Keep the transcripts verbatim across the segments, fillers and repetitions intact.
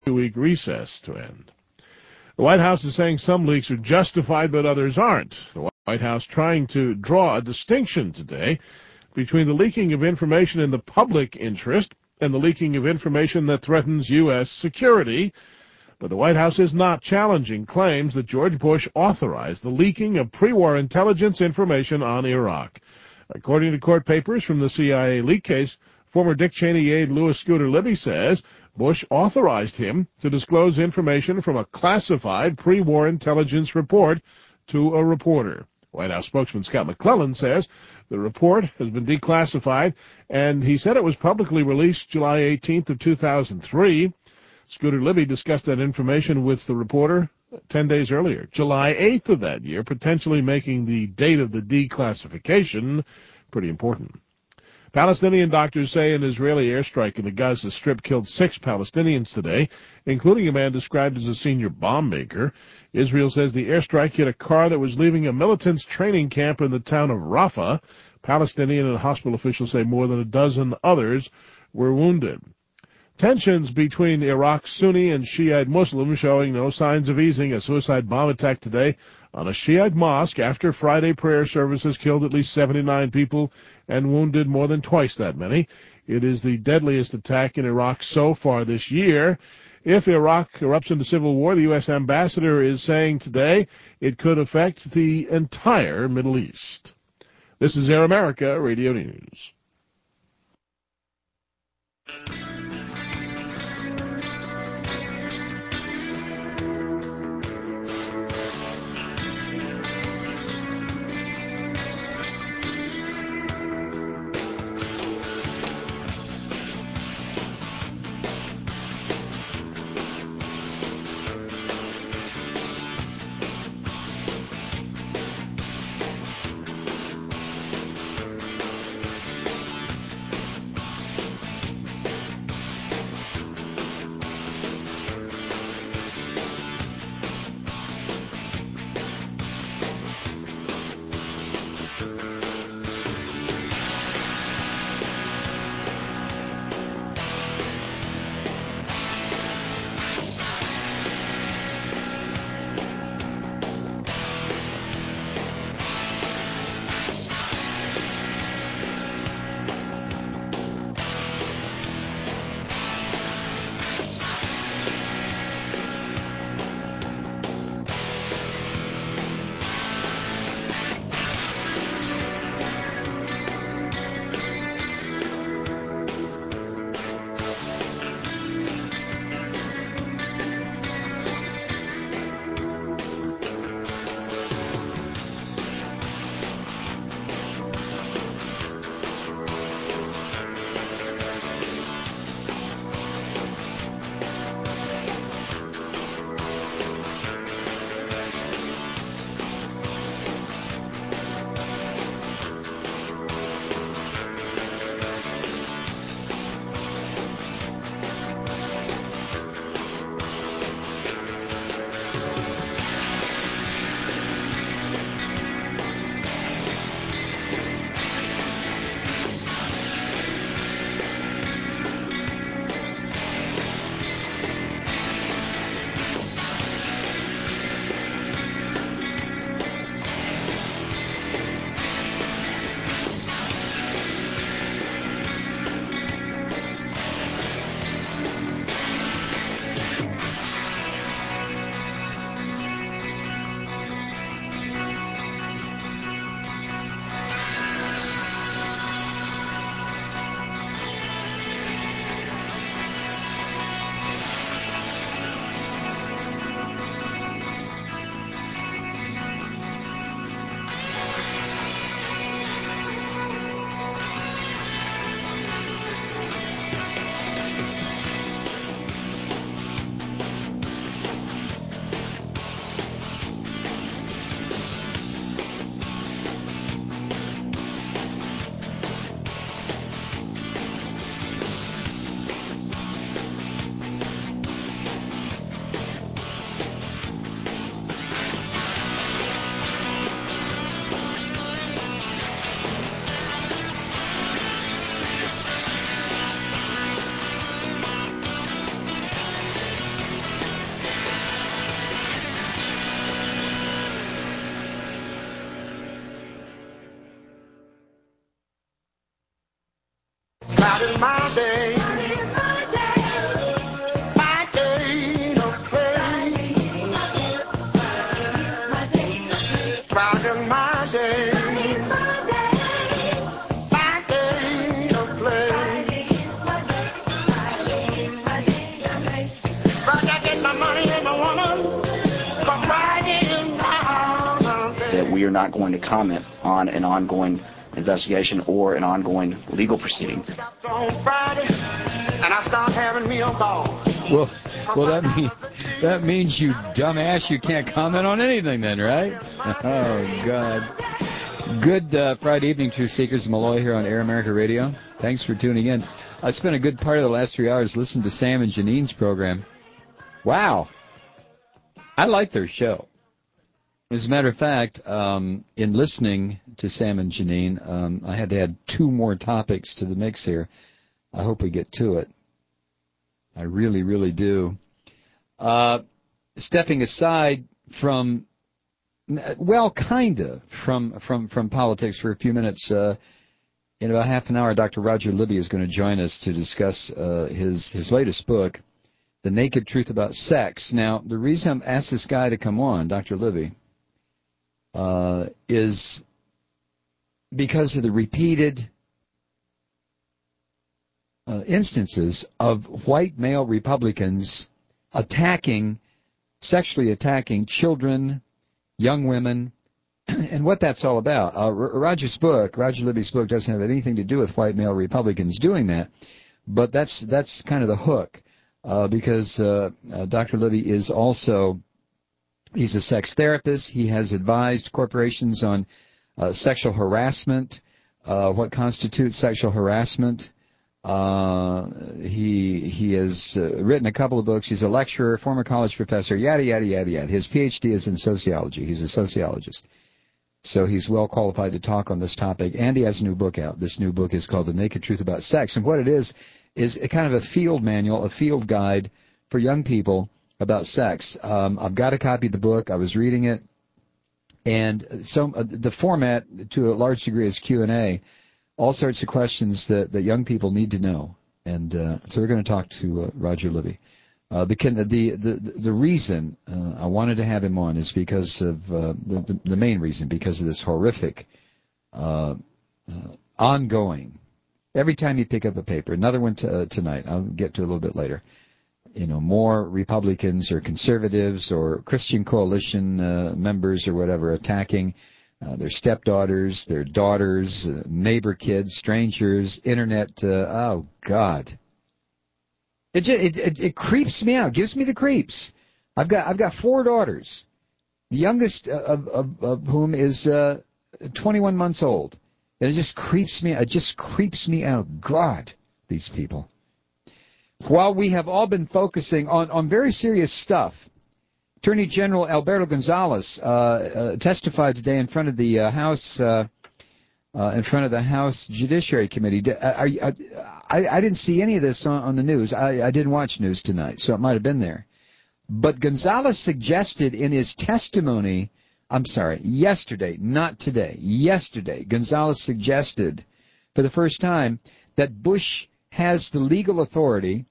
two-week recess to end. The White House is saying some leaks are justified, but others aren't. The White House trying to draw a distinction today between the leaking of information in the public interest and the leaking of information that threatens U S security. But the White House is not challenging claims that George Bush authorized the leaking of pre-war intelligence information on Iraq. According to court papers from the C I A leak case, former Dick Cheney aide Louis Scooter Libby says Bush authorized him to disclose information from a classified pre-war intelligence report to a reporter. White House spokesman Scott McClellan says the report has been declassified, and he said it was publicly released July eighteenth of two thousand three. Scooter Libby discussed that information with the reporter ten days earlier, July eighth of that year, potentially making the date of the declassification pretty important. Palestinian doctors say an Israeli airstrike in the Gaza Strip killed six Palestinians today, including a man described as a senior bomb maker. Israel says the airstrike hit a car that was leaving a militants' training camp in the town of Rafah. Palestinian and hospital officials say more than a dozen others were wounded. Tensions between Iraq's Sunni and Shiite Muslims showing no signs of easing. A suicide bomb attack today on a Shiite mosque after Friday prayer services killed at least seventy-nine people and wounded more than twice that many. It is the deadliest attack in Iraq so far this year. If Iraq erupts into civil war, the U S ambassador is saying today it could affect the entire Middle East. This is Air America Radio News. we are not going to comment on an ongoing investigation or an ongoing legal proceeding. On Friday, and I start having me a ball. Well, well, that means that means you dumbass, you can't comment on anything then, right? Oh God. Good uh, Friday evening, Truth Seekers. Malloy here on Air America Radio. Thanks for tuning in. I spent a good part of the last three hours listening to Sam and Janine's program. Wow, I like their show. As a matter of fact, um, in listening to Sam and Janine, um, I had to add two more topics to the mix here. I hope we get to it. I really, really do. Uh, stepping aside from, well, kind of, from, from, from politics for a few minutes, uh, in about half an hour, Doctor Roger Libby is going to join us to discuss uh, his, his latest book, The Naked Truth About Sex. Now, the reason I've asked this guy to come on, Doctor Libby, Uh, is because of the repeated uh, instances of white male Republicans attacking, sexually attacking children, young women, and what that's all about. Uh, Roger's book, Roger Libby's book, doesn't have anything to do with white male Republicans doing that, but that's that's kind of the hook, uh, because uh, uh, Doctor Libby is also... He's a sex therapist. He has advised corporations on uh, sexual harassment, uh, what constitutes sexual harassment. Uh, he he has uh, written a couple of books. He's a lecturer, former college professor, yada, yada, yada, yada. His P H D is in sociology. He's a sociologist. So he's well qualified to talk on this topic. And he has a new book out. This new book is called The Naked Truth About Sex. And what it is is a kind of a field manual, a field guide for young people about sex. Um, I've got a copy of the book. I was reading it, and so uh, the format, to a large degree, is Q and A. All sorts of questions that, that young people need to know, and uh, so we're going to talk to uh, Roger Libby. Uh, the, the the the reason uh, I wanted to have him on is because of uh, the, the the main reason because of this horrific, uh, uh, ongoing. Every time you pick up a paper, another one t- uh, tonight. I'll get to it a little bit later. You know, more Republicans or conservatives or Christian Coalition uh, members or whatever attacking uh, their stepdaughters, their daughters, uh, neighbor kids, strangers, internet. Uh, oh, God. It, just, it, it it creeps me out, gives me the creeps. I've got I've got four daughters, the youngest of, of, of whom is uh, twenty-one months old. And it just creeps me, it just creeps me out. God, these people. While we have all been focusing on, on very serious stuff, Attorney General Alberto Gonzales uh, uh, testified today in front of the uh, House, uh, uh, in front of the House Judiciary Committee. I, I, I, I didn't see any of this on, on the news. I, I didn't watch news tonight, so it might have been there. But Gonzales suggested in his testimony, I'm sorry, yesterday, not today, yesterday, Gonzales suggested for the first time that Bush has the legal authority,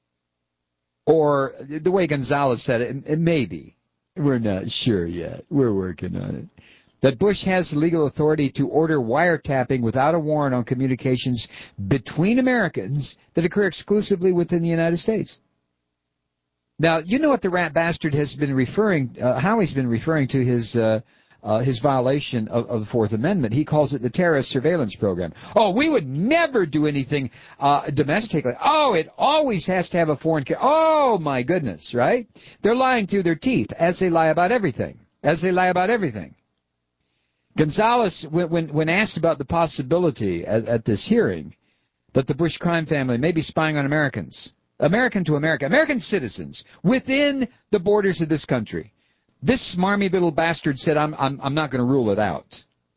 or the way Gonzales said it, it may be. We're not sure yet. We're working on it. That Bush has the legal authority to order wiretapping without a warrant on communications between Americans that occur exclusively within the United States. Now, you know what the rat bastard has been referring, uh, how he's been referring to his uh, uh, his violation of, of the Fourth Amendment. He calls it the terrorist surveillance program. Oh, we would never do anything uh, domestically. Oh, it always has to have a foreign... Ca- oh, my goodness, right? They're lying through their teeth, as they lie about everything. As they lie about everything. Gonzales, when, when, when asked about the possibility at, at this hearing that the Bush crime family may be spying on Americans, American to America, American citizens, within the borders of this country, this smarmy little bastard said, I'm, I'm, I'm not going to rule it out.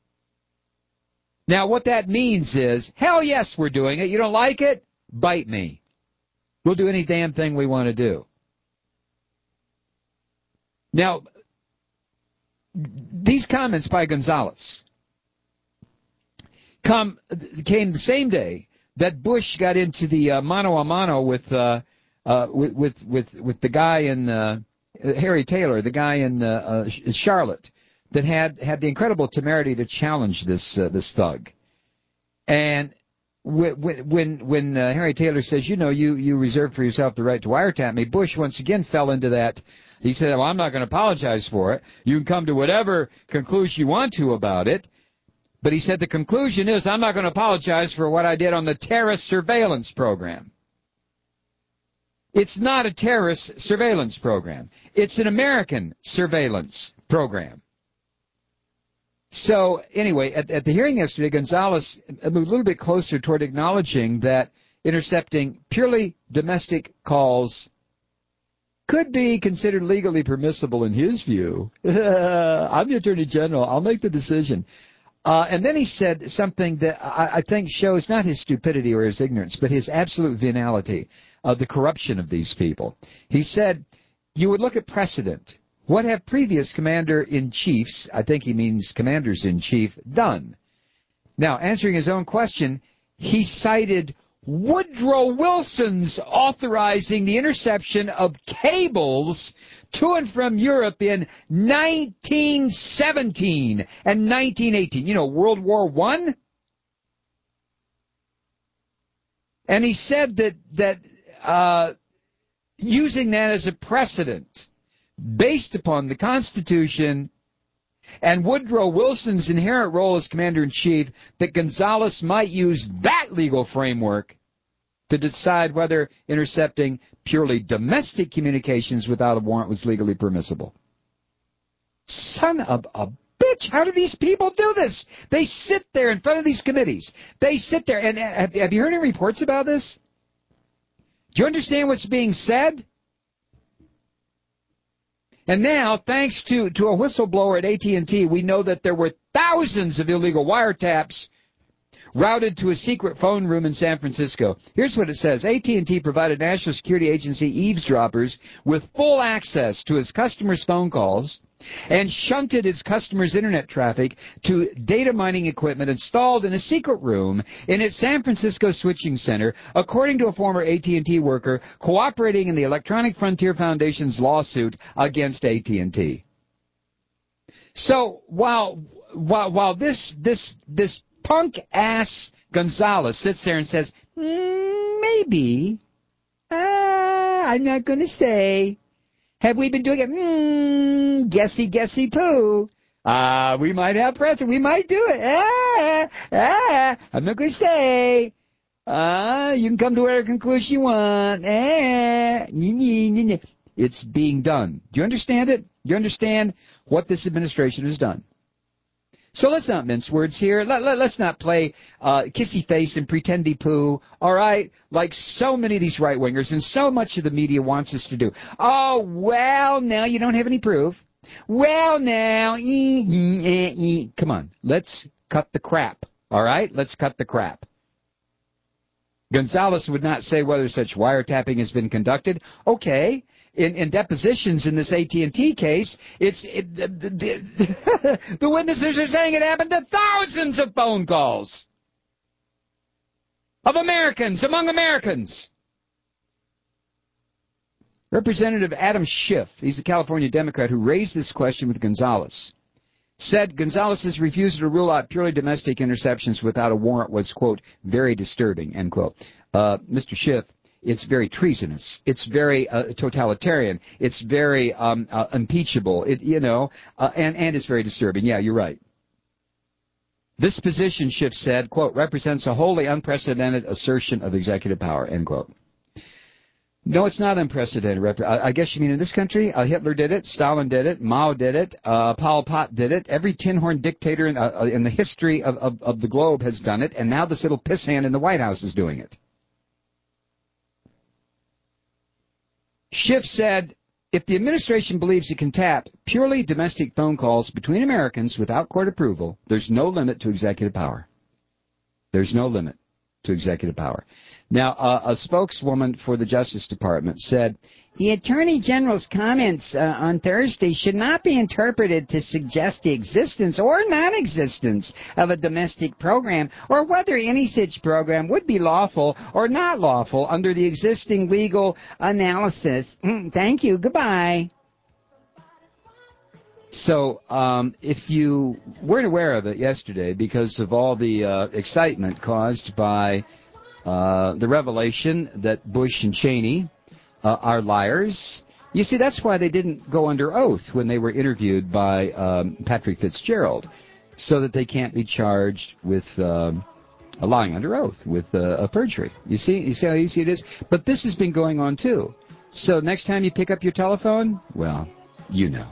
Now, what that means is, hell yes, we're doing it. You don't like it? Bite me. We'll do any damn thing we want to do. Now, these comments by Gonzales come came the same day that Bush got into the uh, mano a mano with, uh, uh, with with with with the guy in uh, Harry Taylor, the guy in uh, uh, Charlotte, that had had the incredible temerity to challenge this uh, this thug. And when when, when uh, Harry Taylor says, you know, you, you reserve for yourself the right to wiretap me, Bush once again fell into that. He said, well, I'm not going to apologize for it. You can come to whatever conclusion you want to about it. But he said the conclusion is, I'm not going to apologize for what I did on the terrorist surveillance program. It's not a terrorist surveillance program. It's an American surveillance program. So, anyway, at, at the hearing yesterday, Gonzales moved a little bit closer toward acknowledging that intercepting purely domestic calls could be considered legally permissible in his view. I'm the Attorney General. I'll make the decision. Uh, and then he said something that I, I think shows not his stupidity or his ignorance, but his absolute venality of the corruption of these people. He said, you would look at precedent. What have previous commander-in-chiefs, I think he means commanders-in-chief, done? Now, answering his own question, he cited Woodrow Wilson's authorizing the interception of cables to and from Europe in nineteen seventeen and nineteen eighteen. You know, World War One? And he said that, that uh, using that as a precedent, based upon the Constitution and Woodrow Wilson's inherent role as Commander-in-Chief, that Gonzales might use that legal framework to decide whether intercepting purely domestic communications without a warrant was legally permissible. Son of a bitch, how do these people do this? They sit there in front of these committees. They sit there, and have, have you heard any reports about this? Do you understand what's being said? And now, thanks to, to a whistleblower at A T and T, we know that there were thousands of illegal wiretaps routed to a secret phone room in San Francisco. Here's what it says. A T and T provided National Security Agency eavesdroppers with full access to his customers' phone calls and shunted his customers' internet traffic to data mining equipment installed in a secret room in its San Francisco switching center, according to a former A T and T worker cooperating in the Electronic Frontier Foundation's lawsuit against A T and T. So while while while this this this punk-ass Gonzales sits there and says, mm, maybe, uh, I'm not going to say. Have we been doing it? Mm, guessy, guessy poo. Uh, we might have precedent. We might do it. Ah, ah, I'm not going to say. Uh, you can come to whatever conclusion you want. Ah, it's being done. Do you understand it? Do you understand what this administration has done? So let's not mince words here. Let, let, let's not play uh, kissy face and pretendy poo, all right, like so many of these right-wingers and so much of the media wants us to do. Oh, well, now you don't have any proof. Well, now, ee, ee, ee. Come on, let's cut the crap, all right? Let's cut the crap. Gonzales would not say whether such wiretapping has been conducted. Okay. In, in depositions in this A T and T case, it's it, the, the, the witnesses are saying it happened to thousands of phone calls of Americans, among Americans. Representative Adam Schiff, he's a California Democrat who raised this question with Gonzales, said Gonzales' refusal to rule out purely domestic interceptions without a warrant was, quote, very disturbing, end quote. Uh, Mister Schiff, it's very treasonous. It's very uh, totalitarian. It's very um, uh, impeachable. It, you know, uh, and and it's very disturbing. Yeah, you're right. This position, Schiff said, quote, represents a wholly unprecedented assertion of executive power, end quote. No, it's not unprecedented. I guess you mean in this country? Uh, Hitler did it. Stalin did it. Mao did it. Uh, Pol Pot did it. Every tin-horn dictator in, uh, in the history of, of, of the globe has done it, and now this little pissant in the White House is doing it. Schiff said, if the administration believes it can tap purely domestic phone calls between Americans without court approval, there's no limit to executive power. There's no limit to executive power. Now, uh, a spokeswoman for the Justice Department said, the Attorney General's comments uh, on Thursday should not be interpreted to suggest the existence or non-existence of a domestic program or whether any such program would be lawful or not lawful under the existing legal analysis. Thank you. Goodbye. So um, if you weren't aware of it yesterday because of all the uh, excitement caused by uh, the revelation that Bush and Cheney uh, are liars, you see, that's why they didn't go under oath when they were interviewed by um, Patrick Fitzgerald, so that they can't be charged with um, lying under oath, with uh, a perjury. You see, you see how easy it is? But this has been going on, too. So next time you pick up your telephone, well, you know.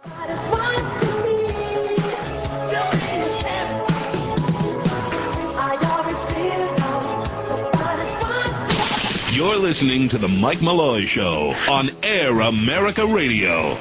You're listening to The Mike Malloy Show on Air America Radio.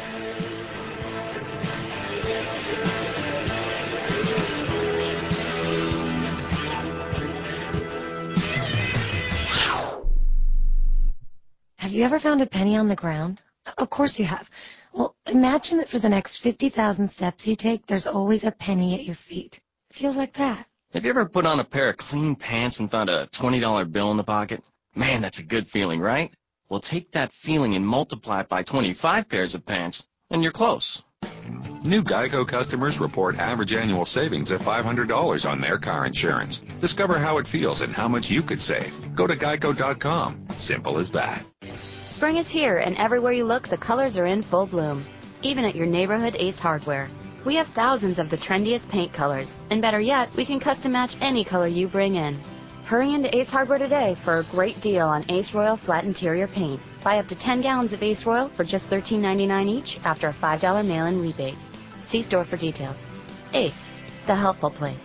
Have you ever found a penny on the ground? Of course you have. Well, imagine that for the next fifty thousand steps you take, there's always a penny at your feet. It feels like that. Have you ever put on a pair of clean pants and found a twenty dollar bill in the pocket? Man, that's a good feeling, right? Well, take that feeling and multiply it by twenty-five pairs of pants, and you're close. New GEICO customers report average annual savings of five hundred dollars on their car insurance. Discover how it feels and how much you could save. Go to geico dot com. Simple as that. Spring is here, and everywhere you look, the colors are in full bloom. Even at your neighborhood Ace Hardware. We have thousands of the trendiest paint colors, and better yet, we can custom match any color you bring in. Hurry into Ace Hardware today for a great deal on Ace Royal Flat Interior Paint. Buy up to ten gallons of Ace Royal for just thirteen ninety-nine each after a five dollar mail-in rebate. See store for details. Ace, the helpful place.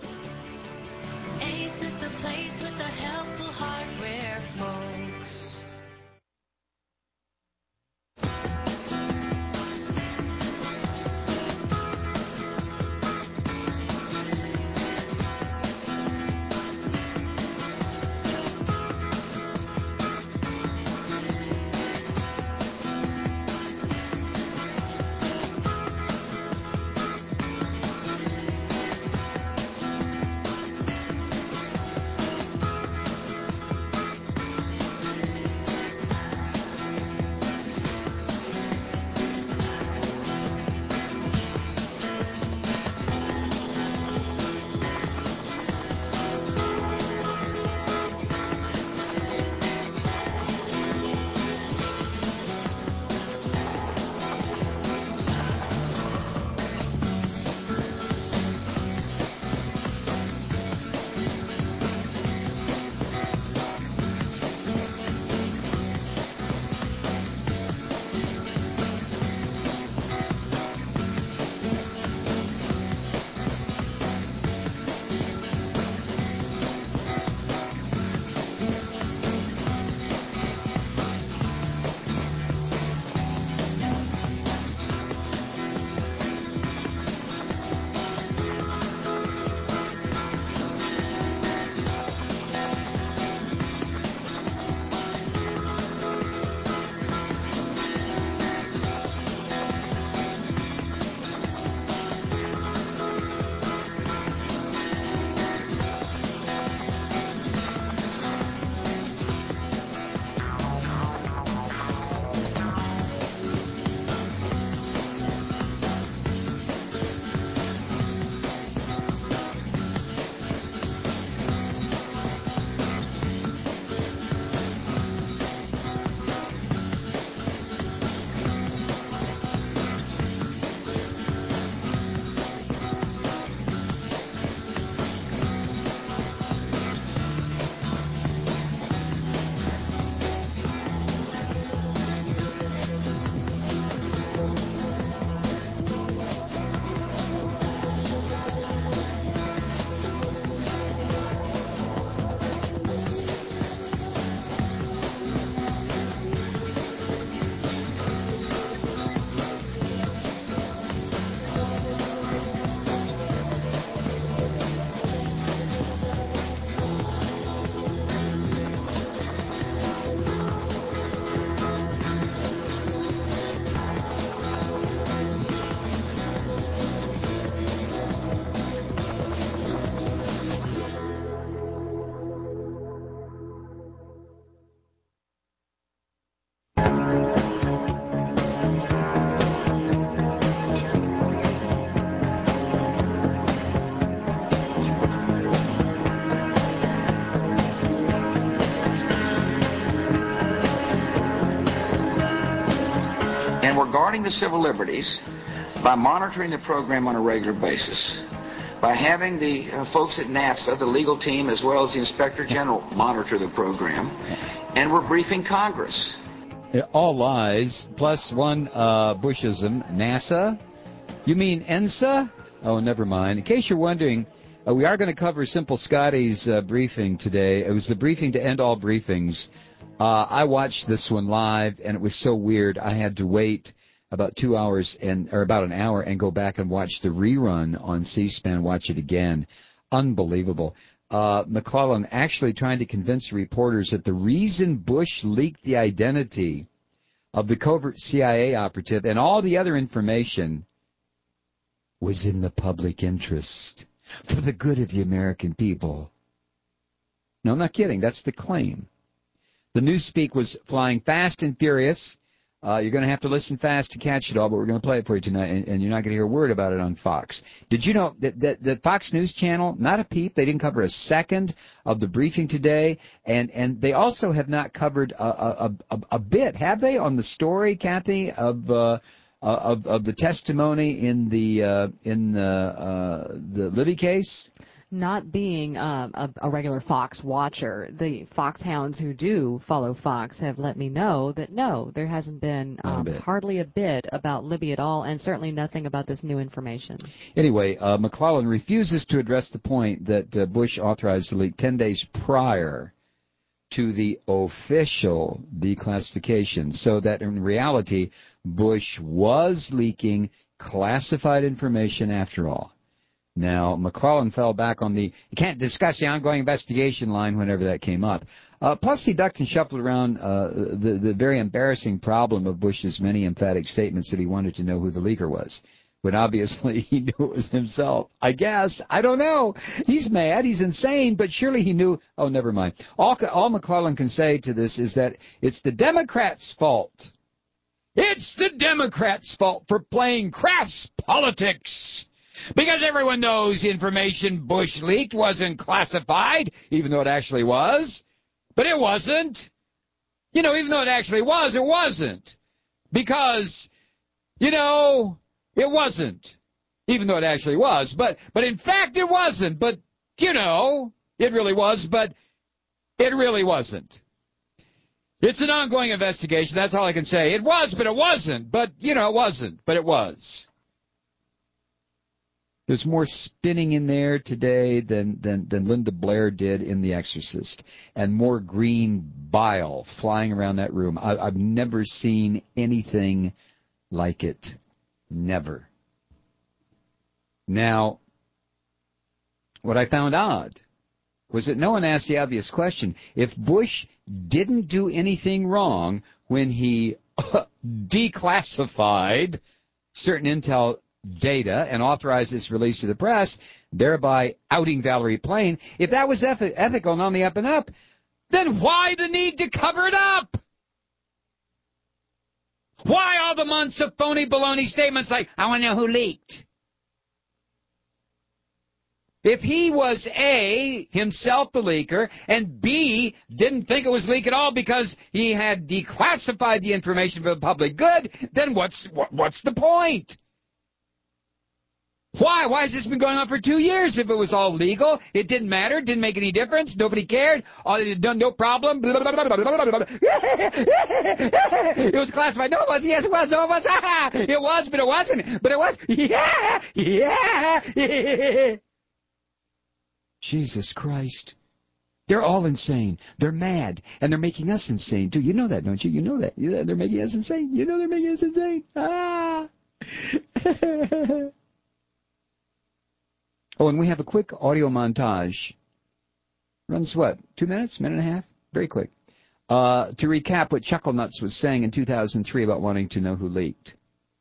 Ace is the place with the helpful hardware, folks. And we're guarding the civil liberties by monitoring the program on a regular basis, by having the uh, folks at NASA, the legal team, as well as the Inspector General monitor the program, and we're briefing Congress. All lies, plus one uh, Bushism. NASA? You mean ENSA? Oh, never mind. In case you're wondering, uh, we are going to cover Simple Scotty's uh, briefing today. It was the briefing to end all briefings. Uh, I watched this one live, and it was so weird. I had to wait about two hours and or about an hour and go back and watch the rerun on C-SPAN, watch it again. Unbelievable. Uh, McClellan actually trying to convince reporters that the reason Bush leaked the identity of the covert C I A operative and all the other information was in the public interest, for the good of the American people. No, I'm not kidding. That's the claim. The newspeak was flying fast and furious. Uh, you're going to have to listen fast to catch it all, but we're going to play it for you tonight, and, and you're not going to hear a word about it on Fox. Did you know that, that the Fox News Channel, not a peep, they didn't cover a second of the briefing today, and, and they also have not covered a, a, a, a bit, have they, on the story, Kathy, of uh, of, of the testimony in the uh, in the, uh, the Libby case? Not being uh, a, a regular Fox watcher, the Foxhounds who do follow Fox have let me know that no, there hasn't been um, a hardly a bit about Libby at all, and certainly nothing about this new information. Anyway, uh, McClellan refuses to address the point that uh, Bush authorized the leak ten days prior to the official declassification, so that in reality, Bush was leaking classified information after all. Now, McClellan fell back on the, you can't discuss the ongoing investigation line whenever that came up. Uh, plus, he ducked and shuffled around uh, the, the very embarrassing problem of Bush's many emphatic statements that he wanted to know who the leaker was, when obviously he knew it was himself. I guess. I don't know. He's mad. He's insane, but surely he knew. Oh, never mind. All, all McClellan can say to this is that it's the Democrats' fault. It's the Democrats' fault for playing crass politics. Because everyone knows the information Bush leaked wasn't classified, even though it actually was. But it wasn't. You know, even though it actually was, it wasn't. Because, you know, it wasn't. Even though it actually was. But, but in fact, it wasn't. But, you know, it really was, but it really wasn't. It's an ongoing investigation. That's all I can say. It was, but it wasn't. But, you know, it wasn't. But it was. There's more spinning in there today than, than, than Linda Blair did in The Exorcist, and more green bile flying around that room. I, I've never seen anything like it. Never. Now, what I found odd was that no one asked the obvious question. If Bush didn't do anything wrong when he declassified certain intel data and authorized its release to the press, thereby outing Valerie Plame, if that was eth- ethical and on the up and up, then why the need to cover it up? Why all the months of phony baloney statements like, I want to know who leaked? If he was A, himself the leaker, and B, didn't think it was leak at all because he had declassified the information for the public good, then what's what, what's the point? Why? Why has this been going on for two years? If it was all legal, it didn't matter, it didn't make any difference, nobody cared, all, no problem. It was classified. No, it was. Yes, it was. No, it was. It was, but it wasn't. But it was. Yeah, yeah. Jesus Christ. They're all insane. They're mad. And they're making us insane, too. You know that, don't you? You know that. They're making us insane. You know they're making us insane. Ah. Oh, and we have a quick audio montage. Runs what? Two minutes? Minute and a half? Very quick. Uh, to recap what Chuckle Nuts was saying in two thousand three about wanting to know who leaked.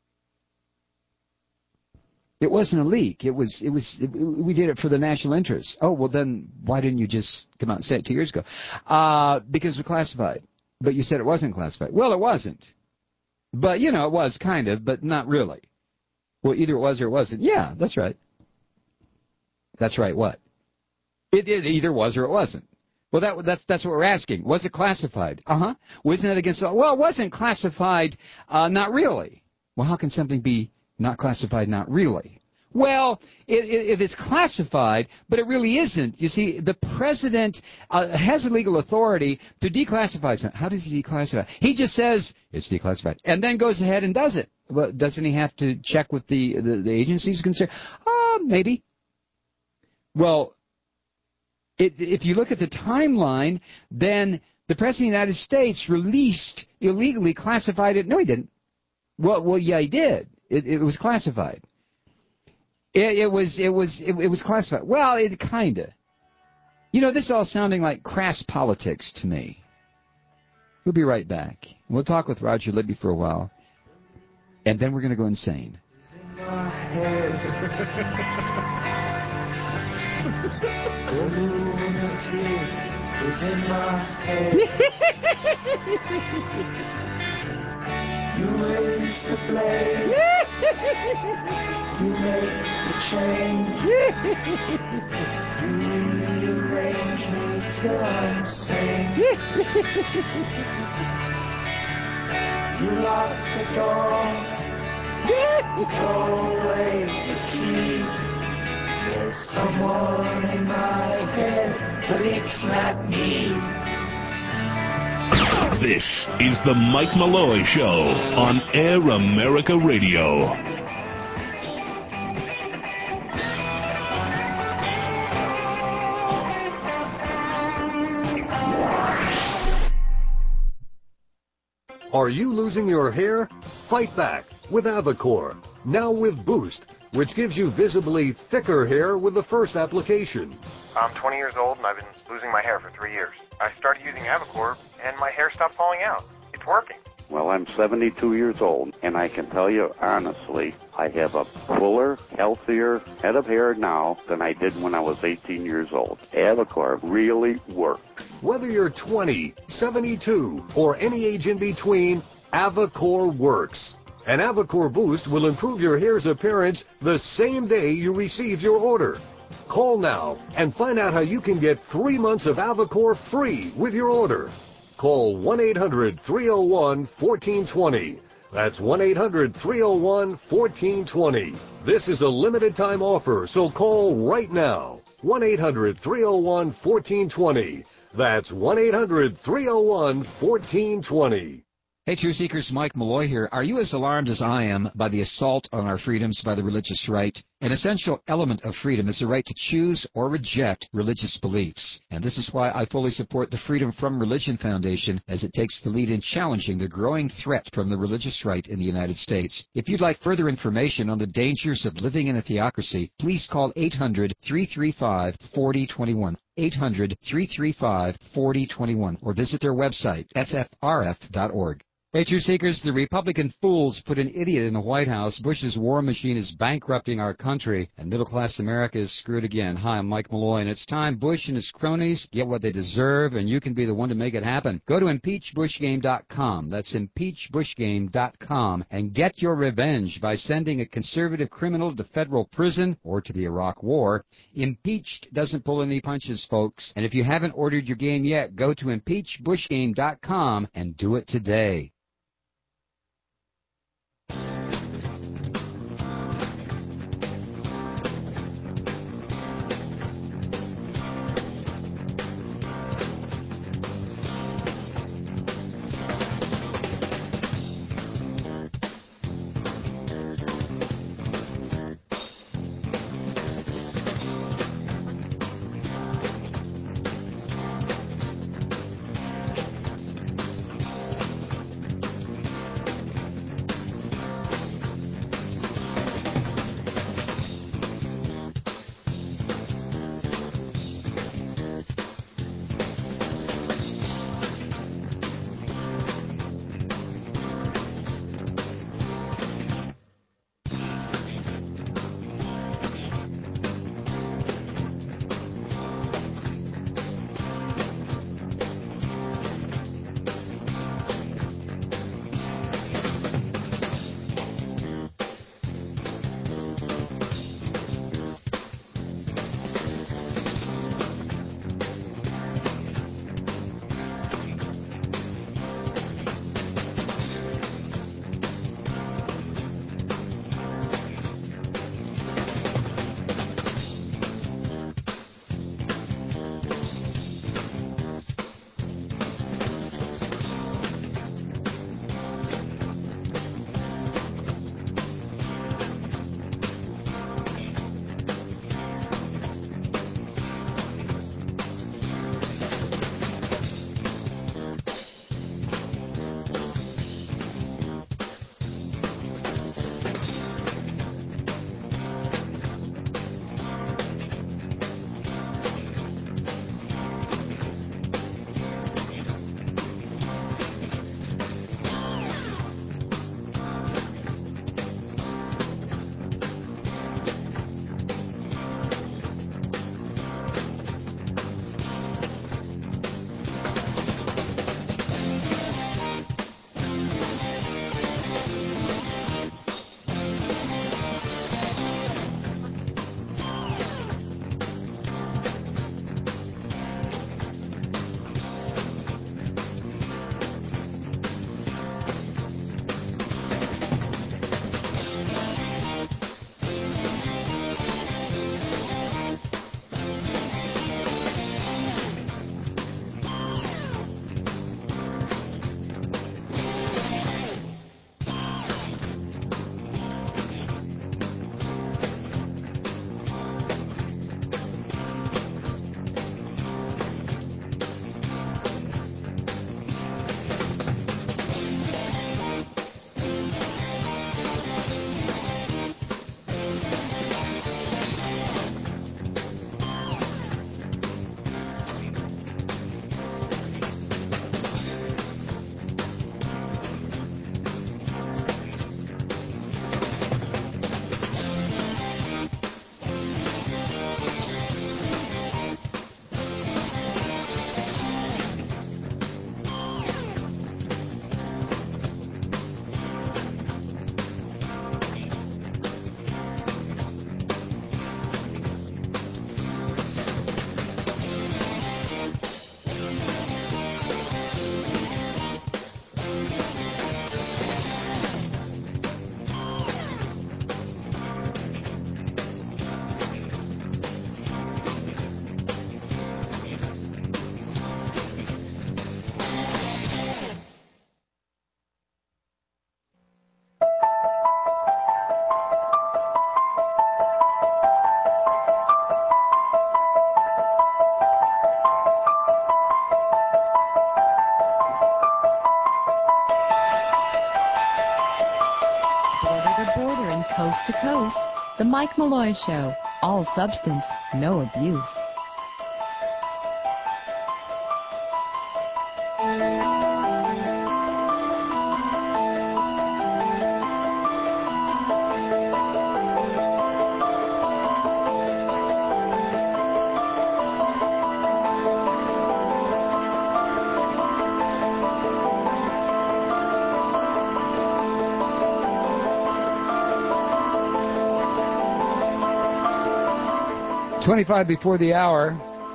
It wasn't a leak. It was, it was, it, we did it for the national interest. Oh, well then, why didn't you just come out and say it two years ago? Uh, because it was classified. But you said it wasn't classified. Well, it wasn't. But, you know, it was kind of, but not really. Well, either it was or it wasn't. Yeah, that's right. That's right, what? It, it either was or it wasn't. Well, that, that's that's what we're asking. Was it classified? Uh-huh. Wasn't it against the law? Well, it wasn't classified, uh, not really. Well, how can something be not classified, not really? Well, it, it, if it's classified, but it really isn't. You see, the president uh, has a legal authority to declassify something. How does he declassify? He just says it's declassified, and then goes ahead and does it. Well, doesn't he have to check with the, the, the agencies concerned? Uh, maybe. Well, it, if you look at the timeline, then the President of the United States released, illegally classified it. No, he didn't. Well, well, yeah, he did. It, it was classified. It, it was, it was, it, it was classified. Well, it kinda. You know, this is all sounding like crass politics to me. We'll be right back. We'll talk with Roger Libby for a while, and then we're going to go insane. The lunatic is in my head. You raise the blade. You make the change. You rearrange me till I'm sane. You lock the door. Throw away the key. There's someone in my head, but it's not me. This is the Mike Malloy Show on Air America Radio. Are you losing your hair? Fight back with Avacor, now with Boost, which gives you visibly thicker hair with the first application. I'm twenty years old and I've been losing my hair for three years. I started using Avacor and my hair stopped falling out. It's working. Well, I'm seventy-two years old, and I can tell you honestly, I have a fuller, healthier head of hair now than I did when I was eighteen years old. Avacor really works. Whether you're twenty, seventy-two, or any age in between, Avacor works. And Avacor Boost will improve your hair's appearance the same day you receive your order. Call now and find out how you can get three months of Avacor free with your order. Call one eight hundred, three oh one, one four two zero. That's one eight hundred, three oh one, one four two zero. This is a limited time offer, so call right now. one eight hundred, three oh one, one four two zero. That's one eight hundred, three oh one, one four two zero. Hey, Truth Seekers, Mike Malloy here. Are you as alarmed as I am by the assault on our freedoms by the religious right? An essential element of freedom is the right to choose or reject religious beliefs. And this is why I fully support the Freedom from Religion Foundation, as it takes the lead in challenging the growing threat from the religious right in the United States. If you'd like further information on the dangers of living in a theocracy, please call eight hundred, three three five, four oh two one. eight hundred, three three five, four oh two one, or visit their website, f f r f dot org. Hey, Truth Seekers, the Republican fools put an idiot in the White House. Bush's war machine is bankrupting our country, and middle-class America is screwed again. Hi, I'm Mike Malloy, and it's time Bush and his cronies get what they deserve, and you can be the one to make it happen. Go to impeach bush game dot com. That's impeach bush game dot com, and get your revenge by sending a conservative criminal to federal prison or to the Iraq War. Impeached doesn't pull any punches, folks, and if you haven't ordered your game yet, go to impeach bush game dot com and do it today. Coast to Coast, The Mike Malloy Show. All substance, no abuse. twenty-five before the hour.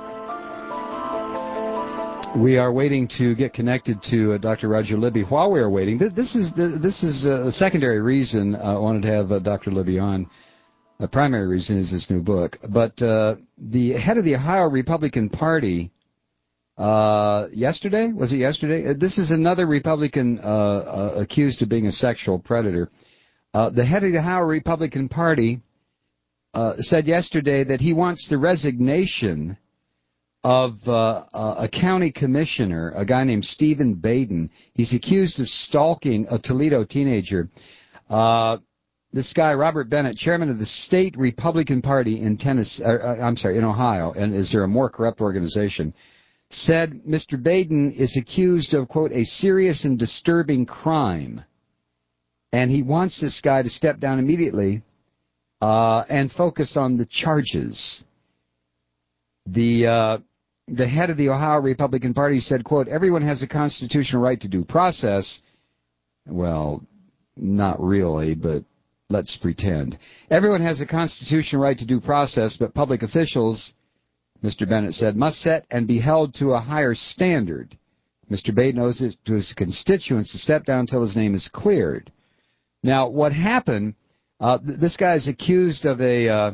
We are waiting to get connected to uh, Doctor Roger Libby. While we are waiting, th- this is th- this is uh, a secondary reason I wanted to have uh, Doctor Libby on. The primary reason is his new book. But uh, the head of the Ohio Republican Party, uh, yesterday, was it yesterday? Uh, this is another Republican uh, uh, accused of being a sexual predator. Uh, the head of the Ohio Republican Party Uh, said yesterday that he wants the resignation of uh, uh, a county commissioner, a guy named Stephen Baden. He's accused of stalking a Toledo teenager. Uh, this guy, Robert Bennett, chairman of the state Republican Party in Tennessee, uh, I'm sorry, in Ohio, and is there a more corrupt organization, said Mister Baden is accused of, quote, a serious and disturbing crime. And he wants this guy to step down immediately Uh, and focus on the charges. The uh, the head of the Ohio Republican Party said, quote, everyone has a constitutional right to due process. Well, not really, but let's pretend. Everyone has a constitutional right to due process, but public officials, Mister Bennett said, must set and be held to a higher standard. Mister Baden owes it to his constituents to step down until his name is cleared. Now, what happened... Uh, this guy is accused of a uh,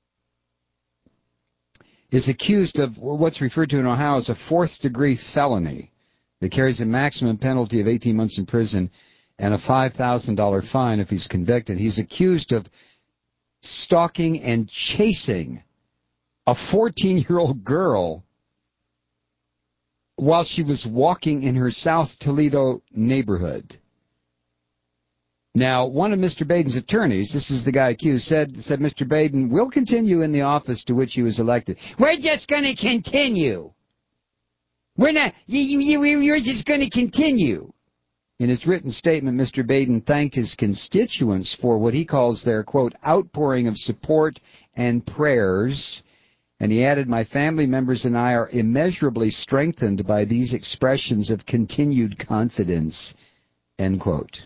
is accused of what's referred to in Ohio as a fourth degree felony that carries a maximum penalty of eighteen months in prison and a five thousand dollar fine if he's convicted. He's accused of stalking and chasing a fourteen year old girl while she was walking in her South Toledo neighborhood. Now, one of Mister Baden's attorneys, this is the guy accused, said, said Mister Baden will continue in the office to which he was elected. We're just going to continue. We're not, you, you, you're just going to continue. In his written statement, Mister Baden thanked his constituents for what he calls their, quote, outpouring of support and prayers. And he added, my family members and I are immeasurably strengthened by these expressions of continued confidence, end quote.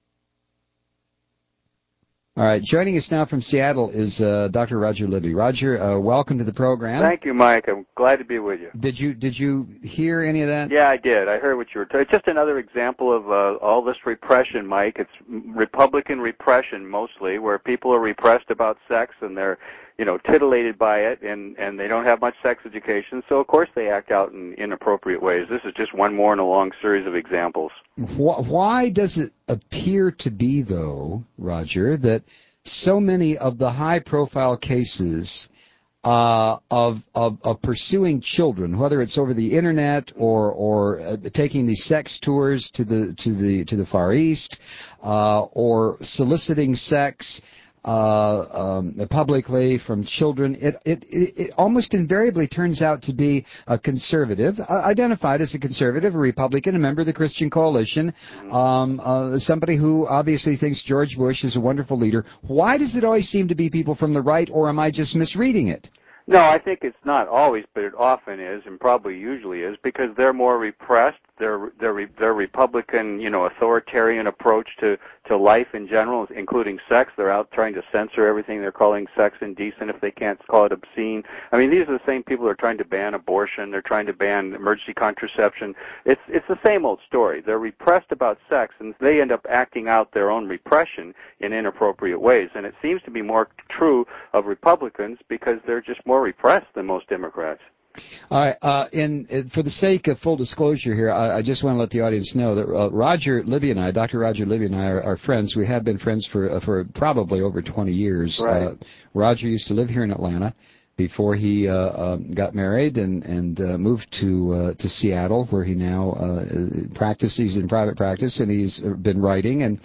All right, joining us now from Seattle is uh, Doctor Roger Libby. Roger, uh, welcome to the program. Thank you, Mike. I'm glad to be with you. Did you did you hear any of that? Yeah, I did. I heard what you were talking. It's just another example of uh, all this repression, Mike. It's Republican repression mostly, where people are repressed about sex and they're, you know, titillated by it, and and they don't have much sex education, so of course they act out in inappropriate ways. This is just one more in a long series of examples. Why does it appear to be, though, Roger, that so many of the high-profile cases uh, of, of of pursuing children, whether it's over the internet or or uh, taking these sex tours to the to the to the Far East, uh, or soliciting sex uh, um, publicly from children, it, it, it almost invariably turns out to be a conservative, uh, identified as a conservative, a Republican, a member of the Christian Coalition, um, uh, somebody who obviously thinks George Bush is a wonderful leader. Why does it always seem to be people from the right, or am I just misreading it? No, I think it's not always, but it often is, and probably usually is, because they're more repressed. Their their their Republican, you know, authoritarian approach to to life in general, including sex. They're out trying to censor everything. They're calling sex indecent if they can't call it obscene. I mean, these are the same people who are trying to ban abortion. They're trying to ban emergency contraception. It's it's the same old story. They're repressed about sex, and they end up acting out their own repression in inappropriate ways. And it seems to be more true of Republicans because they're just more repressed than most Democrats. All right. Uh, in, for the sake of full disclosure here, I, I just want to let the audience know that uh, Roger Libby and I, Doctor Roger Libby and I, are, are friends. We have been friends for uh, for probably over twenty years. Right. Uh, Roger used to live here in Atlanta before he uh, uh, got married and and uh, moved to uh, to Seattle, where he now uh, practices. He's in private practice, and he's been writing and.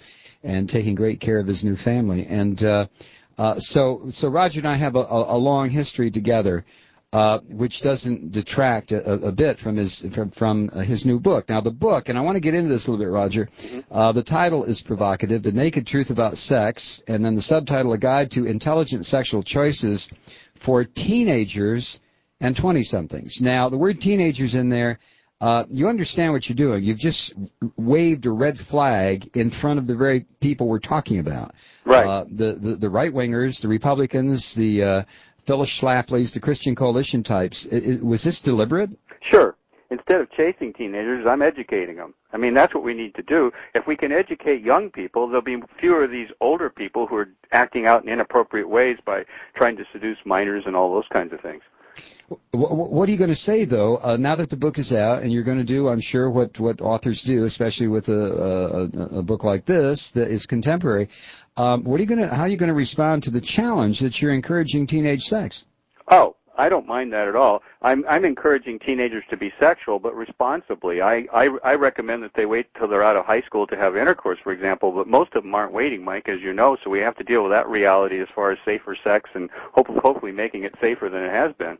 and taking great care of his new family. And uh, uh, so, so Roger and I have a, a, a long history together, uh, which doesn't detract a, a bit from his from, from uh, his new book. Now, the book, and I want to get into this a little bit, Roger. Uh, the title is provocative: "The Naked Truth About Sex," and then the subtitle: "A Guide to Intelligent Sexual Choices for Teenagers and twenty-somethings." Now, the word "teenagers" in there, uh, you understand what you're doing. You've just waved a red flag in front of the very people we're talking about. Right. Uh, the, the, the right-wingers, the Republicans, the uh, Phyllis Schlafly's, the Christian Coalition types. It, it, was this deliberate? Sure. Instead of chasing teenagers, I'm educating them. I mean, that's what we need to do. If we can educate young people, there'll be fewer of these older people who are acting out in inappropriate ways by trying to seduce minors and all those kinds of things. What are you going to say, though, uh, now that the book is out, and you're going to do, I'm sure, what, what authors do, especially with a, a, a book like this that is contemporary. Um, what are you going to? How are you going to respond to the challenge that you're encouraging teenage sex? Oh, I don't mind that at all. I'm, I'm encouraging teenagers to be sexual, but responsibly. I, I, I recommend that they wait till they're out of high school to have intercourse, for example, but most of them aren't waiting, Mike, as you know, so we have to deal with that reality as far as safer sex and hopefully, hopefully making it safer than it has been.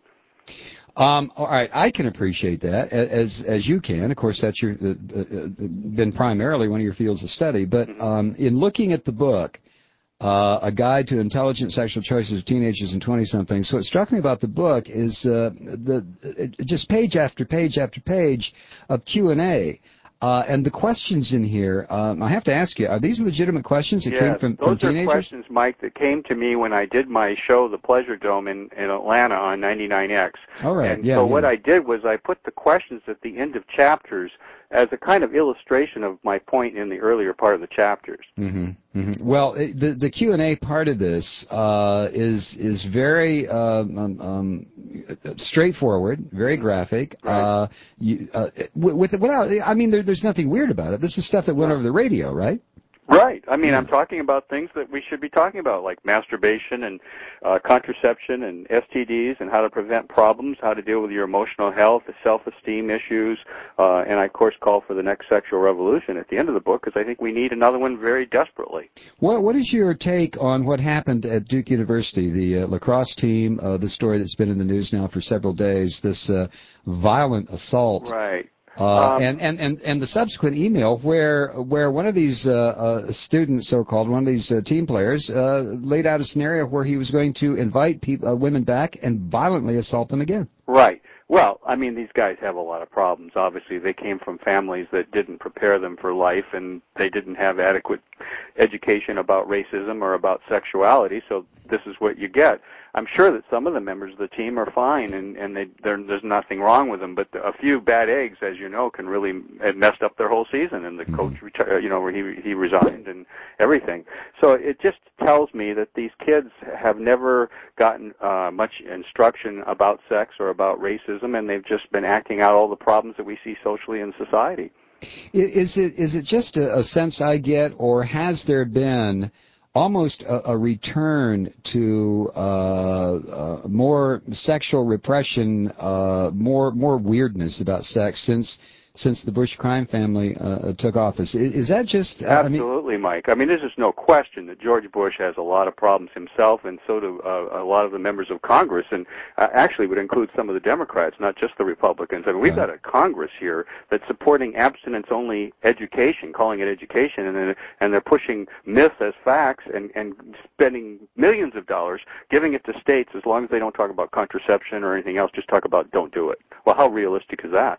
Um, all right, I can appreciate that, as as you can. Of course, that's your uh, uh, been primarily one of your fields of study. But um, in looking at the book, uh, A Guide to Intelligent Sexual Choices of Teenagers and twenty-somethings, so what struck me about the book is uh, the uh, just page after page after page of Q and A. Uh, and the questions in here, um, I have to ask you, are these legitimate questions that yes, came from, from those are teenagers? questions, Mike, that came to me when I did my show, The Pleasure Dome, in, in Atlanta on ninety-nine X. All right, and yeah. so yeah. what I did was I put the questions at the end of chapters as a kind of illustration of my point in the earlier part of the chapters. Mm-hmm. Mm-hmm. Well, it, the the Q and A part of this uh, is is very um, um, straightforward, very graphic. Right. Uh, you, uh, with without, I mean, there, there's nothing weird about it. This is stuff that went over the radio, right? Right. I mean, Yeah. I'm talking about things that we should be talking about, like masturbation and uh, contraception and S T Ds and how to prevent problems, how to deal with your emotional health, the self-esteem issues, uh, and I, of course, call for the next sexual revolution at the end of the book because I think we need another one very desperately. What What is your take on what happened at Duke University, the uh, lacrosse team, uh, the story that's been in the news now for several days, this uh, violent assault? Right. Uh, Um, and, and, and, and the subsequent email where where one of these uh, uh, students, so-called, one of these uh, team players, uh, laid out a scenario where he was going to invite peop- uh, women back and violently assault them again. Right. Well, I mean, these guys have a lot of problems. Obviously, they came from families that didn't prepare them for life, and they didn't have adequate education about racism or about sexuality, so this is what you get. I'm sure that some of the members of the team are fine, and, and they, there's nothing wrong with them, but a few bad eggs, as you know, can really have messed up their whole season, and the Mm-hmm. coach, reti- you know, where he, he resigned and everything. So it just tells me that these kids have never gotten uh, much instruction about sex or about racism, and they've just been acting out all the problems that we see socially in society. Is it is it just a, a sense I get, or has there been almost a, a return to uh, uh, more sexual repression, uh, more more weirdness about sex since since the Bush crime family uh, took office? Is, is that just uh, Absolutely, I mean, Mike. I mean, there's just no question that George Bush has a lot of problems himself, and so do uh, a lot of the members of Congress, and uh, actually would include some of the Democrats, not just the Republicans. I mean, we've Right. got a Congress here that's supporting abstinence-only education, calling it education, and then, and they're pushing myths as facts and, and spending millions of dollars giving it to states as long as they don't talk about contraception or anything else, just talk about don't do it. Well, how realistic is that?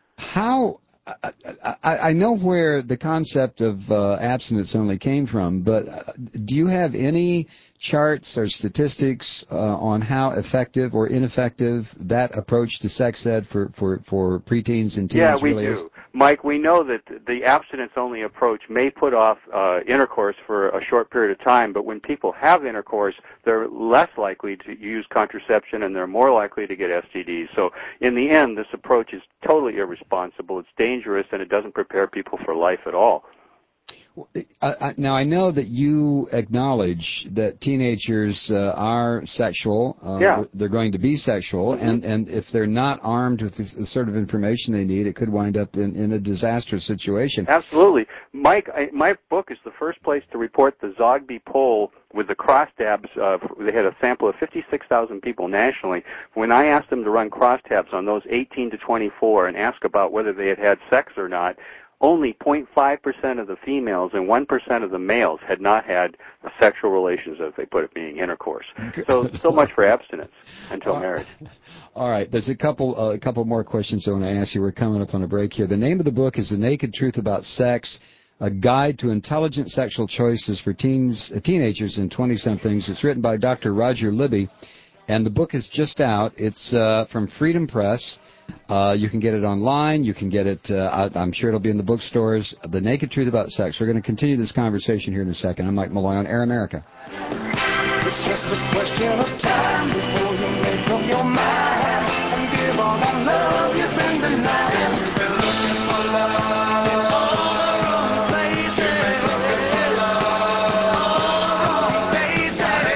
how I, I, I know where the concept of uh, abstinence only came from, but uh, do you have any charts or statistics uh, on how effective or ineffective that approach to sex ed for, for, for preteens and teens yeah, we really do. is? Mike, we know that the abstinence-only approach may put off uh, intercourse for a short period of time, but when people have intercourse, they're less likely to use contraception and they're more likely to get S T Ds. So in the end, this approach is totally irresponsible, it's dangerous, and it doesn't prepare people for life at all. Uh, I, now, I know that you acknowledge that teenagers uh, are sexual. Uh, Yeah. They're going to be sexual, Mm-hmm. and, and if they're not armed with the sort of information they need, it could wind up in, in a disastrous situation. Absolutely. Mike, I, my book is the first place to report the Zogby poll with the crosstabs. Uh, they had a sample of fifty-six thousand people nationally. When I asked them to run crosstabs on those eighteen to twenty-four and ask about whether they had had sex or not, only zero point five percent of the females and one percent of the males had not had sexual relations, as they put it, being intercourse. So, so much for abstinence until marriage. All right, there's a couple uh, a couple more questions I want to ask you. We're coming up on a break here. The name of the book is The Naked Truth About Sex, A Guide to Intelligent Sexual Choices for Teens, uh, Teenagers and twenty-somethings. It's written by Doctor Roger Libby, and the book is just out. It's uh, from Freedom Press. Uh, you can get it online. You can get it, uh, I'm sure it'll be in the bookstores. The Naked Truth About Sex. We're going to continue this conversation here in a second. I'm Mike Malloy on Air America. It's just a question of time before you make up your mind and give all that love you've been denying. You've been looking for love in all the wrong places. You've been looking for love in all the wrong places.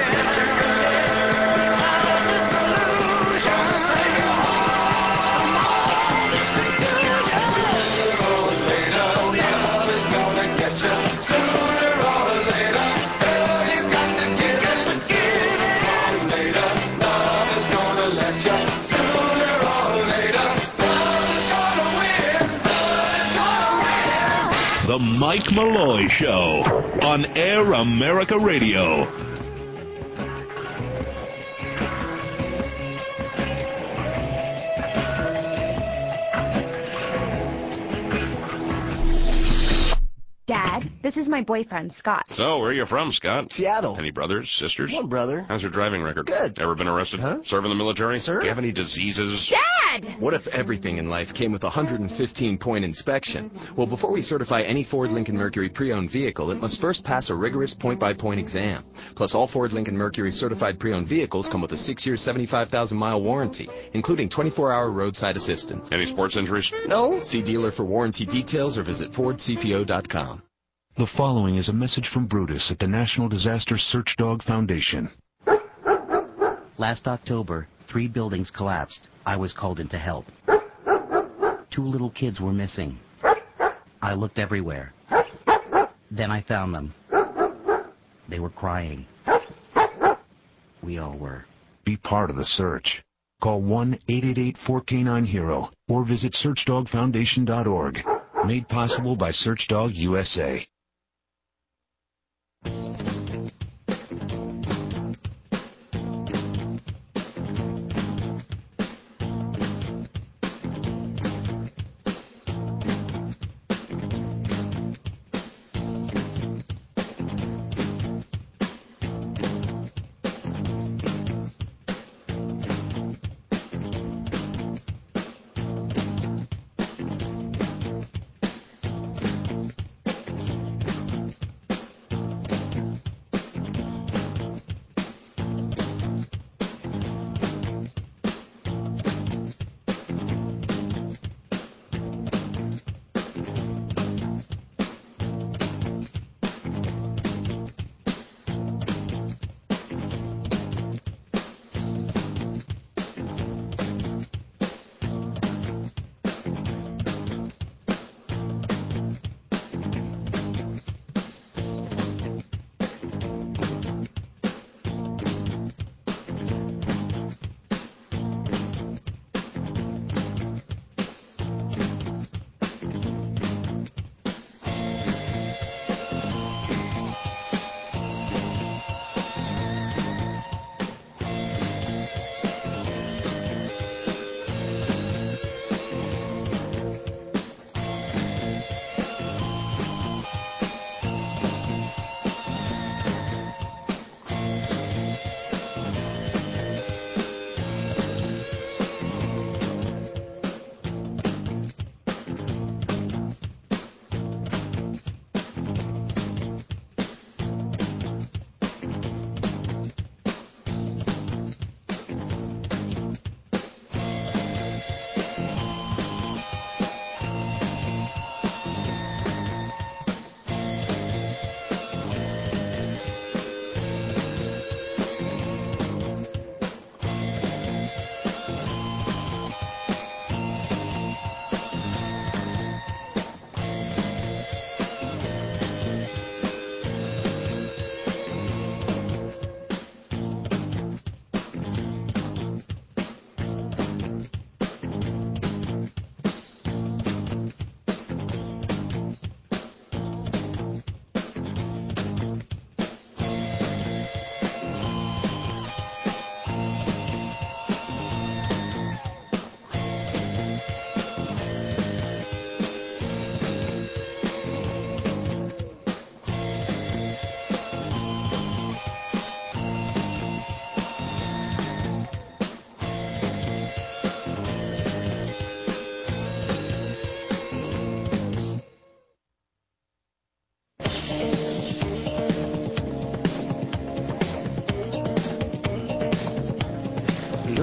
Out of disillusion, say your heart. All this confusion. Sooner or later, your love is gonna get you. Sooner or later, girl, you got to give it. Sooner or later, love is gonna let you. Sooner or later, love is gonna win. Love is gonna win. The Mike Malloy Show on Air America Radio. Dad, this is my boyfriend, Scott. So, where are you from, Scott? Seattle. Any brothers, sisters? One brother. How's your driving record? Good. Ever been arrested? Huh? Serve in the military? Sir? Do you have any diseases? Dad! What if everything in life came with a one hundred fifteen point inspection? Well, before we certify any Ford Lincoln Mercury pre-owned vehicle, it must first pass a rigorous point-by-point exam. Plus, all Ford Lincoln Mercury certified pre-owned vehicles come with a six-year, seventy-five thousand mile warranty, including twenty-four hour roadside assistance. Any sports injuries? No. See dealer for warranty details or visit Ford C P O dot com. The following is a message from Brutus at the National Disaster Search Dog Foundation. Last October, three buildings collapsed. I was called in to help. Two little kids were missing. I looked everywhere. Then I found them. They were crying. We all were. Be part of the search. Call one eight eight eight, four K nine, HERO or visit search dog foundation dot org. Made possible by Searchdog U S A.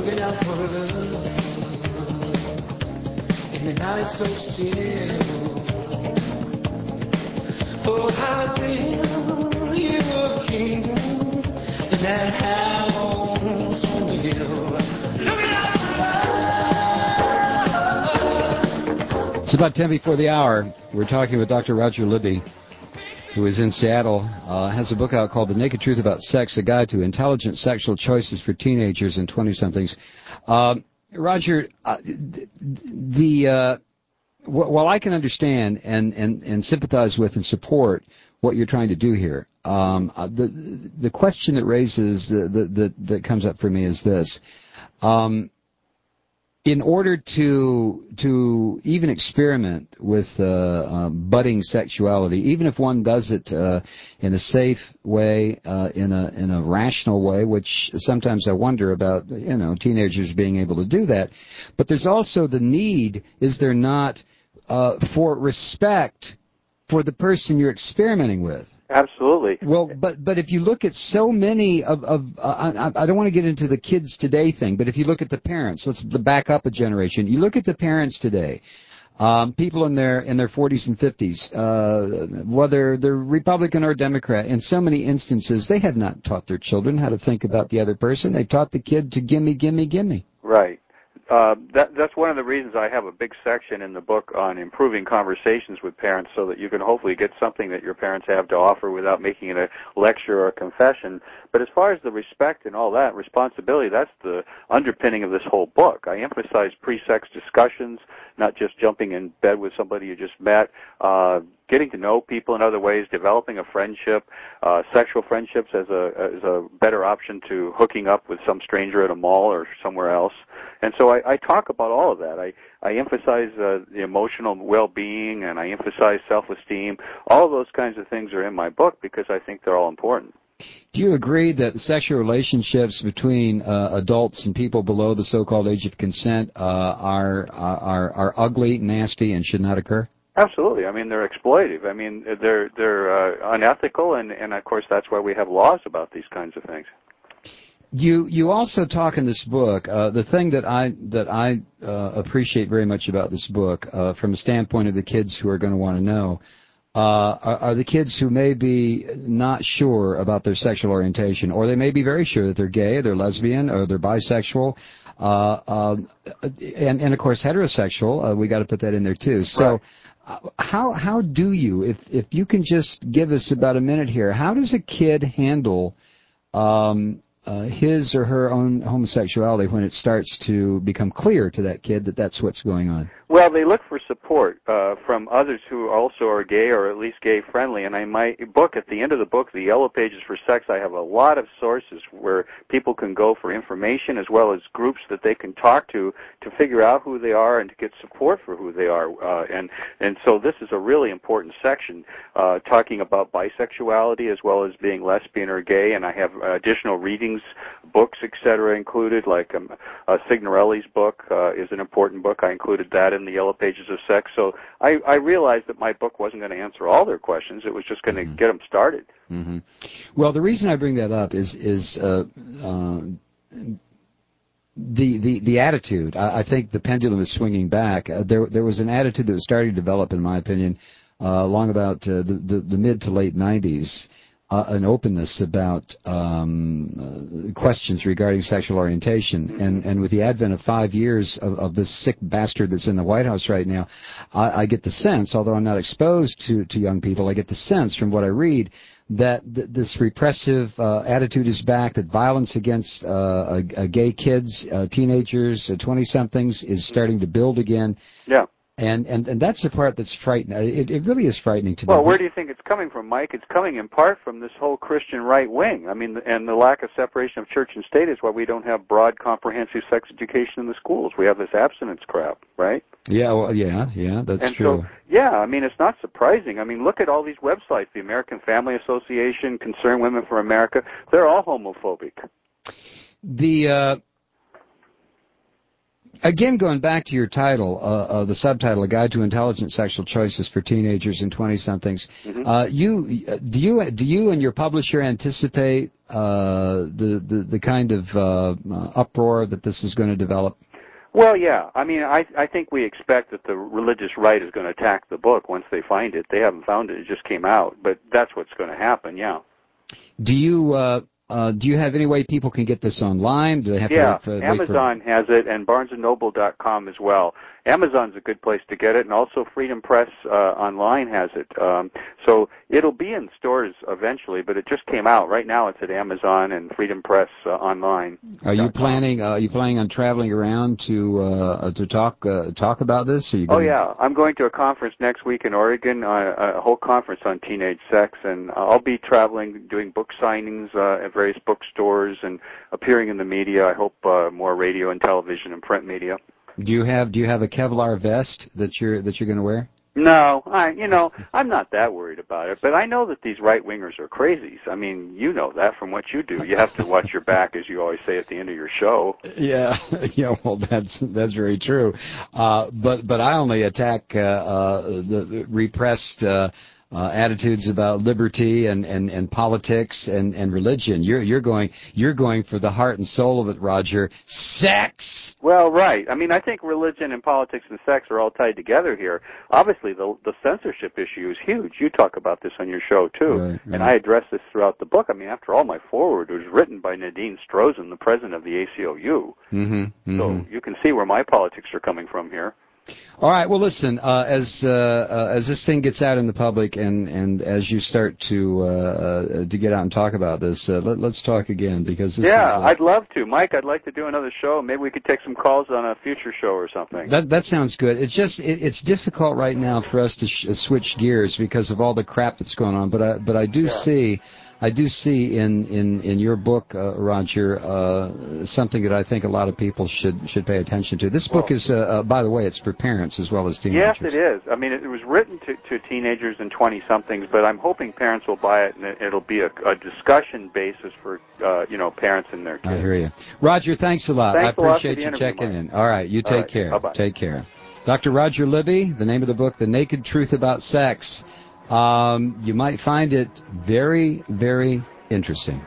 looking out for love in the night so still. Oh, how real your kingdom in that house on the hill. Looking out for love. It's about ten before the hour. We're talking with Doctor Roger Libby, who is in Seattle, uh, has a book out called The Naked Truth About Sex, A Guide to Intelligent Sexual Choices for Teenagers and twenty-somethings. Um, Roger, uh, the uh, w- while I can understand and, and, and sympathize with and support what you're trying to do here, um, uh, the the question that raises, uh, the, the, that comes up for me is this. Um, In order to to even experiment with uh, uh, budding sexuality, even if one does it uh, in a safe way, uh, in a in a rational way, which sometimes I wonder about, you know, teenagers being able to do that. But there's also the need, is there not, uh, for respect for the person you're experimenting with? Absolutely. Well, but but if you look at so many of, of uh, I, I don't want to get into the kids today thing, but if you look at the parents, let's back up a generation. You look at the parents today, um, people in their in their forties and fifties, uh, whether they're Republican or Democrat, in so many instances, they have not taught their children how to think about the other person. They've taught the kid to gimme, gimme, gimme. Right. Uh, that, that's one of the reasons I have a big section in the book on improving conversations with parents, so that you can hopefully get something that your parents have to offer without making it a lecture or a confession. But as far as the respect and all that, responsibility, that's the underpinning of this whole book. I emphasize pre-sex discussions, not just jumping in bed with somebody you just met, uh, getting to know people in other ways, developing a friendship, uh, sexual friendships as a as a better option to hooking up with some stranger at a mall or somewhere else. And so I, I talk about all of that. I, I emphasize uh, the emotional well-being, and I emphasize self-esteem. All of those kinds of things are in my book because I think they're all important. Do you agree that sexual relationships between uh, adults and people below the so-called age of consent uh, are, are are ugly, nasty, and should not occur? Absolutely. I mean, they're exploitive. I mean, they're they're uh, unethical, and, and of course that's why we have laws about these kinds of things. You you also talk in this book, uh, the thing that I that I uh, appreciate very much about this book, uh, from a standpoint of the kids who are going to want to know, uh, are, are the kids who may be not sure about their sexual orientation, or they may be very sure that they're gay, they're lesbian, or they're bisexual, uh, uh, and and of course heterosexual. Uh, we got to put that in there too. So. Right. How how do you, if if you can just give us about a minute here, how does a kid handle um, uh, his or her own homosexuality when it starts to become clear to that kid that that's what's going on? Well, they look for support uh, from others who also are gay or at least gay-friendly. And in my book, at the end of the book, The Yellow Pages for Sex, I have a lot of sources where people can go for information, as well as groups that they can talk to to figure out who they are and to get support for who they are. Uh, and and so this is a really important section, uh, talking about bisexuality as well as being lesbian or gay. And I have additional readings, books, et cetera, included, like um, uh, Signorelli's book uh, is an important book. I included that in The Yellow Pages of Sex. So I, I realized that my book wasn't going to answer all their questions. It was just going to mm-hmm. get them started. Mm-hmm. Well, the reason I bring that up is is uh, uh, the the the attitude. I, I think the pendulum is swinging back. Uh, there there was an attitude that was starting to develop, in my opinion, uh, long about uh, the, the the mid to late nineties. Uh, an openness about um, uh, questions regarding sexual orientation. And, and with the advent of five years of, of this sick bastard that's in the White House right now, I, I get the sense, although I'm not exposed to, to young people, I get the sense from what I read that th- this repressive uh, attitude is back, that violence against uh, uh, gay kids, uh, teenagers, uh, twenty-somethings is starting to build again. Yeah. And, and and that's the part that's frightening. It, it really is frightening to me. Well, where do you think it's coming from, Mike? It's coming in part from this whole Christian right wing. I mean, and the lack of separation of church and state is why we don't have broad, comprehensive sex education in the schools. We have this abstinence crap, right? Yeah, well, yeah, yeah, that's and true. So, yeah, I mean, it's not surprising. I mean, look at all these websites, the American Family Association, Concerned Women for America. They're all homophobic. The... Uh Again, going back to your title, uh, uh, the subtitle, "A Guide to Intelligent Sexual Choices for Teenagers and twenty-somethings." Mm-hmm. Uh, you do you do you and your publisher anticipate uh, the, the the kind of uh, uh, uproar that this is going to develop? Well, yeah. I mean, I I think we expect that the religious right is going to attack the book once they find it. They haven't found it; it just came out, but that's what's going to happen. Yeah. Do you? Uh, Uh, do you have any way people can get this online? Do they have yeah, to wait for, Amazon wait for... has it, and barnes and noble dot com as well. Amazon's a good place to get it, and also Freedom Press uh, online has it. Um, so it'll be in stores eventually, but it just came out. Right now it's at Amazon and Freedom Press uh, online. Are you planning? Uh, are you planning on traveling around to uh, to talk uh, talk about this? Are you Oh gonna... yeah, I'm going to a conference next week in Oregon, uh, a whole conference on teenage sex, and I'll be traveling, doing book signings uh, at various bookstores, and appearing in the media. I hope uh, more radio and television and print media. Do you have Do you have a Kevlar vest that you're that you're going to wear? No, I you know I'm not that worried about it, but I know that these right wingers are crazies. I mean, you know that from what you do. You have to watch your back, as you always say at the end of your show. Yeah, yeah. Well, that's that's very true. Uh, but but I only attack uh, uh, the repressed uh, uh, attitudes about liberty and, and, and politics and, and religion. You're you're going you're going for the heart and soul of it, Roger. Sex. Well, right. I mean, I think religion and politics and sex are all tied together here. Obviously, the the censorship issue is huge. You talk about this on your show too, right, right. and I address this throughout the book. I mean, after all, my foreword was written by Nadine Strozen, the president of the A C L U. Mm-hmm, mm-hmm. So you can see where my politics are coming from here. All right. Well, listen. Uh, as uh, uh, as this thing gets out in the public, and, and as you start to uh, uh, to get out and talk about this, uh, let, let's talk again because this yeah, is, uh, I'd love to, Mike. I'd like to do another show. Maybe we could take some calls on a future show or something. That that sounds good. It's just it, it's difficult right now for us to sh- switch gears because of all the crap that's going on. But I but I do Yeah. see. I do see in, in, in your book, uh, Roger, uh, something that I think a lot of people should should pay attention to. This book Well, is, uh, uh, by the way, it's for parents as well as teenagers. Yes, it is. I mean, it was written to, to teenagers and twenty-somethings, but I'm hoping parents will buy it, and it, it'll be a, a discussion basis for, uh, you know, parents and their kids. I hear you. Roger, thanks a lot. Thanks I a lot for appreciate the you interview, checking Mike. in. All right, you All take right, care. bye-bye. Take care. Doctor Roger Libby, the name of the book, The Naked Truth About Sex. Um, you might find it very, very interesting.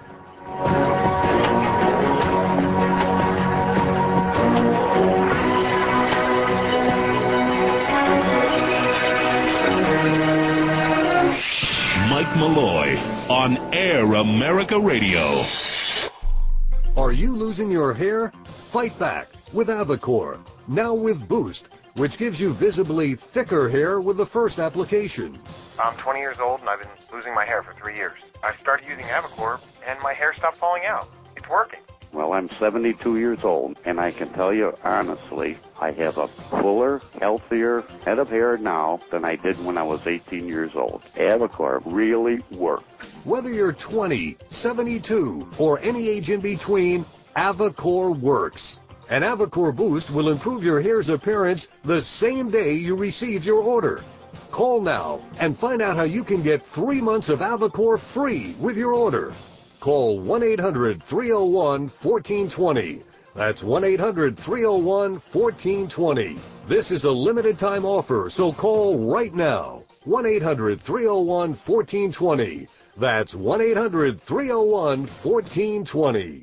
Mike Malloy on Air America Radio. Are you losing your hair? Fight back with Avacor. Now with Boost, which gives you visibly thicker hair with the first application. I'm twenty years old and I've been losing my hair for three years. I started using Avacor and my hair stopped falling out. It's working. Well, I'm seventy-two years old, and I can tell you honestly, I have a fuller, healthier head of hair now than I did when I was eighteen years old. Avacor really works. Whether you're twenty, seventy-two, or any age in between, Avacor works. And Avacor Boost will improve your hair's appearance the same day you receive your order. Call now and find out how you can get three months of Avacor free with your order. Call one eight hundred, three oh one, one four two zero. That's one eight hundred, three oh one, one four two zero. This is a limited time offer, so call right now. one eight hundred, three oh one, one four two zero. That's one eight hundred, three oh one, one four two zero.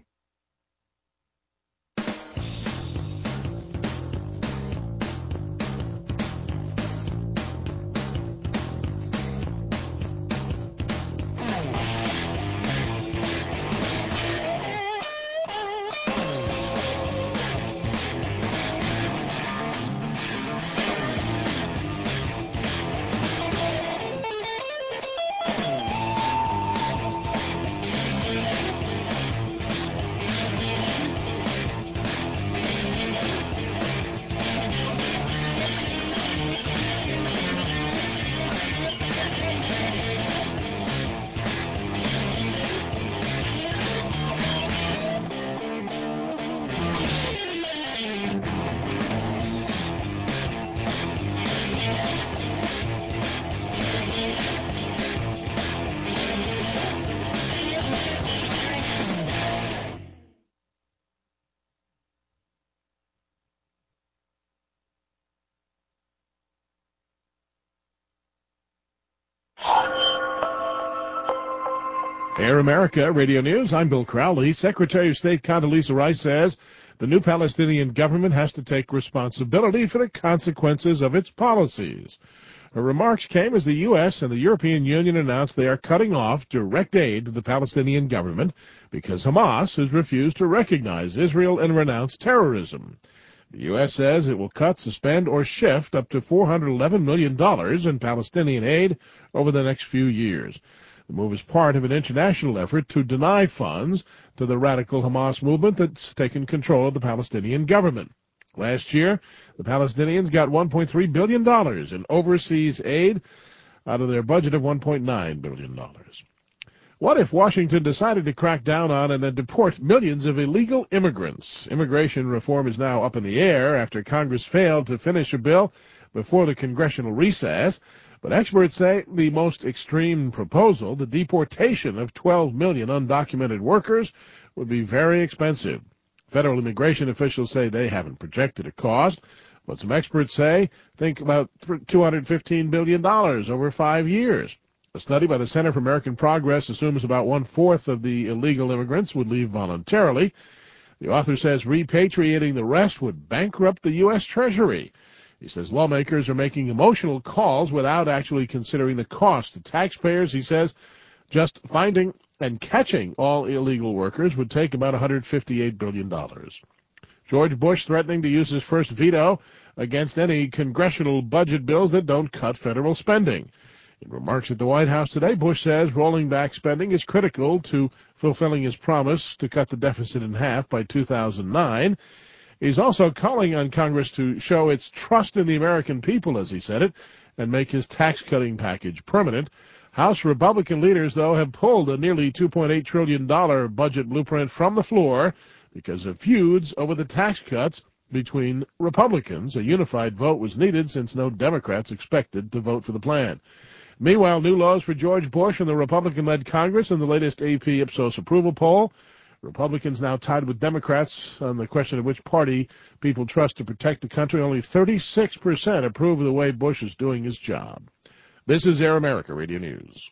Air America Radio News. I'm Bill Crowley. Secretary of State Condoleezza Rice says the new Palestinian government has to take responsibility for the consequences of its policies. Her remarks came as the U S and the European Union announced they are cutting off direct aid to the Palestinian government because Hamas has refused to recognize Israel and renounce terrorism. The U S says it will cut, suspend, or shift up to four hundred eleven million dollars in Palestinian aid over the next few years. The move is part of an international effort to deny funds to the radical Hamas movement that's taken control of the Palestinian government. Last year, the Palestinians got one point three billion dollars in overseas aid out of their budget of one point nine billion dollars. What if Washington decided to crack down on and then deport millions of illegal immigrants? Immigration reform is now up in the air after Congress failed to finish a bill before the congressional recess. But experts say the most extreme proposal, the deportation of twelve million undocumented workers, would be very expensive. Federal immigration officials say they haven't projected a cost, but some experts say think about two hundred fifteen billion dollars over five years. A study by the Center for American Progress assumes about one-fourth of the illegal immigrants would leave voluntarily. The author says repatriating the rest would bankrupt the U S Treasury. He says lawmakers are making emotional calls without actually considering the cost to taxpayers. He says just finding and catching all illegal workers would take about one hundred fifty-eight billion dollars. George Bush threatening to use his first veto against any congressional budget bills that don't cut federal spending. In remarks at the White House today, Bush says rolling back spending is critical to fulfilling his promise to cut the deficit in half by two thousand nine. He's also calling on Congress to show its trust in the American people, as he said it, and make his tax-cutting package permanent. House Republican leaders, though, have pulled a nearly two point eight trillion dollars budget blueprint from the floor because of feuds over the tax cuts between Republicans. A unified vote was needed since no Democrats expected to vote for the plan. Meanwhile, new lows for George Bush and the Republican-led Congress in the latest A P Ipsos approval poll. Republicans now tied with Democrats on the question of which party people trust to protect the country. Only thirty-six percent approve of the way Bush is doing his job. This is Air America Radio News.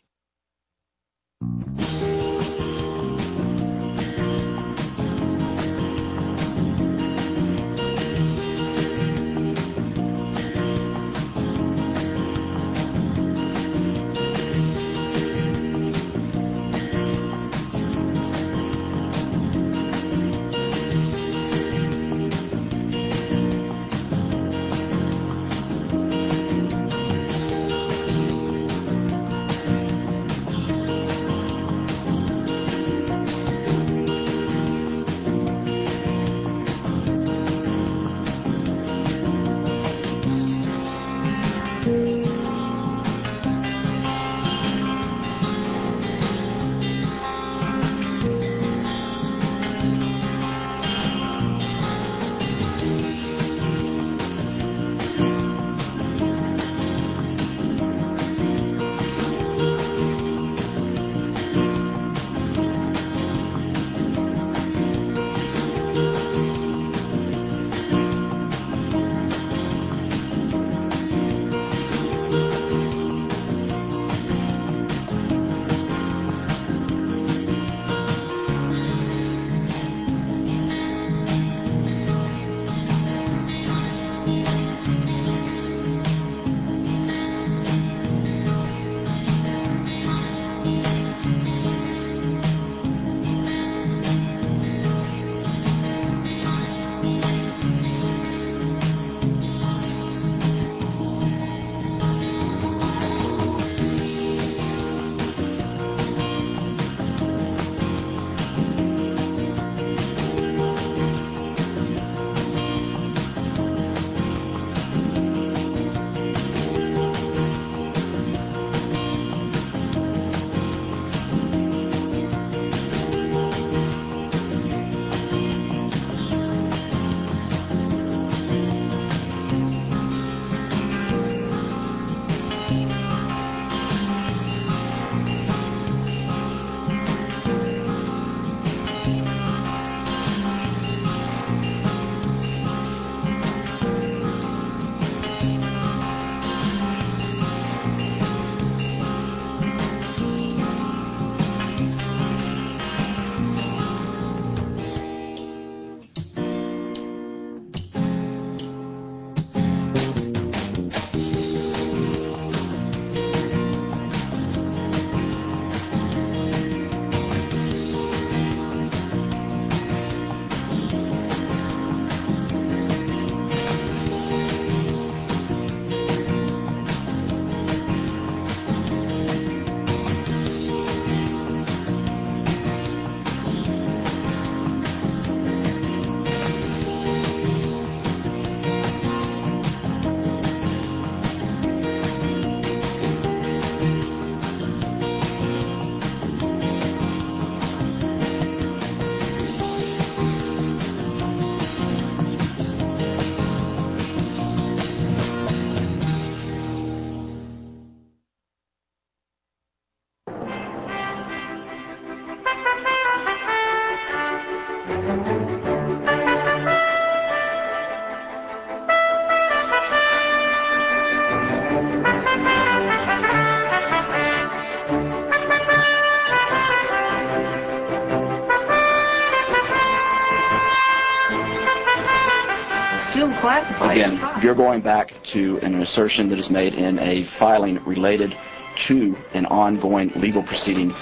classified. Again, you're going back to an assertion that is made in a filing related to an ongoing legal proceeding.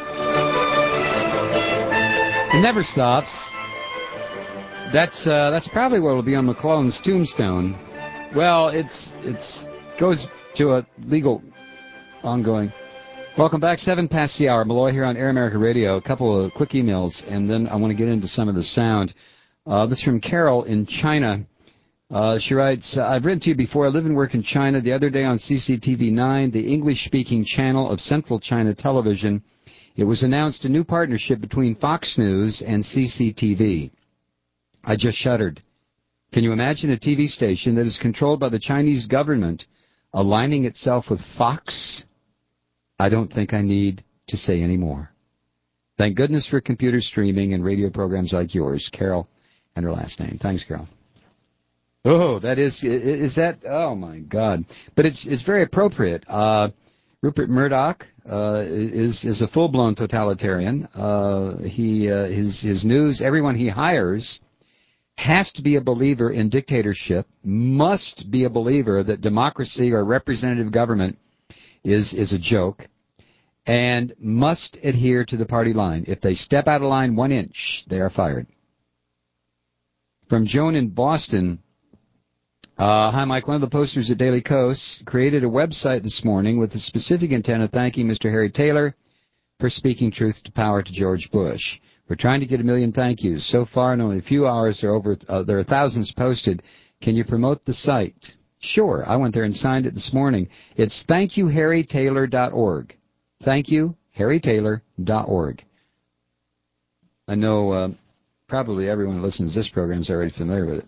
It never stops. That's uh, that's probably what will be on McClellan's tombstone. Well, it's it's goes to a legal ongoing. Welcome back, seven past the hour. Malloy here on Air America Radio. A couple of quick emails, and then I want to get into some of the sound. Uh, this is from Carol in China. Uh, she writes, I've written to you before. I live and work in China. The other day on C C T V nine, the English-speaking channel of Central China Television, it was announced a new partnership between Fox News and C C T V. I just shuddered. Can you imagine a T V station that is controlled by the Chinese government aligning itself with Fox? I don't think I need to say any more. Thank goodness for computer streaming and radio programs like yours. Carol, and her last name. Thanks, Carol. Oh, that is, is that, oh my God. But it's it's very appropriate. Uh, Rupert Murdoch uh, is is a full-blown totalitarian. Uh, he uh, his his news, everyone he hires has to be a believer in dictatorship, must be a believer that democracy or representative government is is a joke, and must adhere to the party line. If they step out of line one inch, they are fired. From Joan in Boston, uh, hi Mike, one of the posters at Daily Kos created a website this morning with the specific intent of thanking Mister Harry Taylor for speaking truth to power to George Bush. We're trying to get a million thank yous. So far, in only a few hours, there are over uh, there are thousands posted. Can you promote the site? Sure. I went there and signed it this morning. It's thank you harry taylor dot org. thank you harry taylor dot org. I know uh, probably everyone who listens to this program is already familiar with it.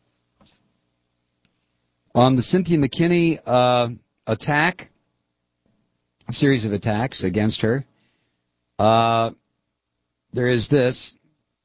On the Cynthia McKinney uh, attack, a series of attacks against her, uh, there is this.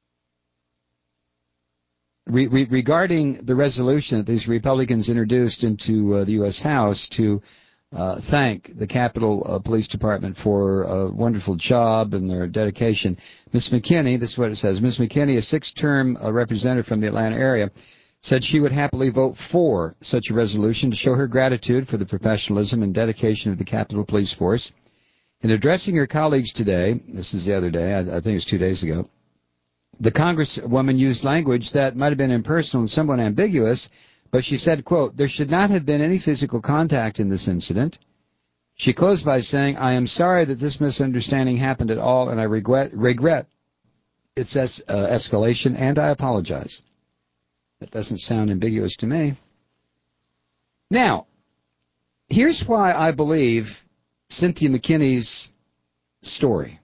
Re- re- regarding the resolution that these Republicans introduced into uh, the U S House to uh, thank the Capitol uh, Police Department for a wonderful job and their dedication, Miz McKinney, this is what it says, Miz McKinney, a six-term uh, representative from the Atlanta area, said she would happily vote for such a resolution to show her gratitude for the professionalism and dedication of the Capitol Police Force. In addressing her colleagues today, this is the other day, I, I think it was two days ago, the Congresswoman used language that might have been impersonal and somewhat ambiguous, but she said, quote, there should not have been any physical contact in this incident. She closed by saying, I am sorry that this misunderstanding happened at all, and I regret, regret its es- uh, escalation, and I apologize. That doesn't sound ambiguous to me. Now, here's why I believe Cynthia McKinney's story,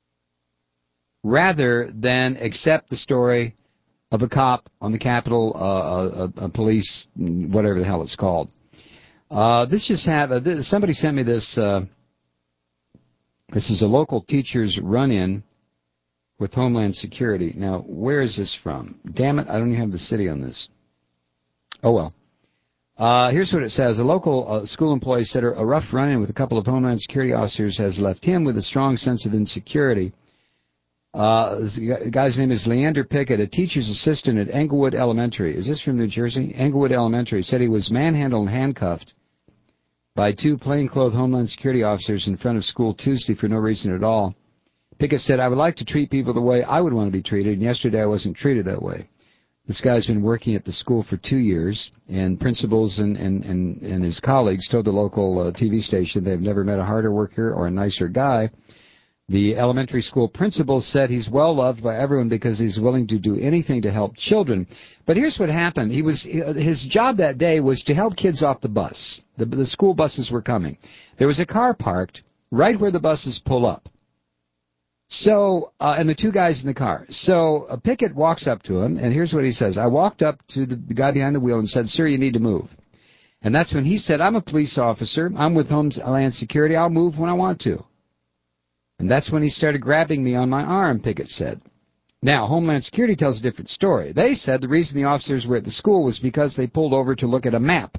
rather than accept the story of a cop on the Capitol, uh, a, a police, whatever the hell it's called. Uh, this just have uh, this, somebody sent me this. Uh, this is a local teacher's run-in with Homeland Security. Now, where is this from? Damn it, I don't even have the city on this. Oh well. Uh, here's what it says. A local uh, school employee said a rough run-in with a couple of Homeland Security officers has left him with a strong sense of insecurity. Uh, the guy's name is Leander Pickett, a teacher's assistant at Englewood Elementary. Is this from New Jersey? Englewood Elementary. Said he was manhandled and handcuffed by two plainclothes Homeland Security officers in front of school Tuesday for no reason at all. Pickett said, I would like to treat people the way I would want to be treated, and yesterday I wasn't treated that way. This guy's been working at the school for two years, and principals and, and, and, and his colleagues told the local uh, T V station they've never met a harder worker or a nicer guy. The elementary school principal said he's well loved by everyone because he's willing to do anything to help children. But here's what happened. He was his job that day was to help kids off the bus. The, the school buses were coming. There was a car parked right where the buses pull up. So, uh, and the two guys in the car. So uh, Pickett walks up to him, and here's what he says. I walked up to the guy behind the wheel and said, sir, you need to move. And that's when he said, I'm a police officer. I'm with Homeland Security. I'll move when I want to. And that's when he started grabbing me on my arm, Pickett said. Now, Homeland Security tells a different story. They said the reason the officers were at the school was because they pulled over to look at a map.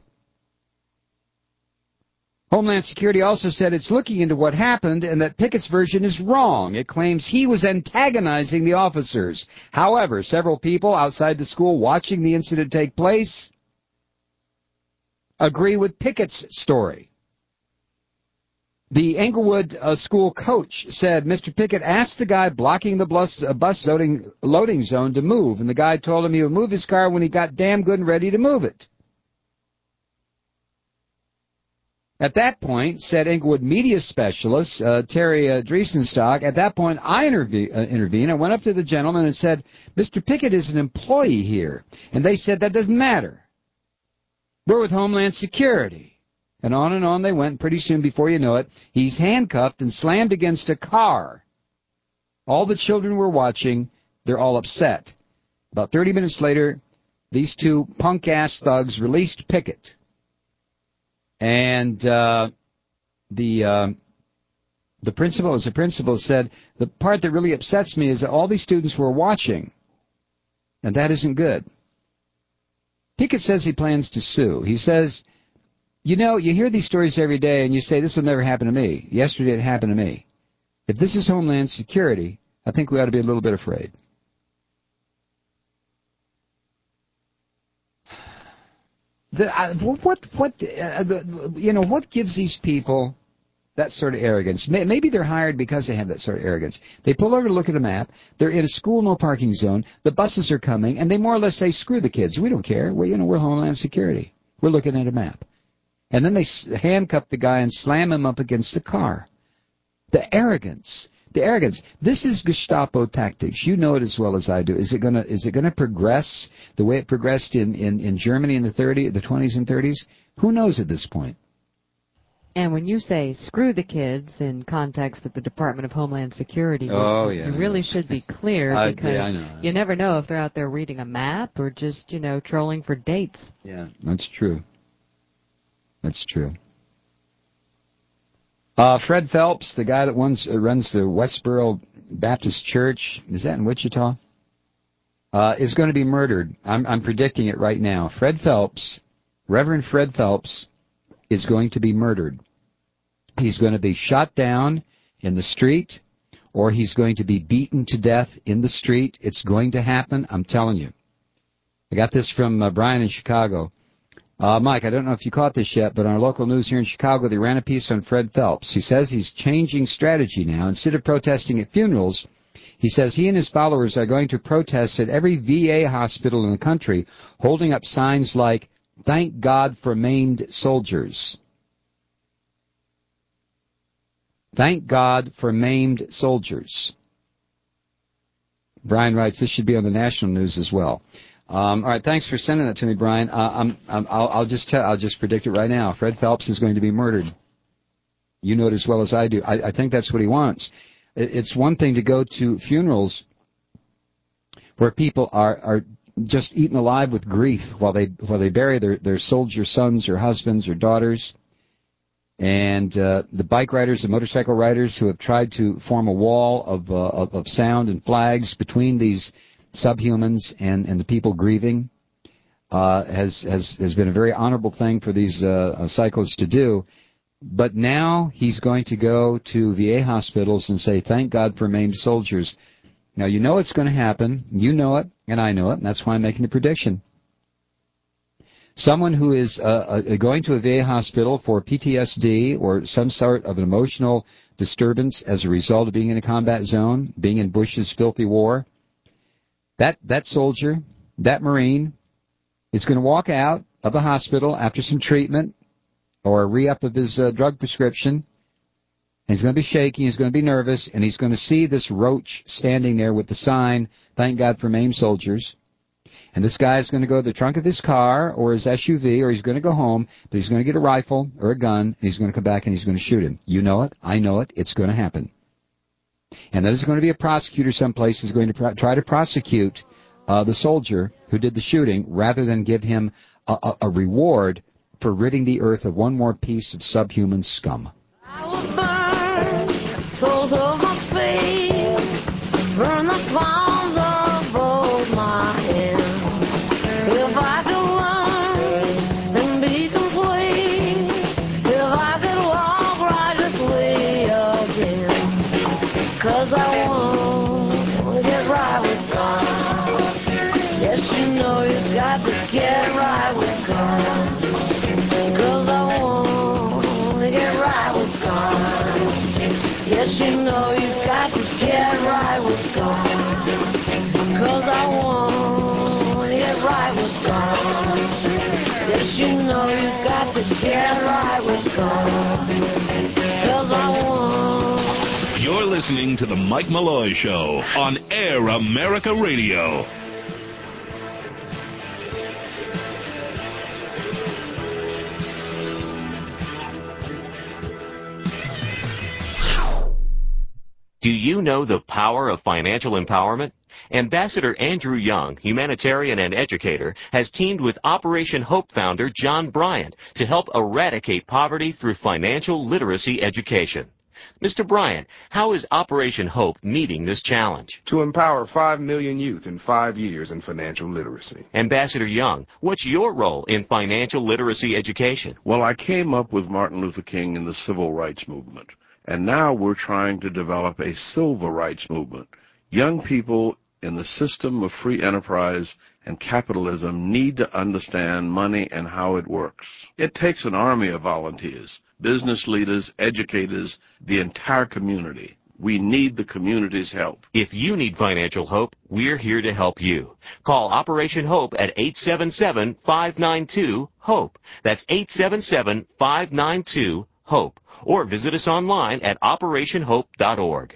Homeland Security also said it's looking into what happened and that Pickett's version is wrong. It claims he was antagonizing the officers. However, several people outside the school watching the incident take place agree with Pickett's story. The Englewood uh, school coach said Mister Pickett asked the guy blocking the bus, uh, bus loading, loading zone to move, and the guy told him he would move his car when he got damn good and ready to move it. At that point, said Englewood media specialist uh, Terry uh, Driesenstock, at that point I interve- uh, intervened. I went up to the gentleman and said, Mister Pickett is an employee here. And they said, that doesn't matter. We're with Homeland Security. And on and on they went. Pretty soon, before you know it, he's handcuffed and slammed against a car. All the children were watching. They're all upset. About thirty minutes later, these two punk-ass thugs released Pickett. And uh, the uh, the principal, as the principal said, the part that really upsets me is that all these students were watching, and that isn't good. Pickett says he plans to sue. He says, you know, you hear these stories every day, and you say, this will never happen to me. Yesterday it happened to me. If this is Homeland Security, I think we ought to be a little bit afraid. The, uh, what, what, uh, the, you know, what gives these people that sort of arrogance? Maybe they're hired because they have that sort of arrogance. They pull over to look at a map. They're in a school no parking zone. The buses are coming, and they more or less say, screw the kids. We don't care. We're, you know, we're Homeland Security. We're looking at a map. And then they handcuff the guy and slam him up against the car. The arrogance. The arrogance. This is Gestapo tactics. You know it as well as I do. Is it gonna is it gonna progress the way it progressed in, in, in Germany in the thirties, the twenties and thirties? Who knows at this point? And when you say screw the kids in context of the Department of Homeland Security, oh, you, yeah, you really should be clear I, because yeah, I know. you never know if they're out there reading a map or just, you know, trolling for dates. Yeah, that's true. That's true. Uh, Fred Phelps, the guy that runs, uh, runs the Westboro Baptist Church, is that in Wichita? Uh, is going to be murdered. I'm, I'm predicting it right now. Fred Phelps, Reverend Fred Phelps, is going to be murdered. He's going to be shot down in the street, or he's going to be beaten to death in the street. It's going to happen, I'm telling you. I got this from uh, Brian in Chicago. Uh, Mike, I don't know if you caught this yet, but on our local news here in Chicago, they ran a piece on Fred Phelps. He says he's changing strategy now. Instead of protesting at funerals, he says he and his followers are going to protest at every V A hospital in the country, holding up signs like, "Thank God for maimed soldiers." Thank God for maimed soldiers. Brian writes, this should be on the national news as well. Um, all right, thanks for sending that to me, Brian. Uh, I'm, I'm, I'll, I'll just tell, I'll just predict it right now. Fred Phelps is going to be murdered. You know it as well as I do. I, I think that's what he wants. It, it's one thing to go to funerals where people are, are just eaten alive with grief while they while they bury their, their soldier sons or husbands or daughters. And uh, the bike riders and motorcycle riders who have tried to form a wall of, uh, of, of sound and flags between these subhumans and, and the people grieving uh, has, has has been a very honorable thing for these uh, cyclists to do. But now he's going to go to V A hospitals and say, thank God for maimed soldiers. Now, you know it's going to happen. You know it, and I know it, and that's why I'm making the prediction. Someone who is uh, uh, going to a V A hospital for P T S D or some sort of an emotional disturbance as a result of being in a combat zone, being in Bush's filthy war, That that soldier, that Marine, is going to walk out of the hospital after some treatment or a re-up of his uh, drug prescription. And he's going to be shaky, he's going to be nervous, and he's going to see this roach standing there with the sign, "Thank God for maimed soldiers." And this guy is going to go to the trunk of his car or his S U V, or he's going to go home, but he's going to get a rifle or a gun, and he's going to come back and he's going to shoot him. You know it, I know it, it's going to happen. And there's going to be a prosecutor someplace who's going to pr- try to prosecute uh, the soldier who did the shooting rather than give him a, a, a reward for ridding the earth of one more piece of subhuman scum. I will burn souls of my faith, burn the palms of both my hands. If I could learn and be complete, if I could walk righteously again, 'cause I want to get right with God. Yes, you know you got to get right with God. 'cause I won. You're listening to The Mike Malloy Show on Air America Radio. Do you know the power of financial empowerment? Ambassador Andrew Young, humanitarian and educator, has teamed with Operation Hope founder John Bryant to help eradicate poverty through financial literacy education. Mister Bryant, how is Operation Hope meeting this challenge? To empower five million youth in five years in financial literacy. Ambassador Young, what's your role in financial literacy education? Well, I came up with Martin Luther King in the civil rights movement. And now we're trying to develop a civil rights movement. Young people in the system of free enterprise and capitalism need to understand money and how it works. It takes an army of volunteers, business leaders, educators, the entire community. We need the community's help. If you need financial hope, we're here to help you. Call Operation Hope at eight seven seven, five nine two, HOPE. That's eight seven seven, five nine two, HOPE. Or visit us online at operation hope dot org.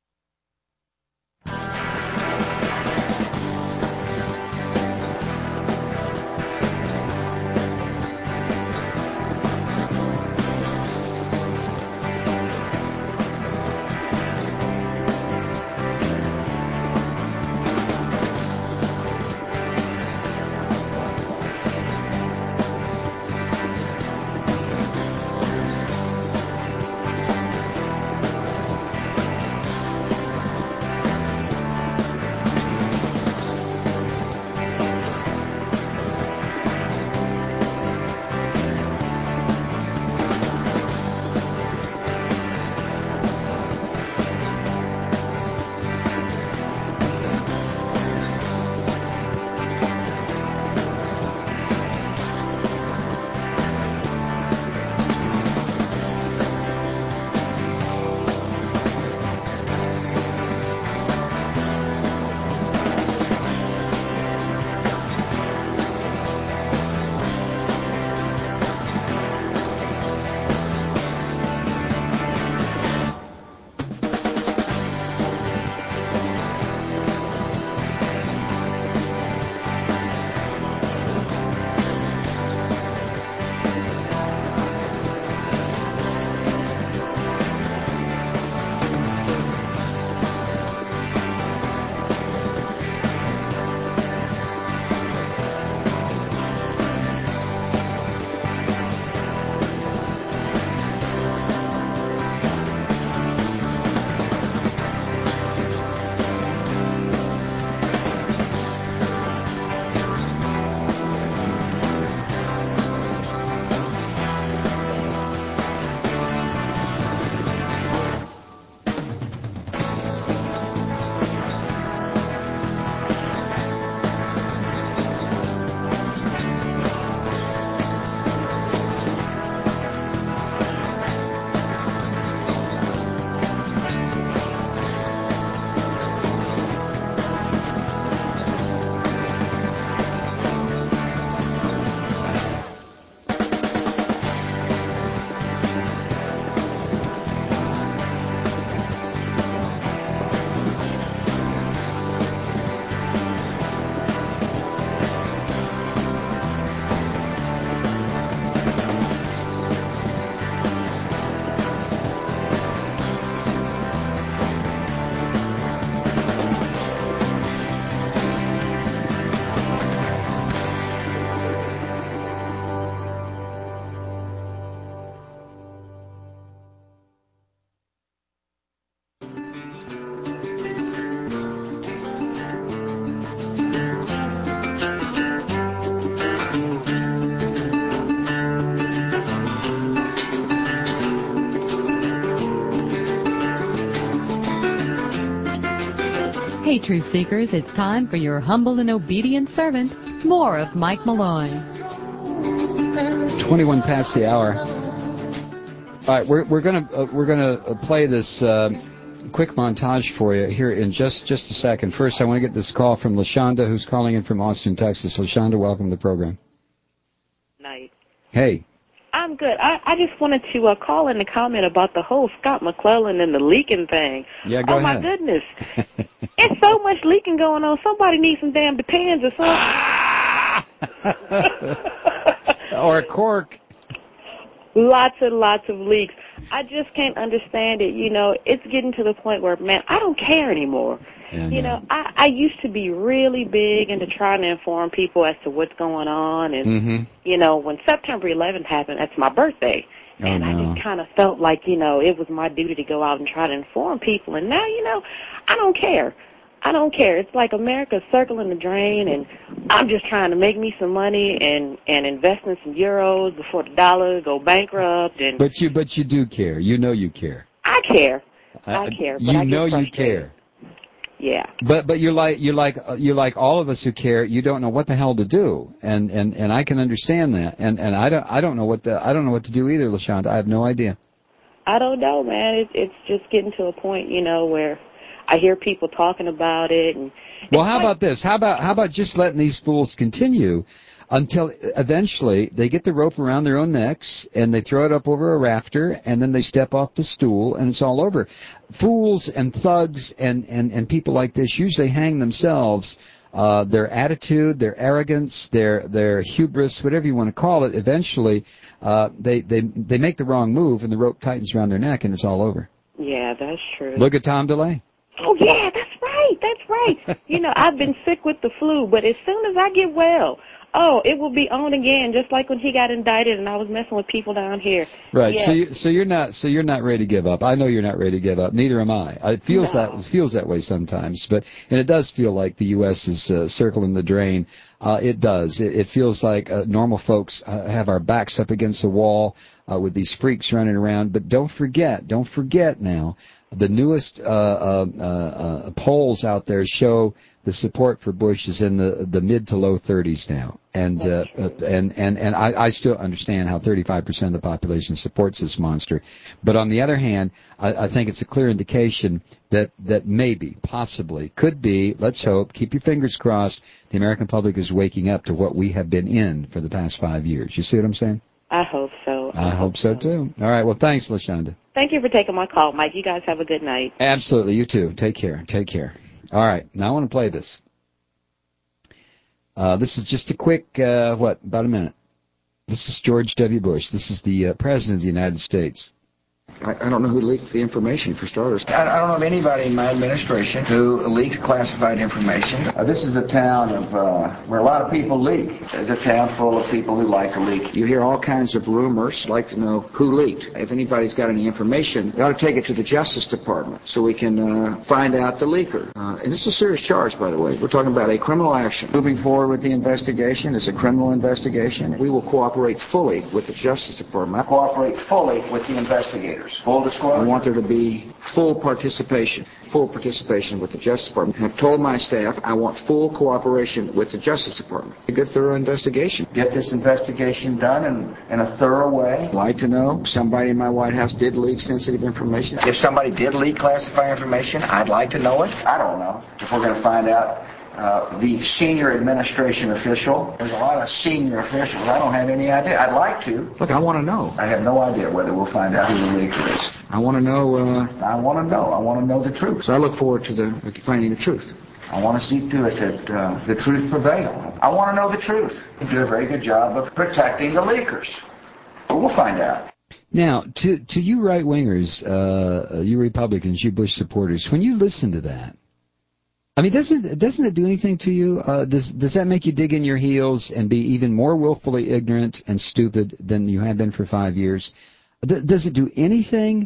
Hey, Truth Seekers, it's time for your humble and obedient servant, more of Mike Malloy. twenty-one past the hour. All right, we're we're gonna uh, we're gonna play this uh, quick montage for you here in just just a second. First, I want to get this call from LaShonda, who's calling in from Austin, Texas. LaShonda, welcome to the program. Night. Hey. I'm good. I, I just wanted to uh, call in to comment about the whole Scott McClellan and the leaking thing. Yeah, go oh, ahead. my goodness. It's so much leaking going on. Somebody needs some damn Depends or something. Or a cork. Lots and lots of leaks. I just can't understand it. You know, it's getting to the point where, man, I don't care anymore. Yeah, you know, I, I used to be really big into trying to inform people as to what's going on. And, mm-hmm. you know, when September eleventh happened, that's my birthday. Oh, and no. I just kind of felt like, you know, it was my duty to go out and try to inform people. And now, you know, I don't care. I don't care. It's like America's circling the drain, and I'm just trying to make me some money and, and invest in some euros before the dollar go bankrupt. And But you, but you do care. You know you care. I care. Uh, I care. But you I get know you frustrated. care. Yeah. But but you're like you're like uh, you're like all of us who care. You don't know what the hell to do, and and and I can understand that. And and I don't I don't know what to, I don't know what to do either, LaShonda. I have no idea. I don't know, man. It, it's just getting to a point, you know, where I hear people talking about it. And Well, how about this? How about how about just letting these fools continue until eventually they get the rope around their own necks and they throw it up over a rafter and then they step off the stool and it's all over. Fools and thugs and, and, and people like this usually hang themselves. Uh, their attitude, their arrogance, their their hubris, whatever you want to call it, eventually uh, they, they, they make the wrong move and the rope tightens around their neck and it's all over. Yeah, that's true. Look at Tom DeLay. Oh, yeah, that's right. That's right. You know, I've been sick with the flu, but as soon as I get well, oh, it will be on again, just like when he got indicted and I was messing with people down here. Right. Yes. So you, so you're not so you're not ready to give up. I know you're not ready to give up. Neither am I. It feels No. that it feels that way sometimes, but and it does feel like the U S is uh, circling the drain. Uh, it does. It, it feels like uh, normal folks uh, have our backs up against the wall uh, with these freaks running around. But don't forget, don't forget now. The newest uh, uh, uh, polls out there show the support for Bush is in the the mid to low thirties now, and uh, uh, and and and I, I still understand how thirty-five percent of the population supports this monster. But on the other hand, I, I think it's a clear indication that that maybe, possibly, could be. Let's hope. Keep your fingers crossed. The American public is waking up to what we have been in for the past five years. You see what I'm saying? I hope so. I, I hope so too. All right. Well, thanks, LaShonda. Thank you for taking my call, Mike. You guys have a good night. Absolutely. You too. Take care. Take care. All right. Now I want to play this. Uh, this is just a quick, uh, what, about a minute. This is George W. Bush. This is the uh, President of the United States. I, I don't know who leaked the information, for starters. I, I don't know of anybody in my administration who leaked classified information. Uh, this is a town of uh, where a lot of people leak. It's a town full of people who like to leak. You hear all kinds of rumors. I'd like to know who leaked. If anybody's got any information, you ought to take it to the Justice Department so we can uh, find out the leaker. Uh, and this is a serious charge, by the way. We're talking about a criminal action. Moving forward with the investigation, it's a criminal investigation. We will cooperate fully with the Justice Department. I cooperate fully with the investigators. Full disclosure. I want there to be full participation, full participation with the Justice Department. I've told my staff I want full cooperation with the Justice Department. A good thorough investigation. Get this investigation done in, in a thorough way. I'd like to know if somebody in my White House did leak sensitive information. If somebody did leak classified information, I'd like to know it. I don't know if we're going to find out. Uh, the senior administration official. There's a lot of senior officials. I don't have any idea. I'd like to. Look, I want to know. I have no idea whether we'll find out who the leaker is. I want to know. Uh, I want to know. I want to know the truth. So I look forward to the to finding the truth. I want to see to it that uh, the truth prevail. I want to know the truth. We do a very good job of protecting the leakers. But we'll find out. Now, to to you right wingers, uh, you Republicans, you Bush supporters, when you listen to that. I mean, doesn't doesn't it do anything to you? Uh, does does that make you dig in your heels and be even more willfully ignorant and stupid than you have been for five years? D- does it do anything?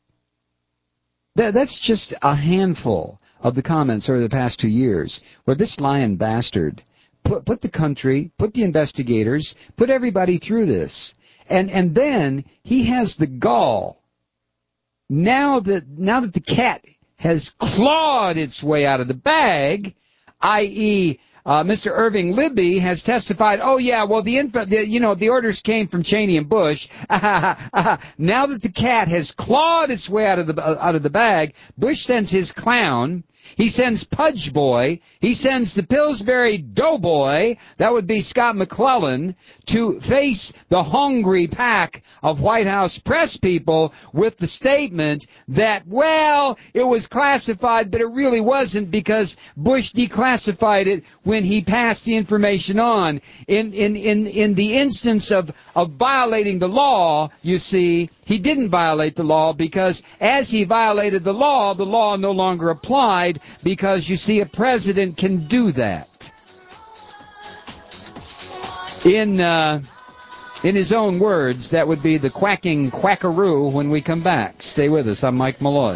That that's just a handful of the comments over the past two years where this lying bastard put put the country, put the investigators, put everybody through this, and and then he has the gall. Now that now that the cat has clawed its way out of the bag, that is, uh, Mister Irving Libby has testified, oh, yeah, well, the, info, the you know, the orders came from Cheney and Bush. Now that the cat has clawed its way out of the uh, out of the bag, Bush sends his clown, He sends Pudge Boy. He sends the Pillsbury Doughboy, that would be Scott McClellan, to face the hungry pack of White House press people with the statement that, well, it was classified, but it really wasn't because Bush declassified it when he passed the information on. In, in, in, in the instance of, of violating the law, you see, he didn't violate the law because as he violated the law, the law no longer applied because, you see, a president can do that. In, uh, in his own words, that would be the quacking quackaroo when we come back. Stay with us. I'm Mike Malloy.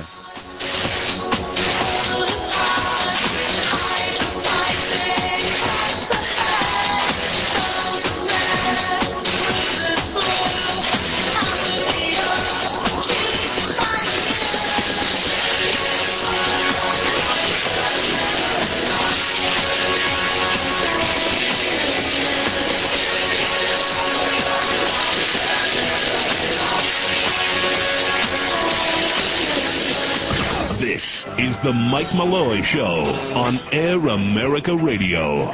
This is the Mike Malloy Show on Air America Radio.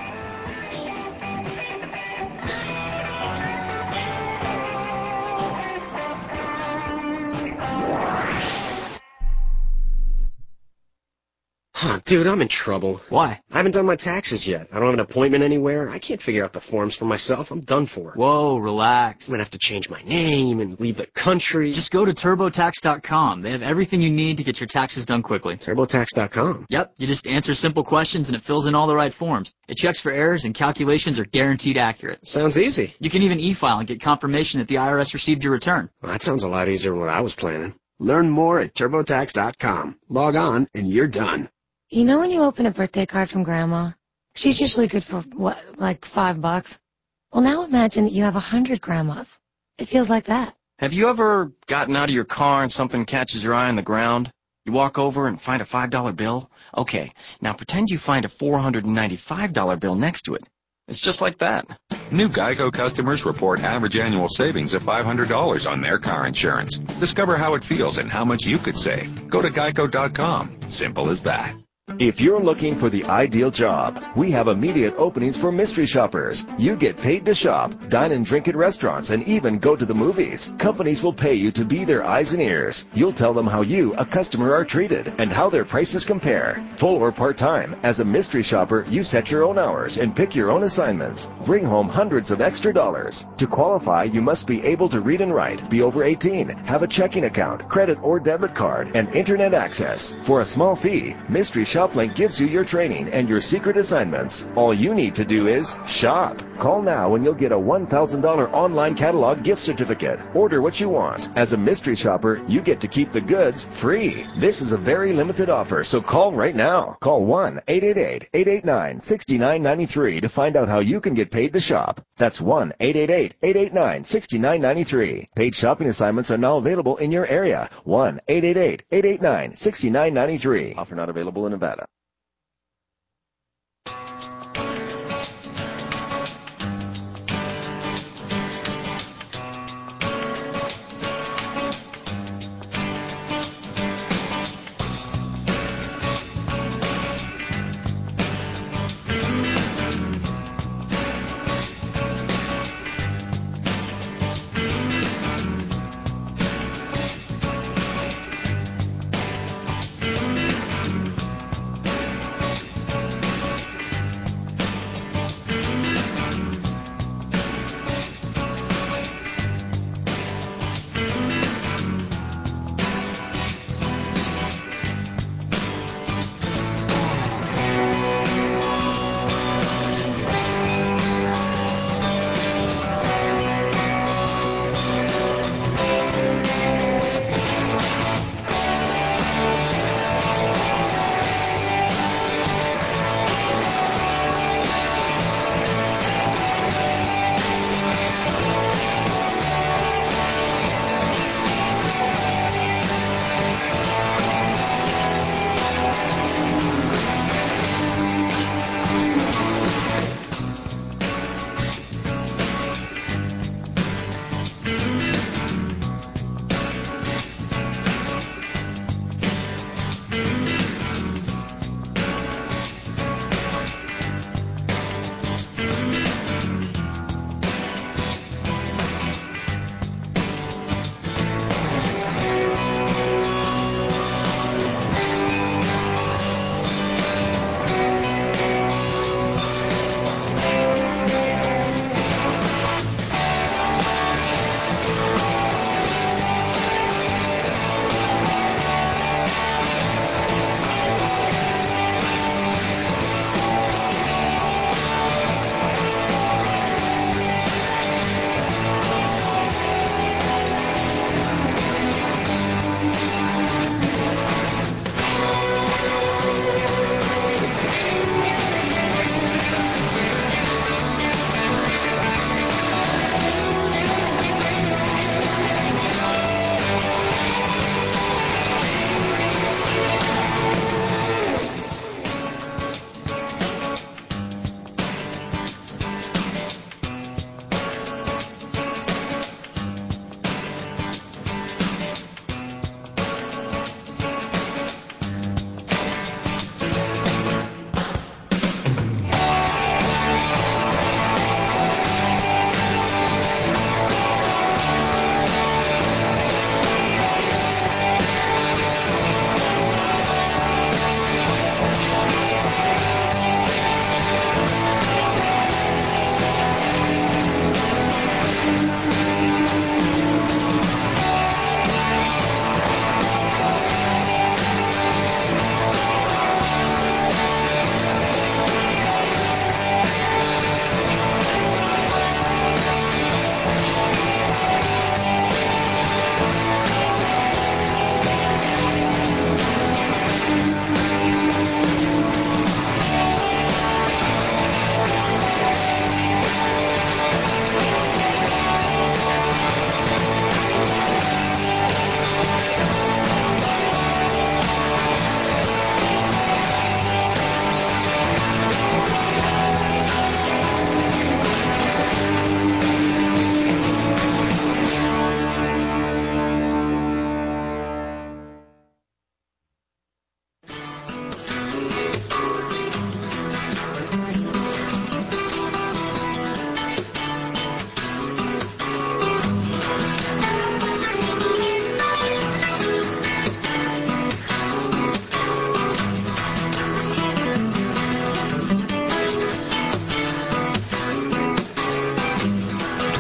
Huh, dude, I'm in trouble. Why? I haven't done my taxes yet. I don't have an appointment anywhere. I can't figure out the forms for myself. I'm done for. Whoa, relax. I'm gonna have to change my name and leave the country. Just go to turbo tax dot com. They have everything you need to get your taxes done quickly. turbo tax dot com? Yep, you just answer simple questions and it fills in all the right forms. It checks for errors and calculations are guaranteed accurate. Sounds easy. You can even e-file and get confirmation that the I R S received your return. Well, that sounds a lot easier than what I was planning. Learn more at turbo tax dot com. Log on and you're done. You know when you open a birthday card from Grandma? She's usually good for, what, like five bucks? Well, now imagine that you have a hundred grandmas. It feels like that. Have you ever gotten out of your car and something catches your eye on the ground? You walk over and find a five dollar bill? Okay, now pretend you find a four hundred ninety-five dollar bill next to it. It's just like that. New Geico customers report average annual savings of five hundred dollars on their car insurance. Discover how it feels and how much you could save. Go to geico dot com. Simple as that. If you're looking for the ideal job, we have immediate openings for mystery shoppers. You get paid to shop, dine and drink at restaurants, and even go to the movies. Companies will pay you to be their eyes and ears. You'll tell them how you, a customer, are treated and how their prices compare. Full or part-time, as a mystery shopper, you set your own hours and pick your own assignments. Bring home hundreds of extra dollars. To qualify, you must be able to read and write, be over eighteen, have a checking account, credit or debit card, and internet access. For a small fee, Mystery ShopLink gives you your training and your secret assignments. All you need to do is shop. Call now and you'll get a one thousand dollars online catalog gift certificate. Order what you want. As a mystery shopper, you get to keep the goods free. This is a very limited offer, so call right now. Call one eight eight eight, eight eight nine, six nine nine three to find out how you can get paid to shop. That's one eight eight eight, eight eight nine, six nine nine three. Paid shopping assignments are now available in your area. one eight eight eight, eight eight nine, six nine nine three. Offer not available in Nevada.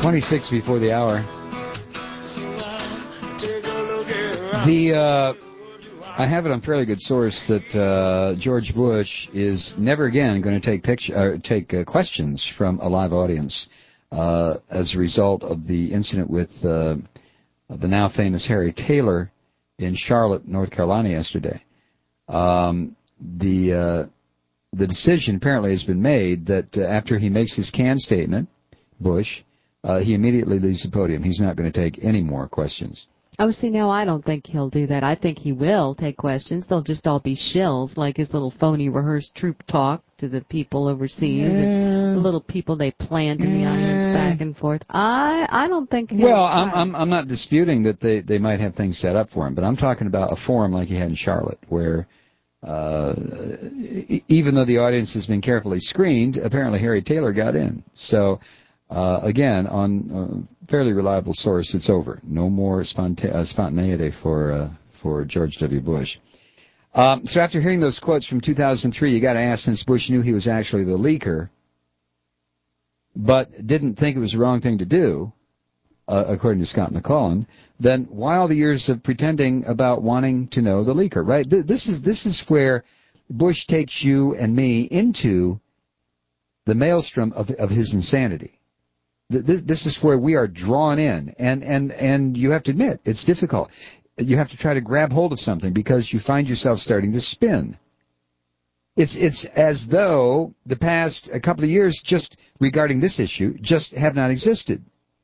twenty-six before the hour. The uh, I have it on fairly good source that uh, George Bush is never again going to take picture, uh, take uh, questions from a live audience uh, as a result of the incident with uh, the now famous Harry Taylor in Charlotte, North Carolina yesterday. Um, the uh, the decision apparently has been made that uh, after he makes his canned statement, Bush, uh, he immediately leaves the podium. He's not going to take any more questions. Oh, see, now I don't think he'll do that. I think he will take questions. They'll just all be shills, like his little phony rehearsed troop talk to the people overseas, yeah. and the little people they plant in the islands back and forth. I I don't think he'll Well, I'm, I'm I'm not disputing that they, they might have things set up for him, but I'm talking about a forum like he had in Charlotte, where uh, even though the audience has been carefully screened, apparently Harry Taylor got in. So... Uh, again, on a fairly reliable source, it's over. No more sponta- uh, spontaneity for uh, for George W. Bush. Um, so after hearing those quotes from two thousand three, you got to ask, since Bush knew he was actually the leaker, but didn't think it was the wrong thing to do, uh, according to Scott McClellan, then why all the years of pretending about wanting to know the leaker, right? Th- this is this is where Bush takes you and me into the maelstrom of of his insanity. This is where we are drawn in, and, and, and you have to admit, it's difficult. You have to try to grab hold of something because you find yourself starting to spin. It's, it's as though the past a couple of years just regarding this issue just have not existed.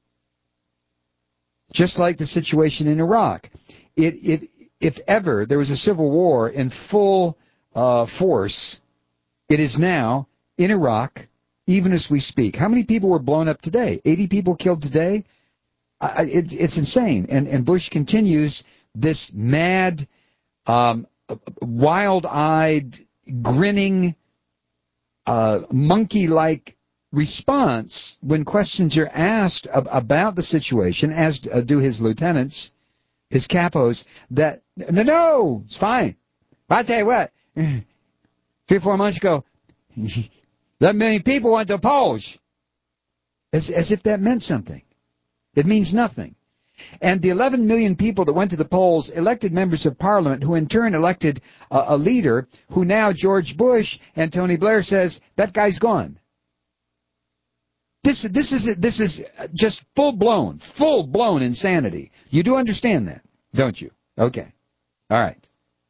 Just like the situation in Iraq. It, it, if ever there was a civil war in full uh, force, it is now in Iraq, even as we speak. How many people were blown up today? eighty people killed today? I, it, it's insane. And, and Bush continues this mad, um, wild-eyed, grinning, uh, monkey-like response when questions are asked ab- about the situation, as do his lieutenants, his capos, that, no, no, it's fine. I'll tell you what, three or four months ago, that many people went to polls. As, as if that meant something. It means nothing. And the eleven million people that went to the polls elected members of Parliament, who in turn elected a, a leader who now George Bush and Tony Blair says, that guy's gone. This, this is this is just full-blown, full-blown insanity. You do understand that, don't you? Okay. All right.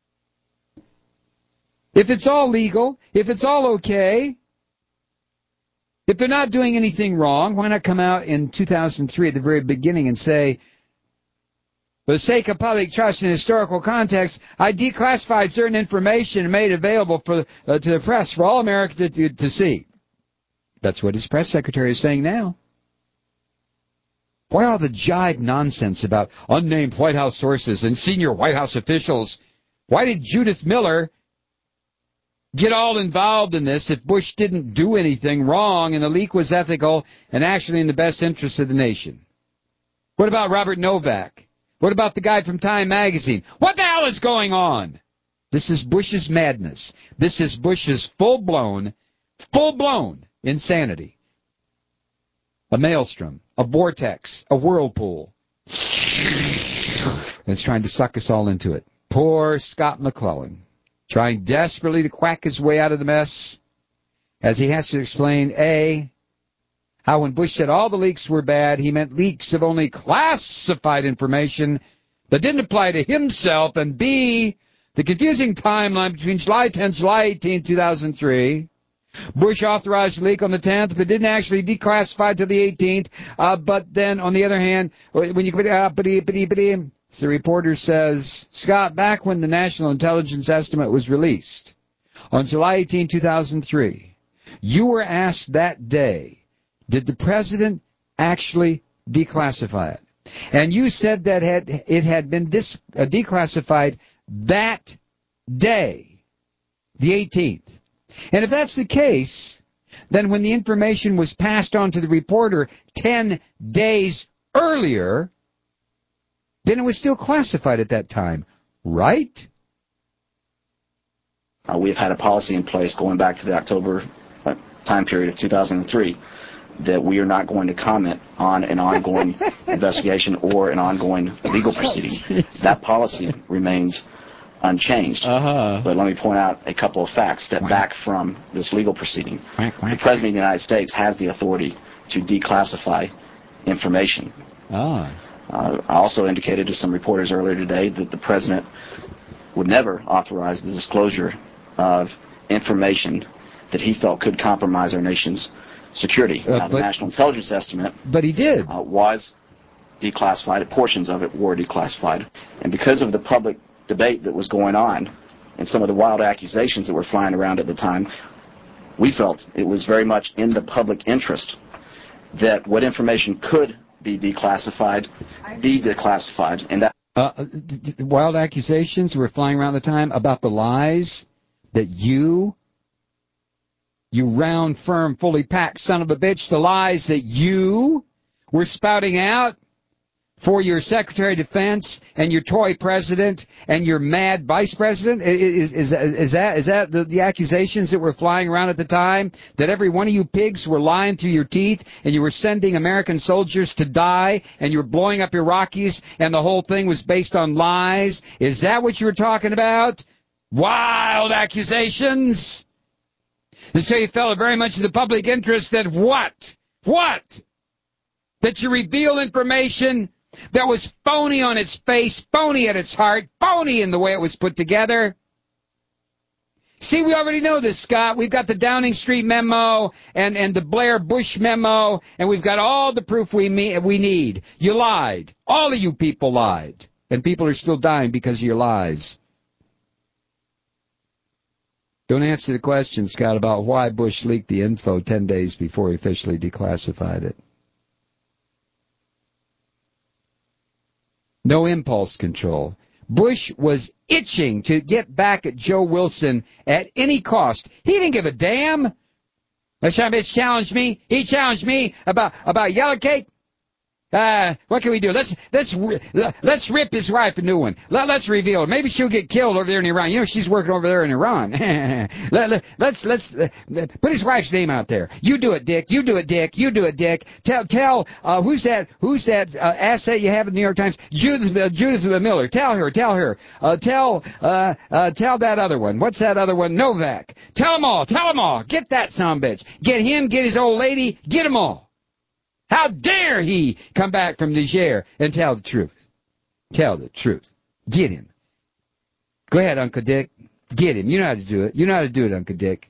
If it's all legal, if it's all okay, if they're not doing anything wrong, why not come out in two thousand three at the very beginning and say, for the sake of public trust and historical context, I declassified certain information and made it available for uh, to the press for all America to, to, to see. That's what his press secretary is saying now. Why all the jive nonsense about unnamed White House sources and senior White House officials? Why did Judith Miller get all involved in this if Bush didn't do anything wrong and the leak was ethical and actually in the best interest of the nation? What about Robert Novak? What about the guy from Time Magazine? What the hell is going on? This is Bush's madness. This is Bush's full-blown, full-blown insanity. A maelstrom, a vortex, a whirlpool. It's trying to suck us all into it. Poor Scott McClellan, trying desperately to quack his way out of the mess, as he has to explain, A, how when Bush said all the leaks were bad, he meant leaks of only classified information that didn't apply to himself, and B, the confusing timeline between July tenth and July eighteenth, two thousand three. Bush authorized the leak on the tenth, but didn't actually declassify till the eighteenth. Uh, but then, on the other hand, when you... Uh, the reporter says, Scott, back when the National Intelligence Estimate was released, on July eighteenth, two thousand three, you were asked that day, did the president actually declassify it? And you said that had, it had been dis, uh, declassified that day, the eighteenth. And if that's the case, then when the information was passed on to the reporter ten days earlier, then it was still classified at that time, right? Uh, we've had a policy in place going back to the October uh, time period of two thousand three that we are not going to comment on an ongoing investigation or an ongoing legal proceeding. That policy remains unchanged. Uh-huh. But let me point out a couple of facts. Step back from this legal proceeding. The President of the United States has the authority to declassify information. Ah. Uh, I also indicated to some reporters earlier today that the President would never authorize the disclosure of information that he felt could compromise our nation's security. Uh, now, the National Intelligence Estimate but he did. Uh, was declassified. Portions of it were declassified. And because of the public debate that was going on and some of the wild accusations that were flying around at the time, we felt it was very much in the public interest that what information could be declassified be declassified. And that Uh, wild accusations were flying around the time about the lies that you, you round, firm, fully packed son of a bitch, the lies that you were spouting out for your Secretary of Defense and your toy president and your mad vice president? Is, is, is that, is that the, the accusations that were flying around at the time? That every one of you pigs were lying through your teeth and you were sending American soldiers to die and you were blowing up your Rockies and the whole thing was based on lies? Is that what you were talking about? Wild accusations? And so you felt very much in the public interest that what? What? That you reveal information that was phony on its face, phony at its heart, phony in the way it was put together. See, we already know this, Scott. We've got the Downing Street memo and, and the Blair Bush memo, and we've got all the proof we, me- we need. You lied. All of you people lied. And people are still dying because of your lies. Don't answer the question, Scott, about why Bush leaked the info ten days before he officially declassified it. No impulse control. Bush was itching to get back at Joe Wilson at any cost. He didn't give a damn. That son of a bitch challenged me. He challenged me about about yellow cake. Uh, what can we do? Let's let's let's rip his wife a new one. Let, let's reveal it. Maybe she'll get killed over there in Iran. You know she's working over there in Iran. let, let, let's let's uh, put his wife's name out there. You do it, Dick. You do it, Dick. You do it, Dick. Tell tell uh, who's that who's that uh, asset you have in the New York Times? Judith uh, Judith Miller. Tell her. Tell her. Uh, tell uh, uh, tell that other one. What's that other one? Novak. Tell them all. Tell them all. Get that son of a bitch. Get him. Get his old lady. Get them all. How dare he come back from Niger and tell the truth? Tell the truth. Get him. Go ahead, Uncle Dick. Get him. You know how to do it. You know how to do it, Uncle Dick.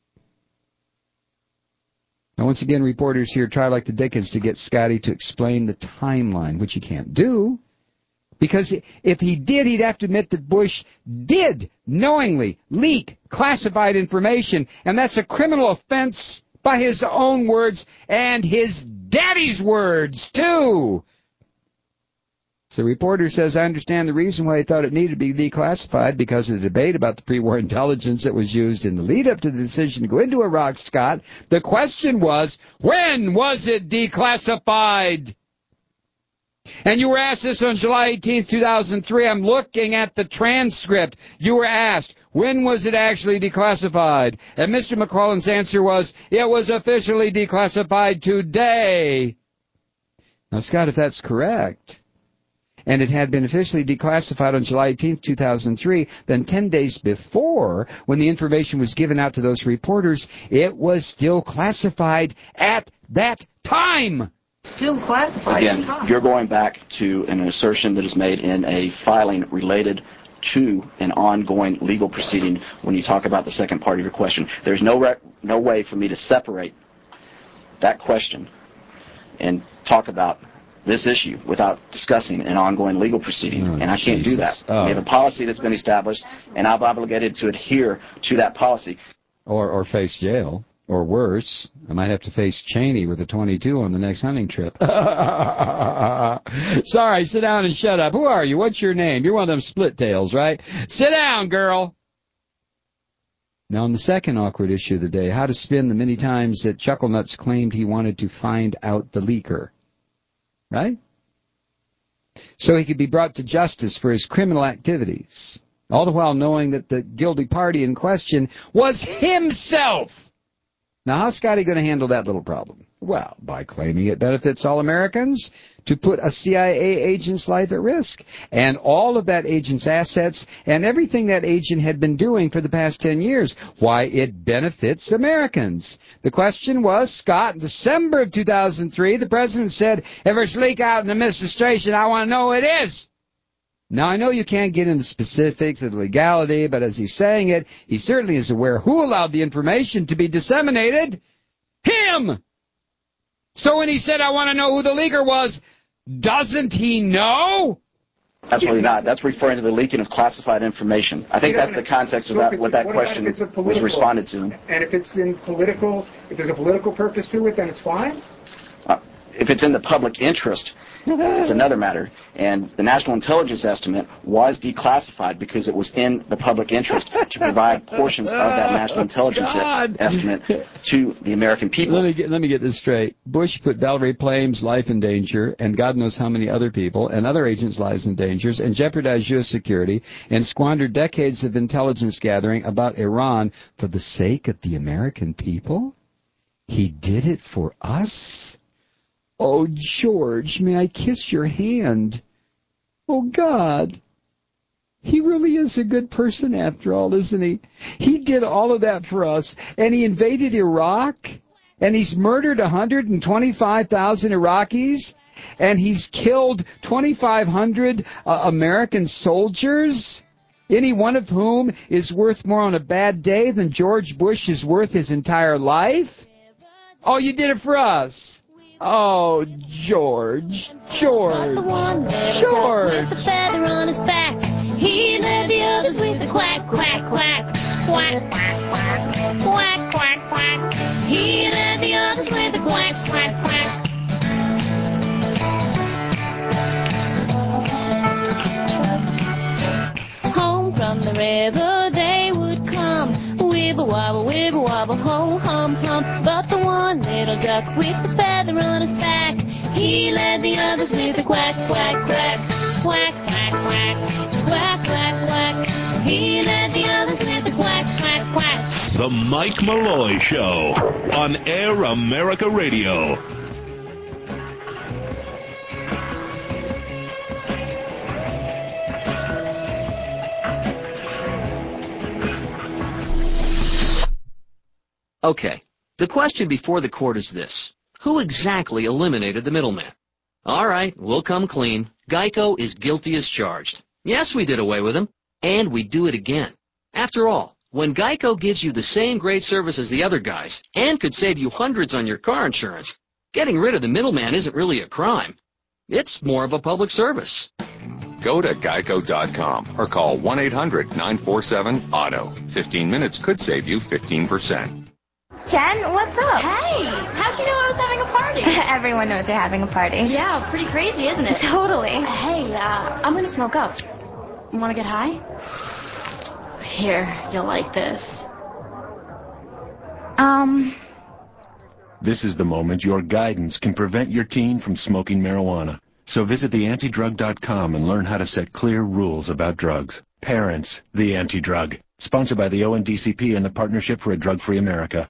Now, once again, reporters here try like the Dickens to get Scotty to explain the timeline, which he can't do. Because if he did, he'd have to admit that Bush did knowingly leak classified information, and that's a criminal offense by his own words and his daddy's words, too. So the reporter says, I understand the reason why he thought it needed to be declassified because of the debate about the pre-war intelligence that was used in the lead-up to the decision to go into Iraq, Scott. The question was, when was it declassified? And you were asked this on July eighteenth, two thousand three. I'm looking at the transcript. You were asked, when was it actually declassified? And Mister McClellan's answer was, it was officially declassified today. Now, Scott, if that's correct, and it had been officially declassified on July eighteenth, two thousand three, then ten days before, when the information was given out to those reporters, it was still classified at that time. Still classified. Again, you're going back to an assertion that is made in a filing related to an ongoing legal proceeding when you talk about the second part of your question. There's no rec- no way for me to separate that question and talk about this issue without discussing an ongoing legal proceeding, oh, and I can't Jesus. do that. Oh. We have a policy that's been established, and I'm obligated to adhere to that policy. Or, or face jail. Or worse, I might have to face Cheney with a twenty-two on the next hunting trip. Sorry, sit down and shut up. Who are you? What's your name? You're one of them split tails, right? Sit down, girl. Now, on the second awkward issue of the day, how to spin the many times that Chucklenuts claimed he wanted to find out the leaker. Right? So he could be brought to justice for his criminal activities, all the while knowing that the guilty party in question was himself. Now, how's Scotty going to handle that little problem? Well, by claiming it benefits all Americans to put a C I A agent's life at risk and all of that agent's assets and everything that agent had been doing for the past ten years. Why it benefits Americans. The question was, Scott, in December of two thousand three, the president said, if it's leak out in the administration, I want to know who it is. Now, I know you can't get into specifics of the legality, but as he's saying it, he certainly is aware who allowed the information to be disseminated. Him! So when he said, I want to know who the leaker was, doesn't he know? Absolutely not. That's referring to the leaking of classified information. I think that's the context of that, what that question was responded to. And if it's in political, if there's a political purpose to it, then it's fine? Uh, if it's in the public interest, it's another matter. And the National Intelligence Estimate was declassified because it was in the public interest to provide portions of that National Intelligence God. Estimate to the American people. Let me get, let me get this straight. Bush put Valerie Plame's life in danger, and God knows how many other people, and other agents' lives in danger, and jeopardized U S security, and squandered decades of intelligence gathering about Iran for the sake of the American people? He did it for us? Oh, George, may I kiss your hand? Oh, God. He really is a good person after all, isn't he? He did all of that for us, and he invaded Iraq, and he's murdered one hundred twenty-five thousand Iraqis, and he's killed twenty-five hundred uh, American soldiers, any one of whom is worth more on a bad day than George Bush is worth his entire life? Oh, you did it for us. Oh, George, George, George. With the feather on his back, he led the others with the quack, quack, quack, quack, quack, quack, quack, quack, quack. He led the others with the quack, quack, quack. Home from the river they would come. Wibble wobble, wibble wobble, home, hum, hum. But the one little duck with the feather on his back, he led the others with a quack, quack, quack, quack, quack, quack, quack, quack, quack. He led the others with a quack, quack, quack. The Mike Malloy Show on Air America Radio. Okay, the question before the court is this. Who exactly eliminated the middleman? All right, we'll come clean. Geico is guilty as charged. Yes, we did away with him, and we do it again. After all, when Geico gives you the same great service as the other guys and could save you hundreds on your car insurance, getting rid of the middleman isn't really a crime. It's more of a public service. Go to geico dot com or call one eight hundred nine four seven auto. fifteen minutes could save you fifteen percent. Jen, what's up? Hey, how'd you know I was having a party? Everyone knows you're having a party. Yeah, pretty crazy, isn't it? Totally. Hey, uh, I'm gonna smoke up. Wanna get high? Here, you'll like this. Um... This is the moment your guidance can prevent your teen from smoking marijuana. So visit the anti drug dot com and learn how to set clear rules about drugs. Parents, the Anti-Drug. Sponsored by the O N D C P and the Partnership for a Drug-Free America.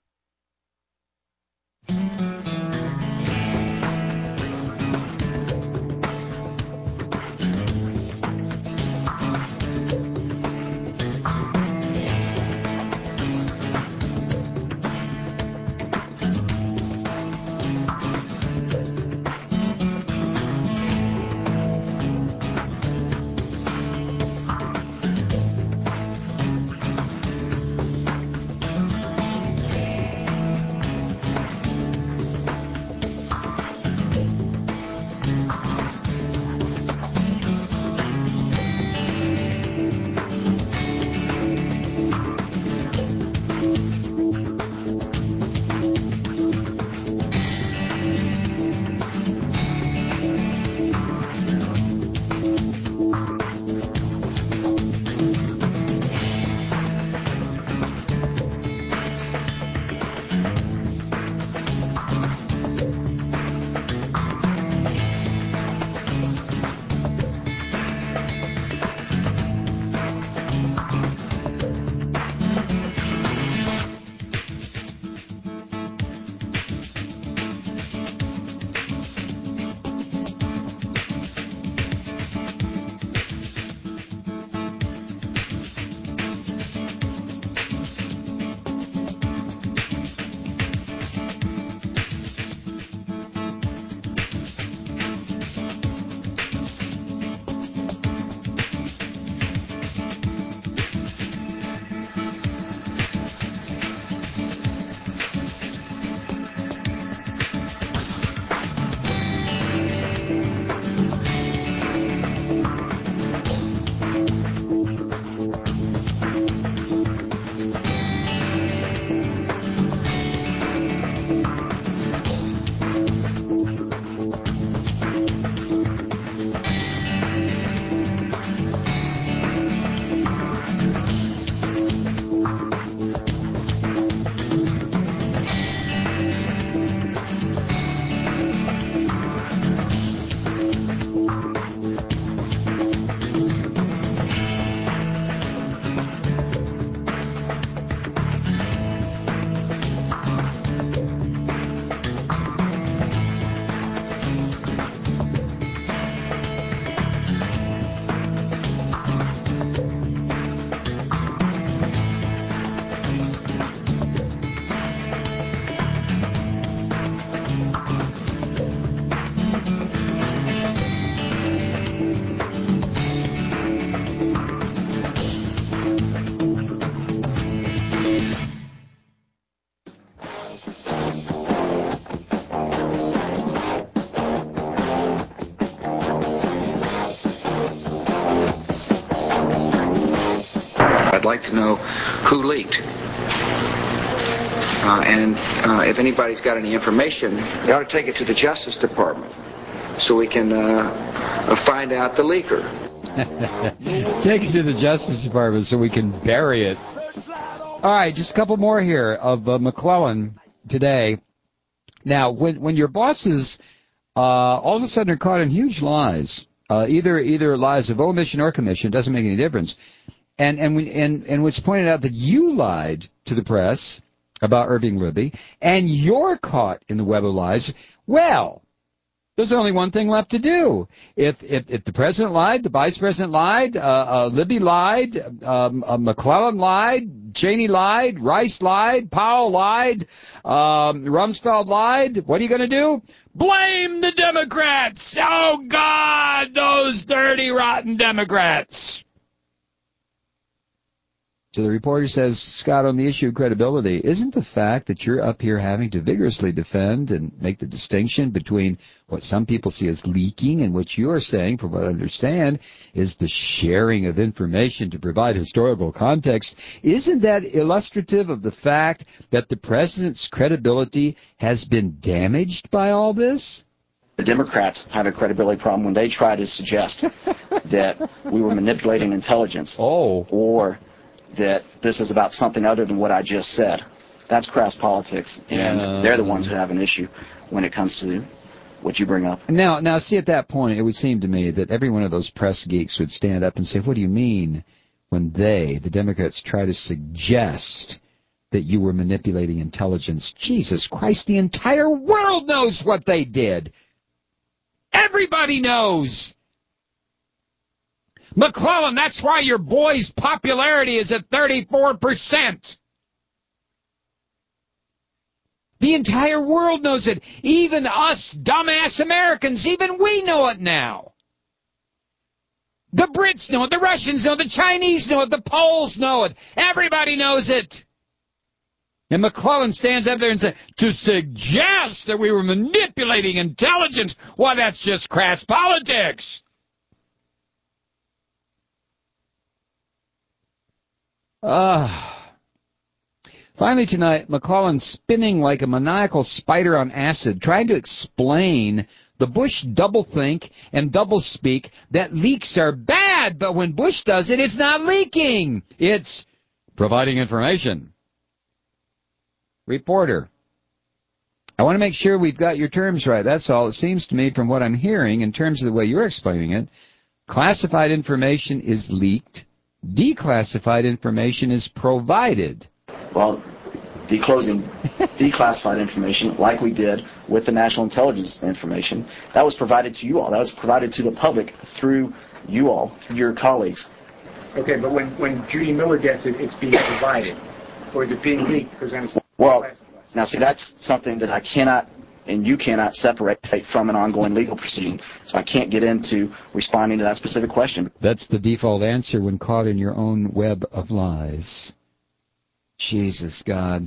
like to know who leaked. Uh, and uh, if anybody's got any information, they ought to take it to the Justice Department so we can uh, find out the leaker. Take it to the Justice Department so we can bury it. All right, just a couple more here of uh, McClellan today. Now, when when your bosses uh, all of a sudden are caught in huge lies, uh, either either lies of omission or commission, it doesn't make any difference, and and we, and and it's pointed out that you lied to the press about Irving Libby, and you're caught in the web of lies, well, there's only one thing left to do. If if, if the president lied, the vice president lied, uh, uh, Libby lied, um, uh, McClellan lied, Cheney lied, Rice lied, Powell lied, um, Rumsfeld lied, what are you going to do? Blame the Democrats! Oh, God, those dirty, rotten Democrats! So the reporter says, Scott, on the issue of credibility, isn't the fact that you're up here having to vigorously defend and make the distinction between what some people see as leaking and what you are saying, from what I understand, is the sharing of information to provide historical context, isn't that illustrative of the fact that the president's credibility has been damaged by all this? The Democrats have a credibility problem when they try to suggest that we were manipulating intelligence. Oh. Or that this is about something other than what I just said. That's crass politics, and yeah. They're the ones who have an issue when it comes to what you bring up. Now, now, see, at that point, it would seem to me that every one of those press geeks would stand up and say, what do you mean when they, the Democrats, try to suggest that you were manipulating intelligence? Jesus Christ, the entire world knows what they did. Everybody knows. McClellan, that's why your boy's popularity is at thirty-four percent. The entire world knows it. Even us dumbass Americans, even we know it now. The Brits know it, the Russians know it, the Chinese know it, the Poles know it. Everybody knows it. And McClellan stands up there and says, to suggest that we were manipulating intelligence, why, that's just crass politics. Ah. Uh, finally tonight, McClellan spinning like a maniacal spider on acid, trying to explain the Bush doublethink and doublespeak that leaks are bad, but when Bush does it, it's not leaking. It's providing information. Reporter, I want to make sure we've got your terms right. That's all. It seems to me from what I'm hearing in terms of the way you're explaining it, classified information is leaked. Declassified information is provided. Well, declosing declassified information, like we did with the national intelligence information, that was provided to you all. That was provided to the public through you all, through your colleagues. Okay, but when, when Judy Miller gets it, it's being provided. Or is it being leaked? Because then it's well, now see, that's something that I cannot and you cannot separate from an ongoing legal proceeding. So I can't get into responding to that specific question. That's the default answer when caught in your own web of lies. Jesus, God.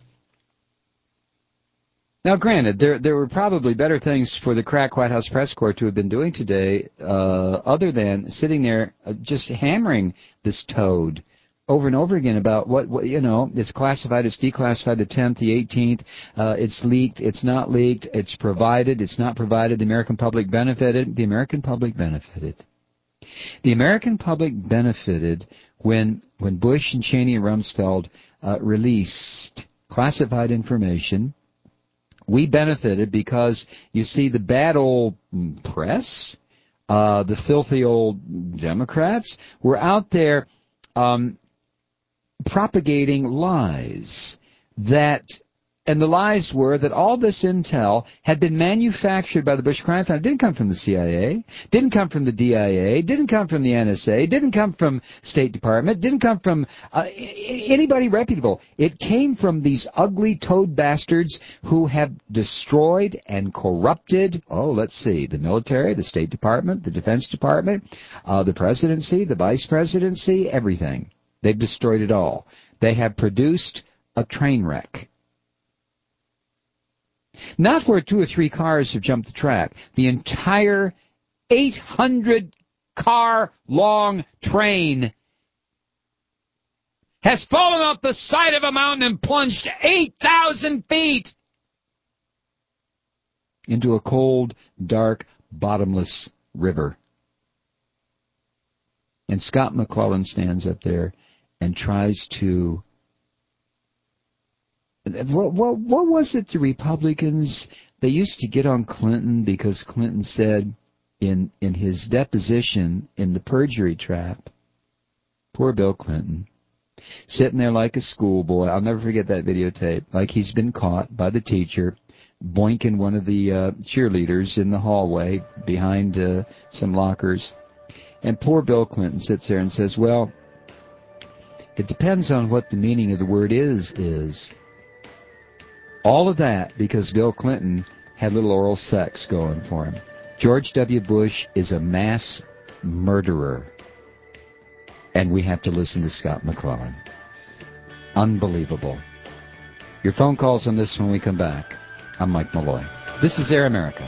Now, granted, there there were probably better things for the crack White House press corps to have been doing today uh, other than sitting there uh, just hammering this toad over and over again about what, what, you know, it's classified, it's declassified, the tenth, the eighteenth, uh, it's leaked, it's not leaked, it's provided, it's not provided, the American public benefited. The American public benefited. The American public benefited when when Bush and Cheney and Rumsfeld uh, released classified information. We benefited because, you see, the bad old press, uh, the filthy old Democrats were out there um, propagating lies that, and the lies were that all this intel had been manufactured by the Bush crime family. It didn't come from the C I A, didn't come from the D I A, didn't come from the N S A, didn't come from State Department, didn't come from uh, anybody reputable. It came from these ugly toad bastards who have destroyed and corrupted, oh, let's see, the military, the State Department, the Defense Department, uh, the presidency, the vice presidency, everything. They've destroyed it all. They have produced a train wreck. Not where two or three cars have jumped the track. The entire eight hundred car long train has fallen off the side of a mountain and plunged eight thousand feet into a cold, dark, bottomless river. And Scott McClellan stands up there and tries to... What, what, what was it the Republicans... They used to get on Clinton because Clinton said in, in his deposition in the perjury trap, poor Bill Clinton, sitting there like a schoolboy. I'll never forget that videotape. Like he's been caught by the teacher boinking one of the uh, cheerleaders in the hallway behind uh, some lockers. And poor Bill Clinton sits there and says, well, it depends on what the meaning of the word is, is. All of that because Bill Clinton had little oral sex going for him. George W. Bush is a mass murderer. And we have to listen to Scott McClellan. Unbelievable. Your phone calls on this when we come back. I'm Mike Malloy. This is Air America.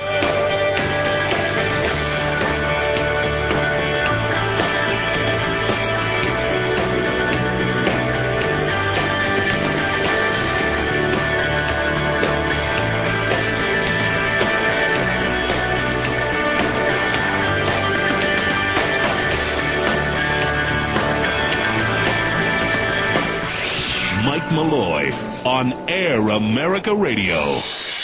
Mike Malloy on Air America Radio.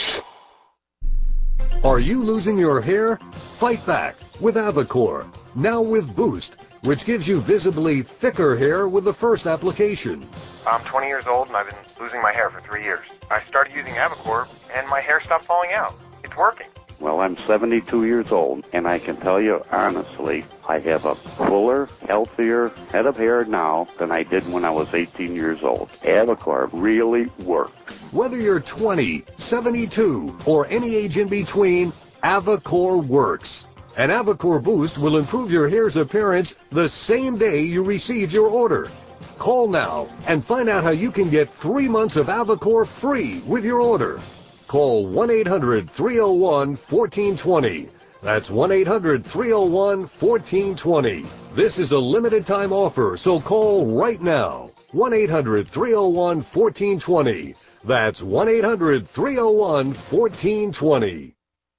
Are you losing your hair? Fight back with Avacor, now with Boost, which gives you visibly thicker hair with the first application. I'm twenty years old and I've been losing my hair for three years. I started using Avacor and my hair stopped falling out. It's working. Well, I'm seventy-two years old, and I can tell you honestly, I have a fuller, healthier head of hair now than I did when I was eighteen years old. Avacor really works. Whether you're twenty, seventy-two, or any age in between, Avacor works. And Avacor Boost will improve your hair's appearance the same day you receive your order. Call now and find out how you can get three months of Avacor free with your order. Call one eight hundred, three oh one, one four two zero. That's one eight hundred, three oh one, one four two zero. This is a limited time offer, so call right now. one eight hundred, three oh one, one four two zero. That's one eight hundred, three oh one, one four two zero.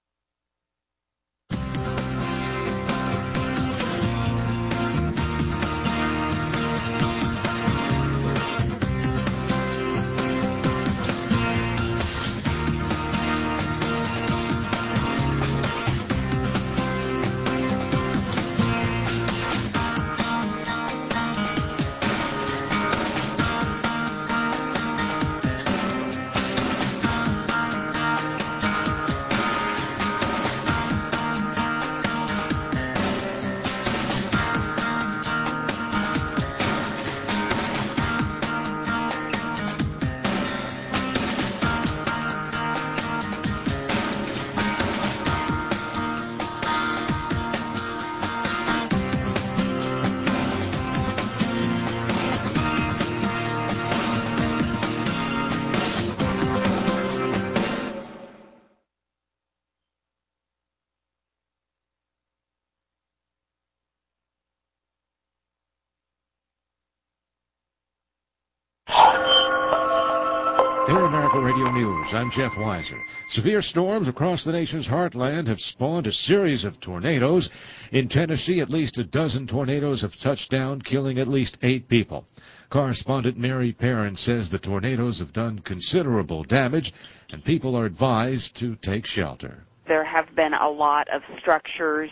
Air America Radio News, I'm Jeff Weiser. Severe storms across the nation's heartland have spawned a series of tornadoes. In Tennessee, at least a dozen tornadoes have touched down, killing at least eight people. Correspondent Mary Perrin says the tornadoes have done considerable damage, and people are advised to take shelter. There have been a lot of structures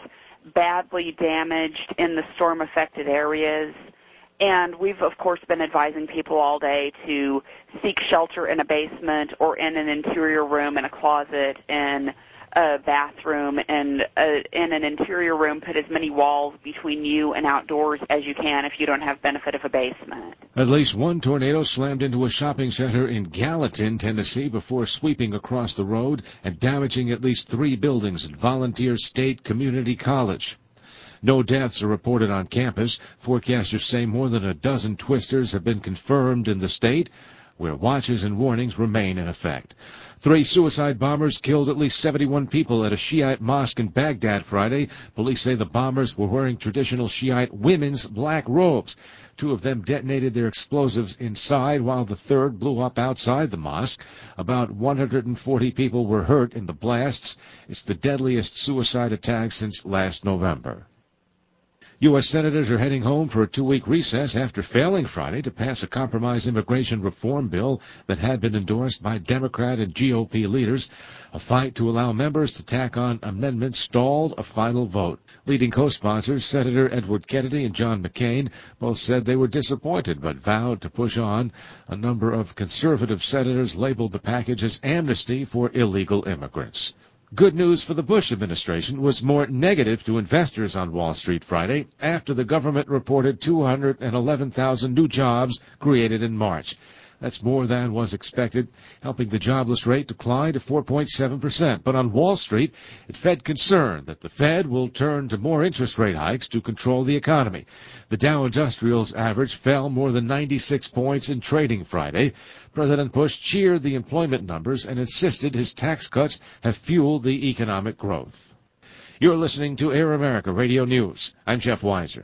badly damaged in the storm-affected areas. And we've, of course, been advising people all day to seek shelter in a basement or in an interior room, in a closet, in a bathroom, and uh, in an interior room, put as many walls between you and outdoors as you can if you don't have benefit of a basement. At least one tornado slammed into a shopping center in Gallatin, Tennessee, before sweeping across the road and damaging at least three buildings at Volunteer State Community College. No deaths are reported on campus. Forecasters say more than a dozen twisters have been confirmed in the state. where watches and warnings remain in effect. Three suicide bombers killed at least seventy-one people at a Shiite mosque in Baghdad Friday. Police say the bombers were wearing traditional Shiite women's black robes. Two of them detonated their explosives inside, while the third blew up outside the mosque. About one hundred forty people were hurt in the blasts. It's the deadliest suicide attack since last November. U S senators are heading home for a two-week recess after failing Friday to pass a compromise immigration reform bill that had been endorsed by Democrat and G O P leaders. A fight to allow members to tack on amendments stalled a final vote. Leading co-sponsors, Senator Edward Kennedy and John McCain, both said they were disappointed but vowed to push on. A number of conservative senators labeled the package as amnesty for illegal immigrants. Good news for the Bush administration was more negative to investors on Wall Street Friday after the government reported two hundred eleven thousand new jobs created in March. That's more than was expected, helping the jobless rate decline to four point seven percent. But on Wall Street, it fed concern that the Fed will turn to more interest rate hikes to control the economy. The Dow Industrials average fell more than ninety-six points in trading Friday. President Bush cheered the employment numbers and insisted his tax cuts have fueled the economic growth. You're listening to Air America Radio News. I'm Jeff Weiser.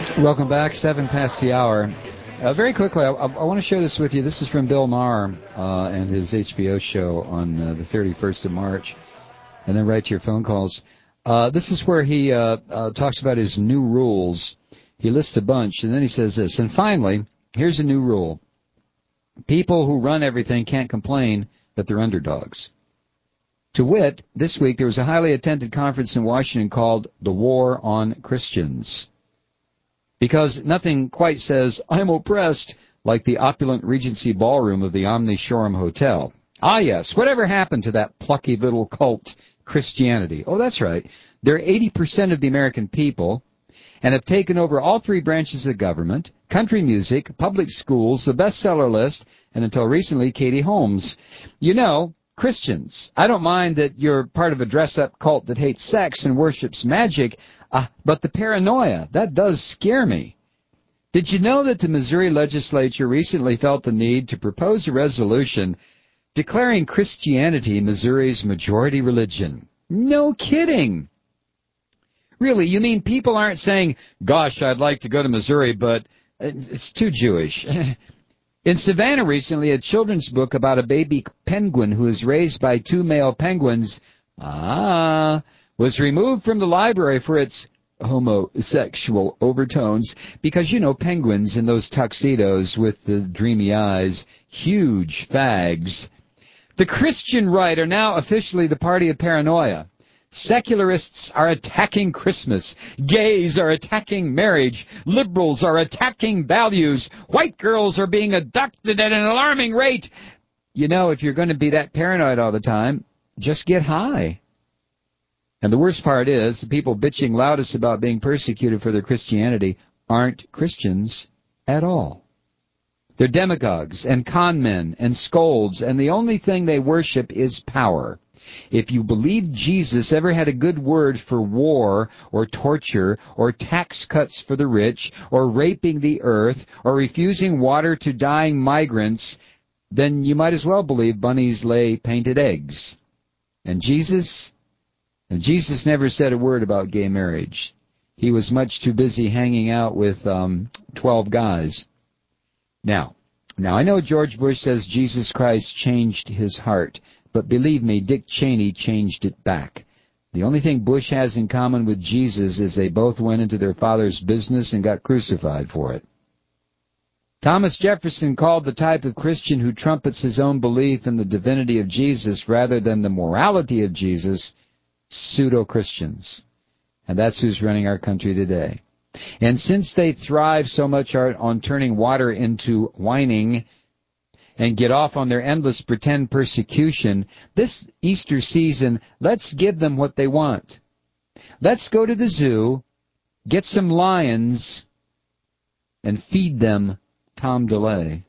Welcome back, seven past the hour. Uh, very quickly, I, I want to share this with you. This is from Bill Maher uh, and his H B O show on uh, the thirty-first of March. And then right to your phone calls. Uh, this is where he uh, uh, talks about his new rules. He lists a bunch, and then he says this. And finally, here's a new rule. People who run everything can't complain that they're underdogs. To wit, this week there was a highly attended conference in Washington called The War on Christians. Because nothing quite says, I'm oppressed, like the opulent Regency ballroom of the Omni Shoreham Hotel. Ah, yes, whatever happened to that plucky little cult, Christianity? Oh, that's right. They're eighty percent of the American people and have taken over all three branches of government, country music, public schools, the bestseller list, and until recently, Katie Holmes. You know, Christians, I don't mind that you're part of a dress-up cult that hates sex and worships magic, uh, but the paranoia, that does scare me. Did you know that the Missouri legislature recently felt the need to propose a resolution declaring Christianity Missouri's majority religion? No kidding. Really, you mean people aren't saying, gosh, I'd like to go to Missouri, but it's too Jewish. In Savannah recently, a children's book about a baby penguin who is raised by two male penguins, ah, was removed from the library for its homosexual overtones because, you know, penguins in those tuxedos with the dreamy eyes, huge fags. The Christian right are now officially the party of paranoia. Secularists are attacking Christmas. Gays are attacking marriage. Liberals are attacking values. White girls are being abducted at an alarming rate. You know, if you're going to be that paranoid all the time, just get high. And the worst part is, the people bitching loudest about being persecuted for their Christianity aren't Christians at all. They're demagogues and con men and scolds, and the only thing they worship is power. If you believe Jesus ever had a good word for war or torture or tax cuts for the rich or raping the earth or refusing water to dying migrants, then you might as well believe bunnies lay painted eggs. And Jesus? And Jesus never said a word about gay marriage. He was much too busy hanging out with um, twelve guys. Now, now I know George Bush says Jesus Christ changed his heart. But believe me, Dick Cheney changed it back. The only thing Bush has in common with Jesus is they both went into their father's business and got crucified for it. Thomas Jefferson called the type of Christian who trumpets his own belief in the divinity of Jesus rather than the morality of Jesus, pseudo-Christians. And that's who's running our country today. And since they thrive so much on turning water into whining and get off on their endless pretend persecution, this Easter season, let's give them what they want. Let's go to the zoo, get some lions, and feed them Tom DeLay.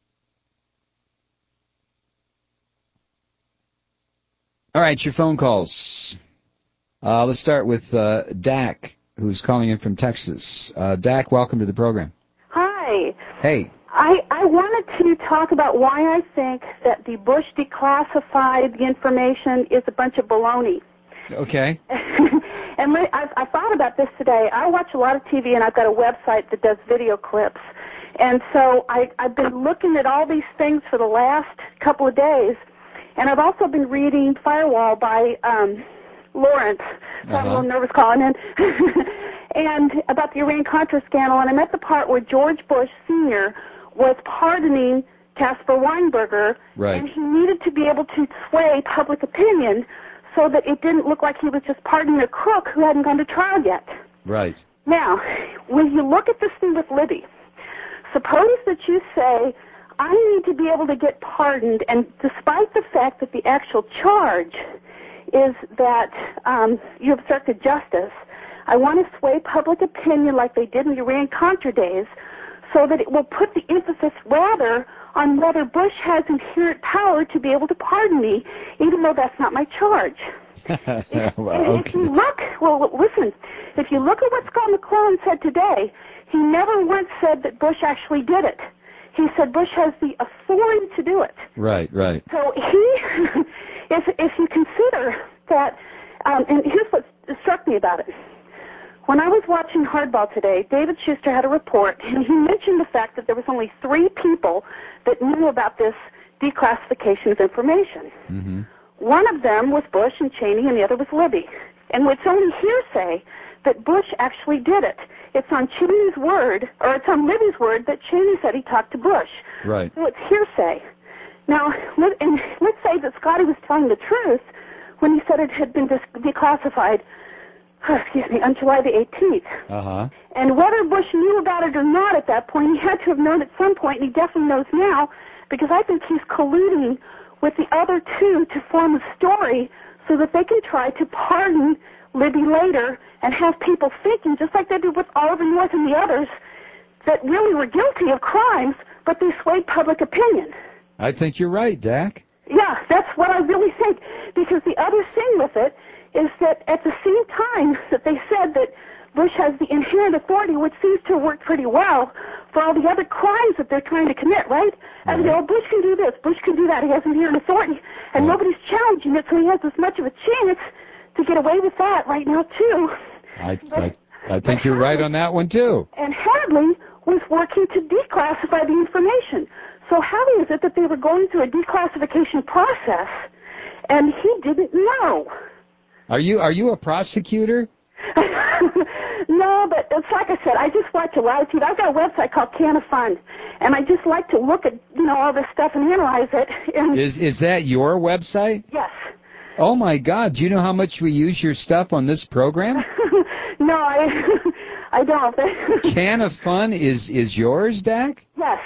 All right, your phone calls. Uh, let's start with uh, Dak, who's calling in from Texas. Uh, Dak, welcome to the program. Hi. Hey. I, I wanted to talk about why I think that the Bush declassified the information is a bunch of baloney. Okay. And let, I've, I thought about this today. I watch a lot of T V, and I've got a website that does video clips. And so I, I've been looking at all these things for the last couple of days, and I've also been reading Firewall by um, Lawrence. So uh-huh. I'm a little nervous calling in. And about the Iran-Contra scandal, and I'm at the part where George Bush Senior was pardoning Caspar Weinberger, right. and he needed to be able to sway public opinion so that it didn't look like he was just pardoning a crook who hadn't gone to trial yet. Right. Now, when you look at this thing with Libby, suppose that you say, I need to be able to get pardoned, and despite the fact that the actual charge is that um, you obstructed justice, I want to sway public opinion like they did in the Iran-Contra days, so that it will put the emphasis rather on whether Bush has inherent power to be able to pardon me, even though that's not my charge. if, well, and okay. if you look, well, listen, if you look at what Scott McClellan said today, he never once said that Bush actually did it. He said Bush has the authority to do it. Right, right. So he, if if you consider that, um, and here's what struck me about it. when I was watching Hardball today, David Schuster had a report, and he mentioned the fact that there was only three people that knew about this declassification of information. Mm-hmm. One of them was Bush and Cheney, and the other was Libby. And it's only hearsay that Bush actually did it. It's on Cheney's word, or it's on Libby's word, that Cheney said he talked to Bush. Right. So it's hearsay. Now, let, and let's say that Scotty was telling the truth when he said it had been dis- declassified, oh, excuse me, on July the eighteenth. Uh-huh. And whether Bush knew about it or not at that point, he had to have known at some point, and he definitely knows now, because I think he's colluding with the other two to form a story so that they can try to pardon Libby later and have people thinking, just like they did with Oliver North and the others, that really were guilty of crimes, but they swayed public opinion. I think you're right, Dak. Yeah, that's what I really think, because the other thing with it is that at the same time that they said that Bush has the inherent authority, which seems to have worked pretty well for all the other crimes that they're trying to commit, right? And they go, Bush can do this, Bush can do that, he has inherent authority, and nobody's challenging it, so he has as much of a chance to get away with that right now, too. I, I, I think you're right on that one, too. And Hadley was working to declassify the information. So how is it that they were going through a declassification process and he didn't know? Are you are you a prosecutor? No, but it's like I said, I just watch a lot of T V. I've got a website called Can of Fun, and I just like to look at, you know, all this stuff and analyze it. And Is is that your website? yes. Oh, my God. Do you know how much we use your stuff on this program? No, I I don't. Can of Fun is, is yours, Dak? Yes.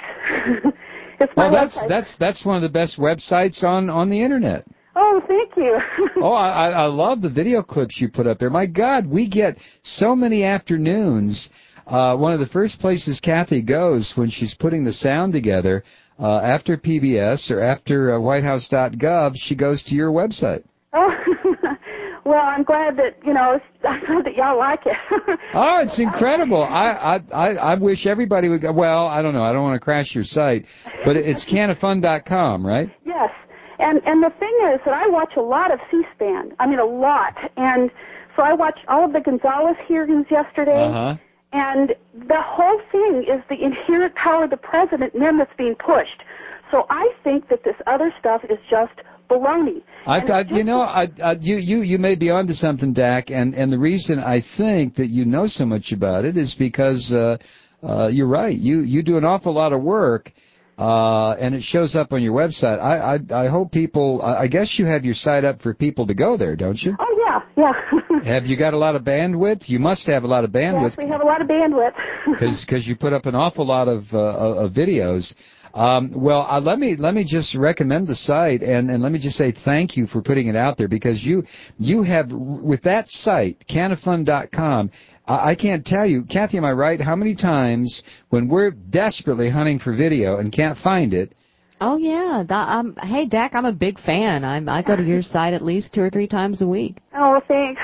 It's my Well, that's website. that's that's one of the best websites on, on the Internet. Oh, thank you. Oh, I, I love the video clips you put up there. My God, we get so many afternoons. Uh, one of the first places Kathy goes when she's putting the sound together, uh, after P B S or after uh, white house dot gov, she goes to your website. Oh, well, I'm glad that, you know, I'm glad that y'all like it. Oh, it's incredible. I, I, I, I wish everybody would go. Well, I don't know. I don't want to crash your site, but it's can of fun dot com, right? Yes. And and the thing is that I watch a lot of C-SPAN. I mean, a lot. And so I watched all of the Gonzalez hearings yesterday. Uh-huh. And the whole thing is the inherent power of the president and then that's being pushed. So I think that this other stuff is just baloney. I And thought, it's you just- know, I, I, you, you, you may be onto something, Dak, and, and the reason I think that you know so much about it is because uh, uh, you're right. You, you do an awful lot of work, uh, and it shows up on your website. I, I, I hope people, I guess you have your site up for people to go there, don't you? Oh, yeah, yeah. Have you got a lot of bandwidth? You must have a lot of bandwidth Yes, we have a lot of bandwidth. because you put up an awful lot of, uh, of videos. Um, well, uh, let me let me just recommend the site, and, and let me just say thank you for putting it out there, because you you have, with that site, can of fun dot com, I, I can't tell you, Kathy, am I right? How many times when we're desperately hunting for video and can't find it? Oh yeah, that, um, hey Dak, I'm a big fan. I'm I go to your site at least two or three times a week. Oh, well, thanks.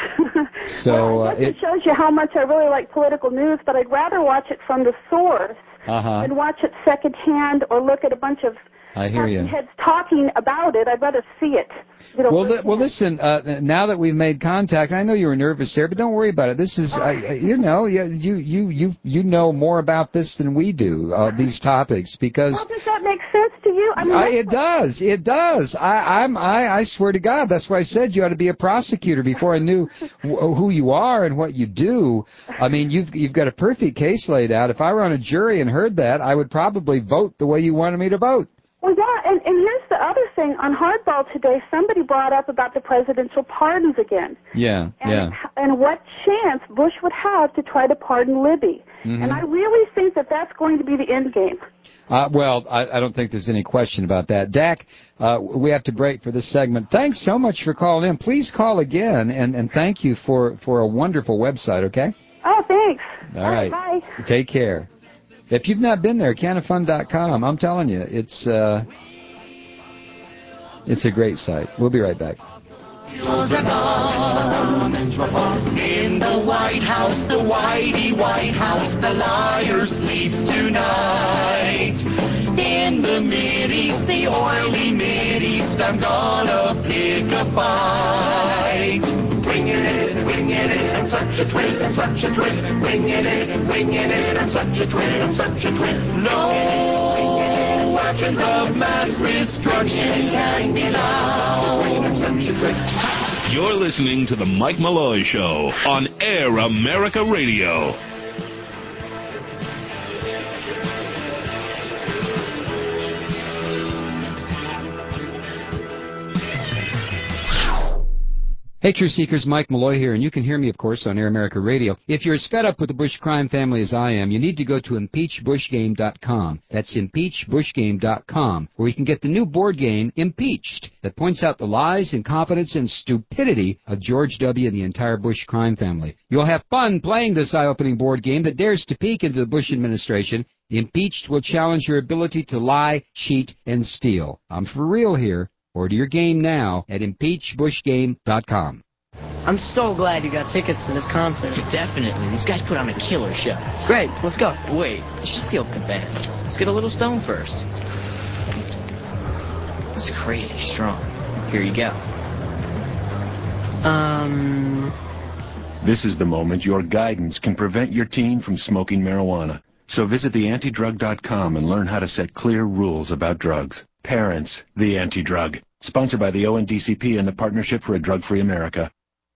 So well, I uh, guess it, it shows you how much I really like political news, but I'd rather watch it from the source uh-huh. than watch it secondhand or look at a bunch of I hear you. heads talking about it. I'd rather see it. You know, Well, li- well, listen. Uh, now that we've made contact, I know you were nervous there, but don't worry about it. This is, uh, you know, you you you you you know more about this than we do. Uh, these topics, because well, does that make sense to you? I mean, I, it does. It does. I, I'm. I, I swear to God, that's why I said you ought to be a prosecutor before I knew w- who you are and what you do. I mean, you've you've got a perfect case laid out. If I were on a jury and heard that, I would probably vote the way you wanted me to vote. Well, yeah, and, and here's the other thing. On Hardball today, somebody brought up about the presidential pardons again. Yeah, and, yeah. And what chance Bush would have to try to pardon Libby. Mm-hmm. And I really think that that's going to be the end game. Uh, well, I, I don't think there's any question about that. Dak, uh, we have to break for this segment. Thanks so much for calling in. Please call again, and, and thank you for, for a wonderful website, okay? Oh, thanks. All right. Bye. Take care. If you've not been there, can of fun dot com, I'm telling you, it's uh, it's a great site. We'll be right back. In the White House, the Whitey White House, the liar sleeps tonight. In the Mideast, the oily Mideast, I'm gonna pick a fight. Bring it, bring it. winging it, I'm such a twin, I'm such a twin, winging it, winging it, I'm such a twin, I'm such a twin. No weapons of mass destruction can be found. I'm such a twin. You're listening to The Mike Malloy Show on Air America Radio. Hey, Truth Seekers, Mike Malloy here, and you can hear me, of course, on Air America Radio. If you're as fed up with the Bush crime family as I am, you need to go to impeach bush game dot com. That's impeach bush game dot com, where you can get the new board game, Impeached, that points out the lies, incompetence, and stupidity of George W. and the entire Bush crime family. You'll have fun playing this eye-opening board game that dares to peek into the Bush administration. Impeached will challenge your ability to lie, cheat, and steal. I'm for real here. Order your game now at impeach bush game dot com. I'm so glad you got tickets to this concert. Definitely. These guys put on a killer show. Great, let's go. Wait, you should steal the band. Let's get a little stone first. It's crazy strong. Here you go. Um... This is the moment your guidance can prevent your teen from smoking marijuana. So visit the anti drug dot com and learn how to set clear rules about drugs. Parents, the Anti-Drug. Sponsored by the O N D C P and the Partnership for a Drug-Free America.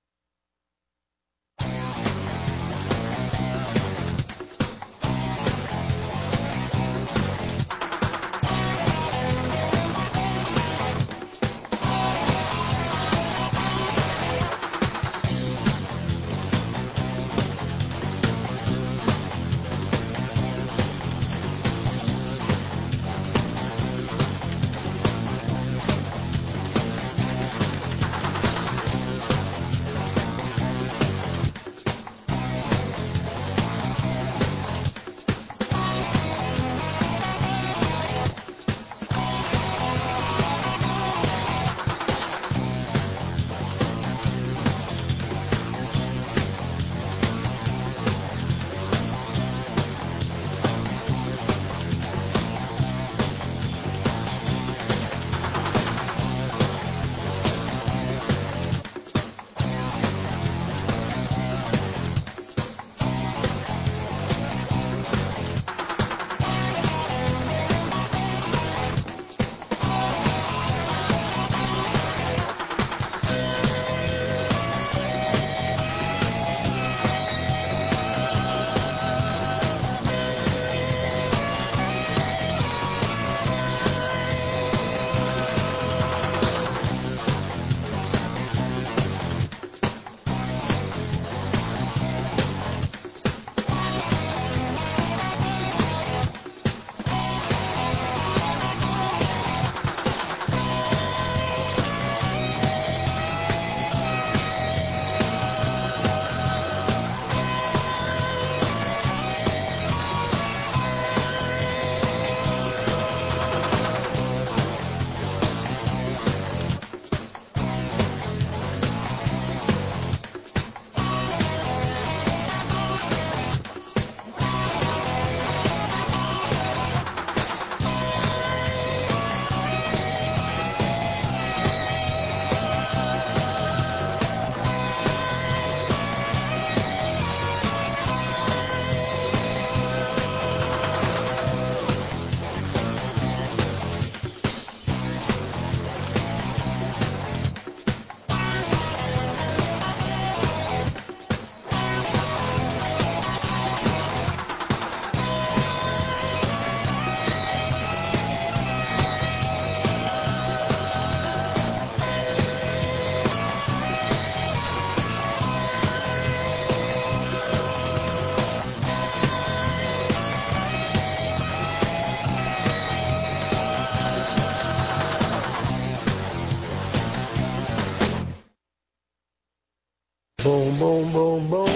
Boom, boom, boom, boom.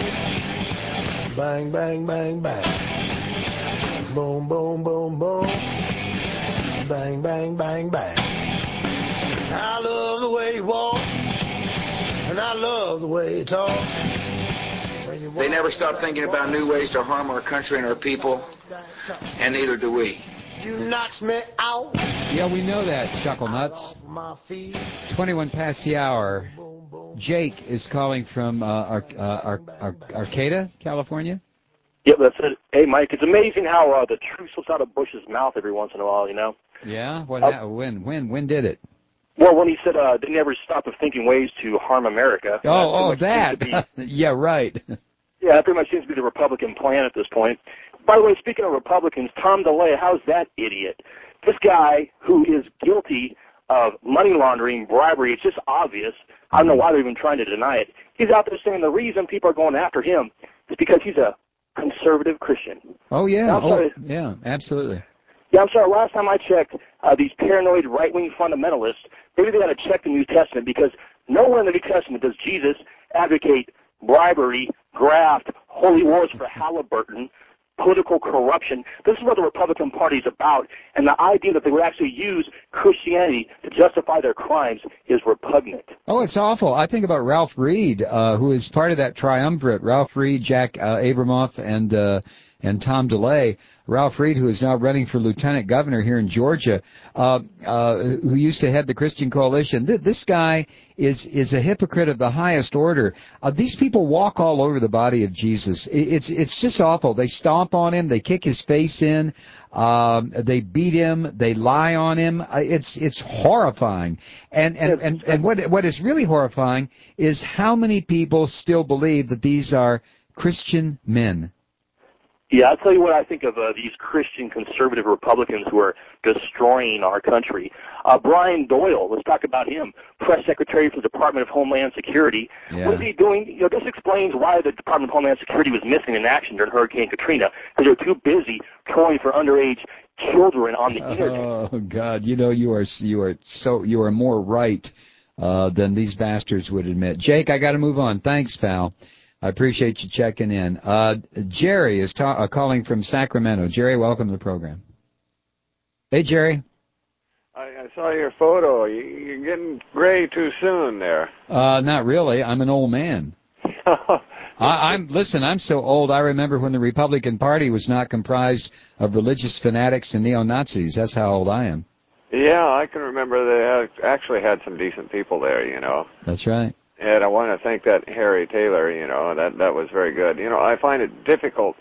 Bang, bang, bang, bang. Boom, boom, boom, boom. Bang, bang, bang, bang. I love the way you walk, and I love the way you talk. They never stop thinking about new ways to harm our country and our people, and neither do we. You knocks me out. Yeah, we know that, Chuckle Nuts. twenty-one past the hour. Jake is calling from uh, Ar- uh, Ar- Ar- Arcata, California. Yep, that's it. Hey, Mike, it's amazing how uh, the truth slips out of Bush's mouth every once in a while, you know? Yeah? What? Uh, Ha- when? When? When did it? Well, when he said uh, they never stop of thinking ways to harm America. Oh, oh, that. Be, yeah, right. yeah, that pretty much seems to be the Republican plan at this point. By the way, speaking of Republicans, Tom DeLay, how's that idiot? This guy who is guilty of money laundering, bribery, it's just obvious. I don't know why they're even trying to deny it. He's out there saying the reason people are going after him is because he's a conservative Christian. Oh, yeah. Now, I'm oh, sorry. yeah, absolutely. Yeah, I'm sorry. Last time I checked, uh, these paranoid right-wing fundamentalists, maybe they got to check the New Testament because nowhere in the New Testament does Jesus advocate bribery, graft, holy wars for Halliburton, political corruption. This is what the Republican Party is about, and the idea that they would actually use Christianity to justify their crimes is repugnant. Oh, it's awful. I think about Ralph Reed, uh, who is part of that triumvirate. Ralph Reed, Jack uh, Abramoff, and uh, and Tom DeLay. Ralph Reed, who is now running for lieutenant governor here in Georgia, uh, uh, who used to head the Christian Coalition. Th- this guy is is a hypocrite of the highest order. Uh, these people walk all over the body of Jesus. It, it's it's just awful. They stomp on him. They kick his face in. Um, they beat him. They lie on him. Uh, it's it's horrifying. And and, and and what what is really horrifying is how many people still believe that these are Christian men. Yeah, I'll tell you what I think of uh, these Christian conservative Republicans who are destroying our country. Uh, Brian Doyle, let's talk about him, press secretary for the Department of Homeland Security. Yeah. What is he doing? You know, this explains why the Department of Homeland Security was missing in action during Hurricane Katrina, because they're too busy trolling for underage children on the internet. Oh God, you know you are you are so you are more right uh, than these bastards would admit. Jake, I got to move on. Thanks, pal. I appreciate you checking in. Uh, Jerry is ta- uh, calling from Sacramento. Jerry, welcome to the program. Hey, Jerry. I, I saw your photo. You, you're getting gray too soon there. Uh, not really. I'm an old man. I, I'm listen. I'm so old. I remember when the Republican Party was not comprised of religious fanatics and neo-Nazis. That's how old I am. Yeah, I can remember they had, actually had some decent people there. You know. That's right. And I want to thank that Harry Taylor, you know, that that was very good. You know, I find it difficult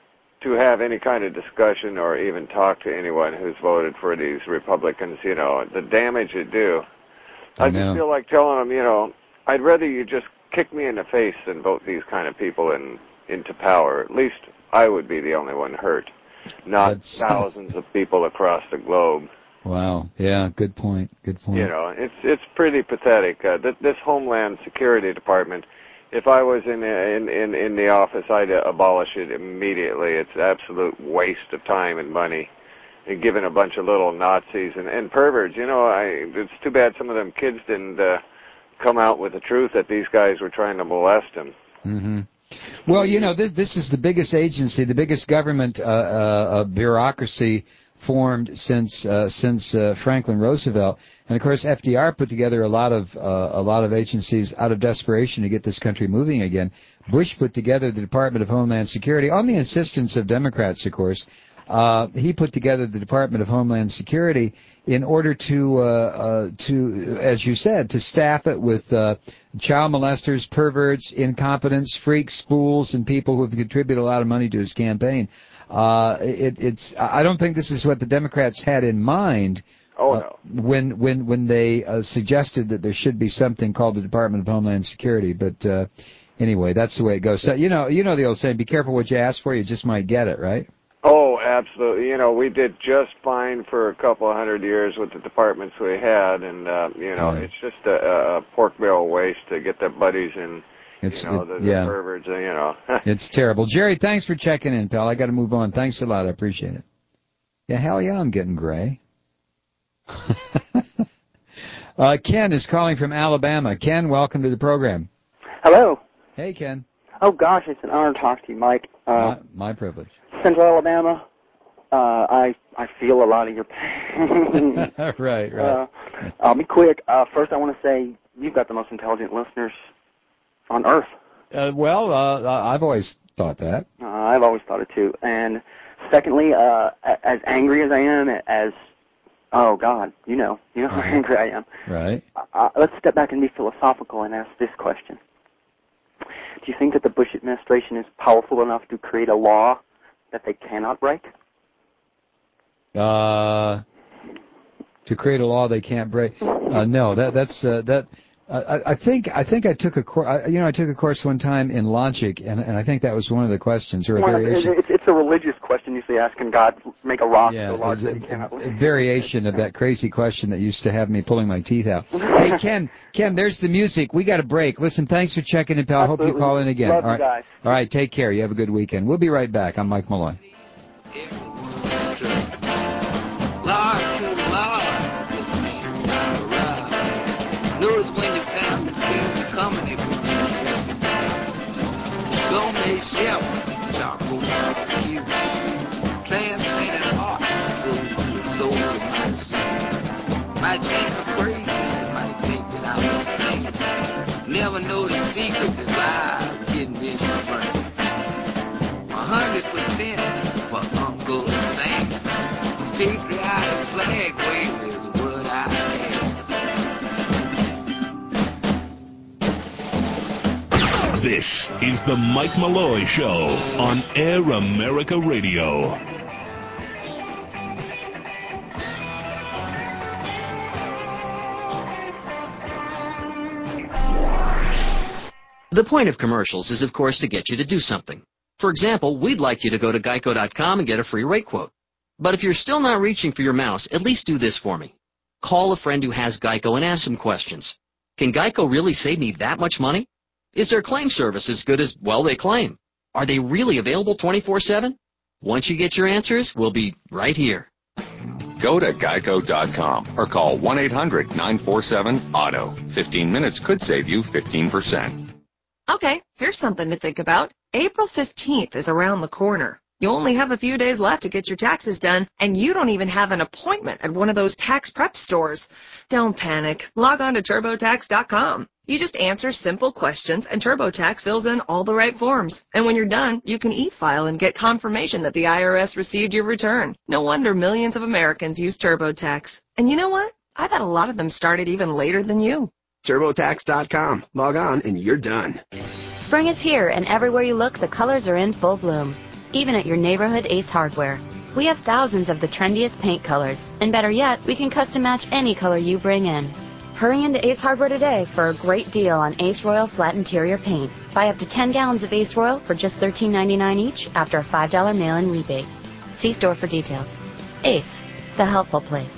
to have any kind of discussion or even talk to anyone who's voted for these Republicans, you know, the damage they do. I, I just feel like telling them, you know, I'd rather you just kick me in the face than vote these kind of people in into power. At least I would be the only one hurt, not That's... thousands of people across the globe. Wow. Yeah, good point. Good point. You know, it's it's pretty pathetic. Uh, th- this Homeland Security Department, if I was in in in, in the office, I'd uh, abolish it immediately. It's absolute waste of time and money, and giving a bunch of little Nazis and, and perverts. You know, I it's too bad some of them kids didn't uh, come out with the truth that these guys were trying to molest them. Mm-hmm. Well, you know, this this is the biggest agency, the biggest government uh, uh, bureaucracy formed since uh, since uh, Franklin Roosevelt, and of course F D R put together a lot of uh, a lot of agencies out of desperation to get this country moving again. Bush put together the Department of Homeland Security on the insistence of Democrats, of course. Uh, he put together the Department of Homeland Security in order to uh, uh, to, as you said, to staff it with uh, child molesters, perverts, incompetents, freaks, fools, and people who have contributed a lot of money to his campaign. Uh, it, it's. I don't think this is what the Democrats had in mind. Oh, uh, no. When when when they uh, suggested that there should be something called the Department of Homeland Security, but uh, anyway, that's the way it goes. So you know, you know the old saying: "Be careful what you ask for; you just might get it." Right? Oh, absolutely. You know, we did just fine for a couple of hundred years with the departments we had, and uh, you know, Yeah. it's just a, a pork barrel waste to get their buddies in. It's, you know, it, the, the yeah. perverts, you know. It's terrible. Jerry, thanks for checking in, pal. I got to move on. Thanks a lot. I appreciate it. Yeah, hell yeah, I'm getting gray. uh, Ken is calling from Alabama. Ken, welcome to the program. Hello. Hey, Ken. Oh, gosh, it's an honor to talk to you, Mike. Uh, my, my privilege. Central Alabama, uh, I I feel a lot of your pain. right, right. Uh, I'll be quick. Uh, first, I want to say you've got the most intelligent listeners on Earth. Uh, well, uh, I've always thought that. Uh, I've always thought it too. And secondly, uh, as angry as I am, as Oh, God, you know. You know how Right. angry I am. Right. Uh, let's step back and be philosophical and ask this question. Do you think that the Bush administration is powerful enough to create a law that they cannot break? Uh, to create a law they can't break. Uh, no, that that's uh, that. Uh, I, I think I think I took a course. You know, I took a course one time in logic, and and I think that was one of the questions or a Well, variation. it's, it's a religious question, usually asking God to make a rock Yeah, so large it's that he cannot a, break. a variation of that crazy question that used to have me pulling my teeth out. Hey, Ken, Ken, there's the music. We got a break. Listen, thanks for checking in, pal. I hope you Absolutely. call in again. Love All right, you guys. all right. Take care. You have a good weekend. We'll be right back. I'm Mike Malloy. Lord to Lord, knows when you found the truth, you're coming if you go make ship, charcoal, you transplanted heart, goes to the soul of my soul. Might think I'm crazy, might think that I'm insane. Never know the secret that lies hidden in your brain. A hundred percent for Uncle Sam. Patriotic flag wave is what I have. This is the Mike Malloy Show on Air America Radio. The point of commercials is, of course, to get you to do something. For example, we'd like you to go to geico dot com and get a free rate quote. But if you're still not reaching for your mouse, at least do this for me. Call a friend who has Geico and ask some questions. Can Geico really save me that much money? Is their claim service as good as, well, they claim? Are they really available twenty-four seven? Once you get your answers, we'll be right here. Go to geico dot com or call one eight hundred nine four seven auto. fifteen minutes could save you fifteen percent. Okay, here's something to think about. April fifteenth is around the corner. You only have a few days left to get your taxes done, and you don't even have an appointment at one of those tax prep stores. Don't panic. Log on to turbo tax dot com. You just answer simple questions, and TurboTax fills in all the right forms. And when you're done, you can e-file and get confirmation that the I R S received your return. No wonder millions of Americans use TurboTax. And you know what? I bet a lot of them started even later than you. turbo tax dot com. Log on, and you're done. Spring is here, and everywhere you look, the colors are in full bloom. Even at your neighborhood Ace Hardware. We have thousands of the trendiest paint colors, and better yet, we can custom match any color you bring in. Hurry into Ace Hardware today for a great deal on Ace Royal Flat Interior Paint. Buy up to ten gallons of Ace Royal for just thirteen ninety-nine each after a five dollar mail-in rebate. See store for details. Ace, the helpful place.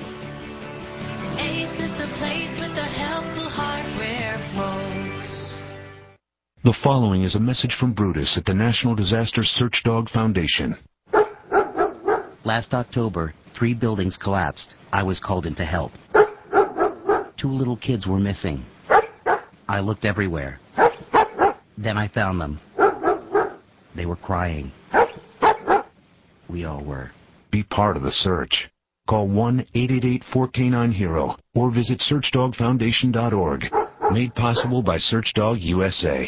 Ace is the place with the helpful hardware, folks. The following is a message from Brutus at the National Disaster Search Dog Foundation. Last October, three buildings collapsed. I was called in to help. Two little kids were missing. I looked everywhere. Then I found them. They were crying. We all were. Be part of the search. Call one eight eight eight four K nine HERO or visit search dog foundation dot org. Made possible by Searchdog U S A.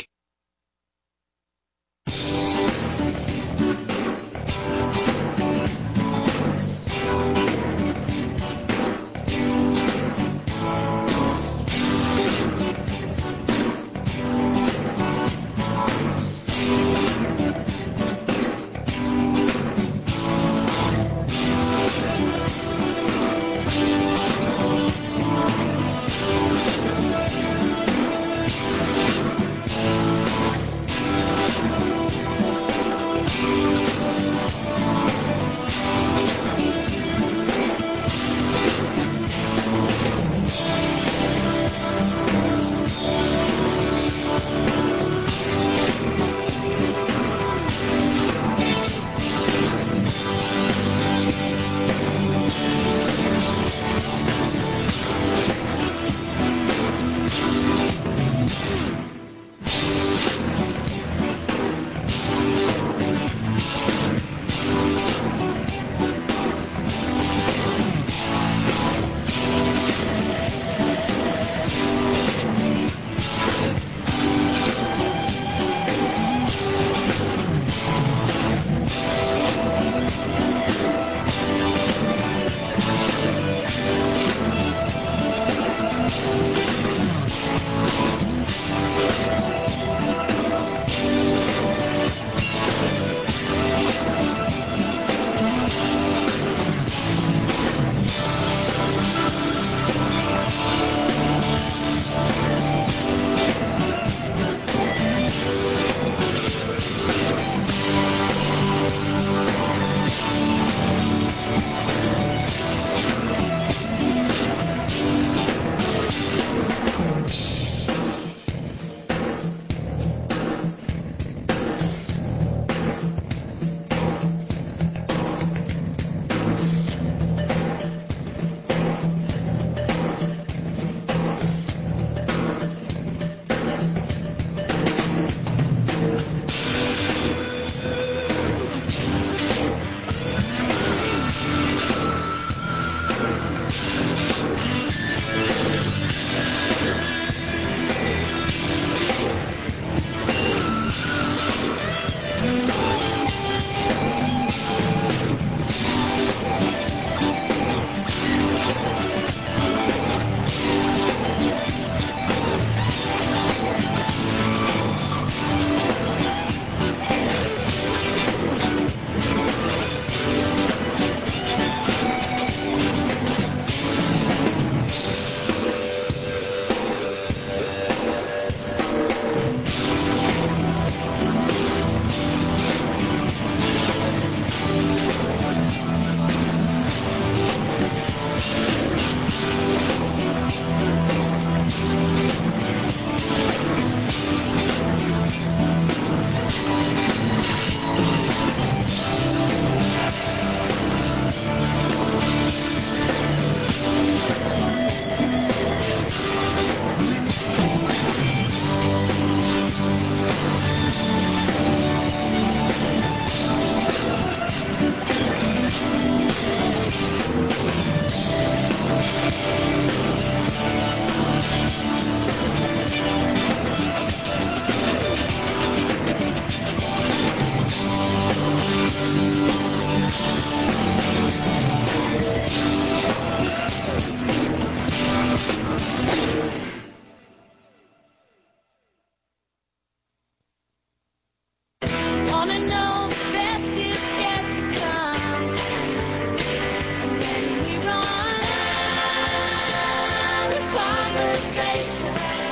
wanna know the best is yet to come. And then we run out of conversation.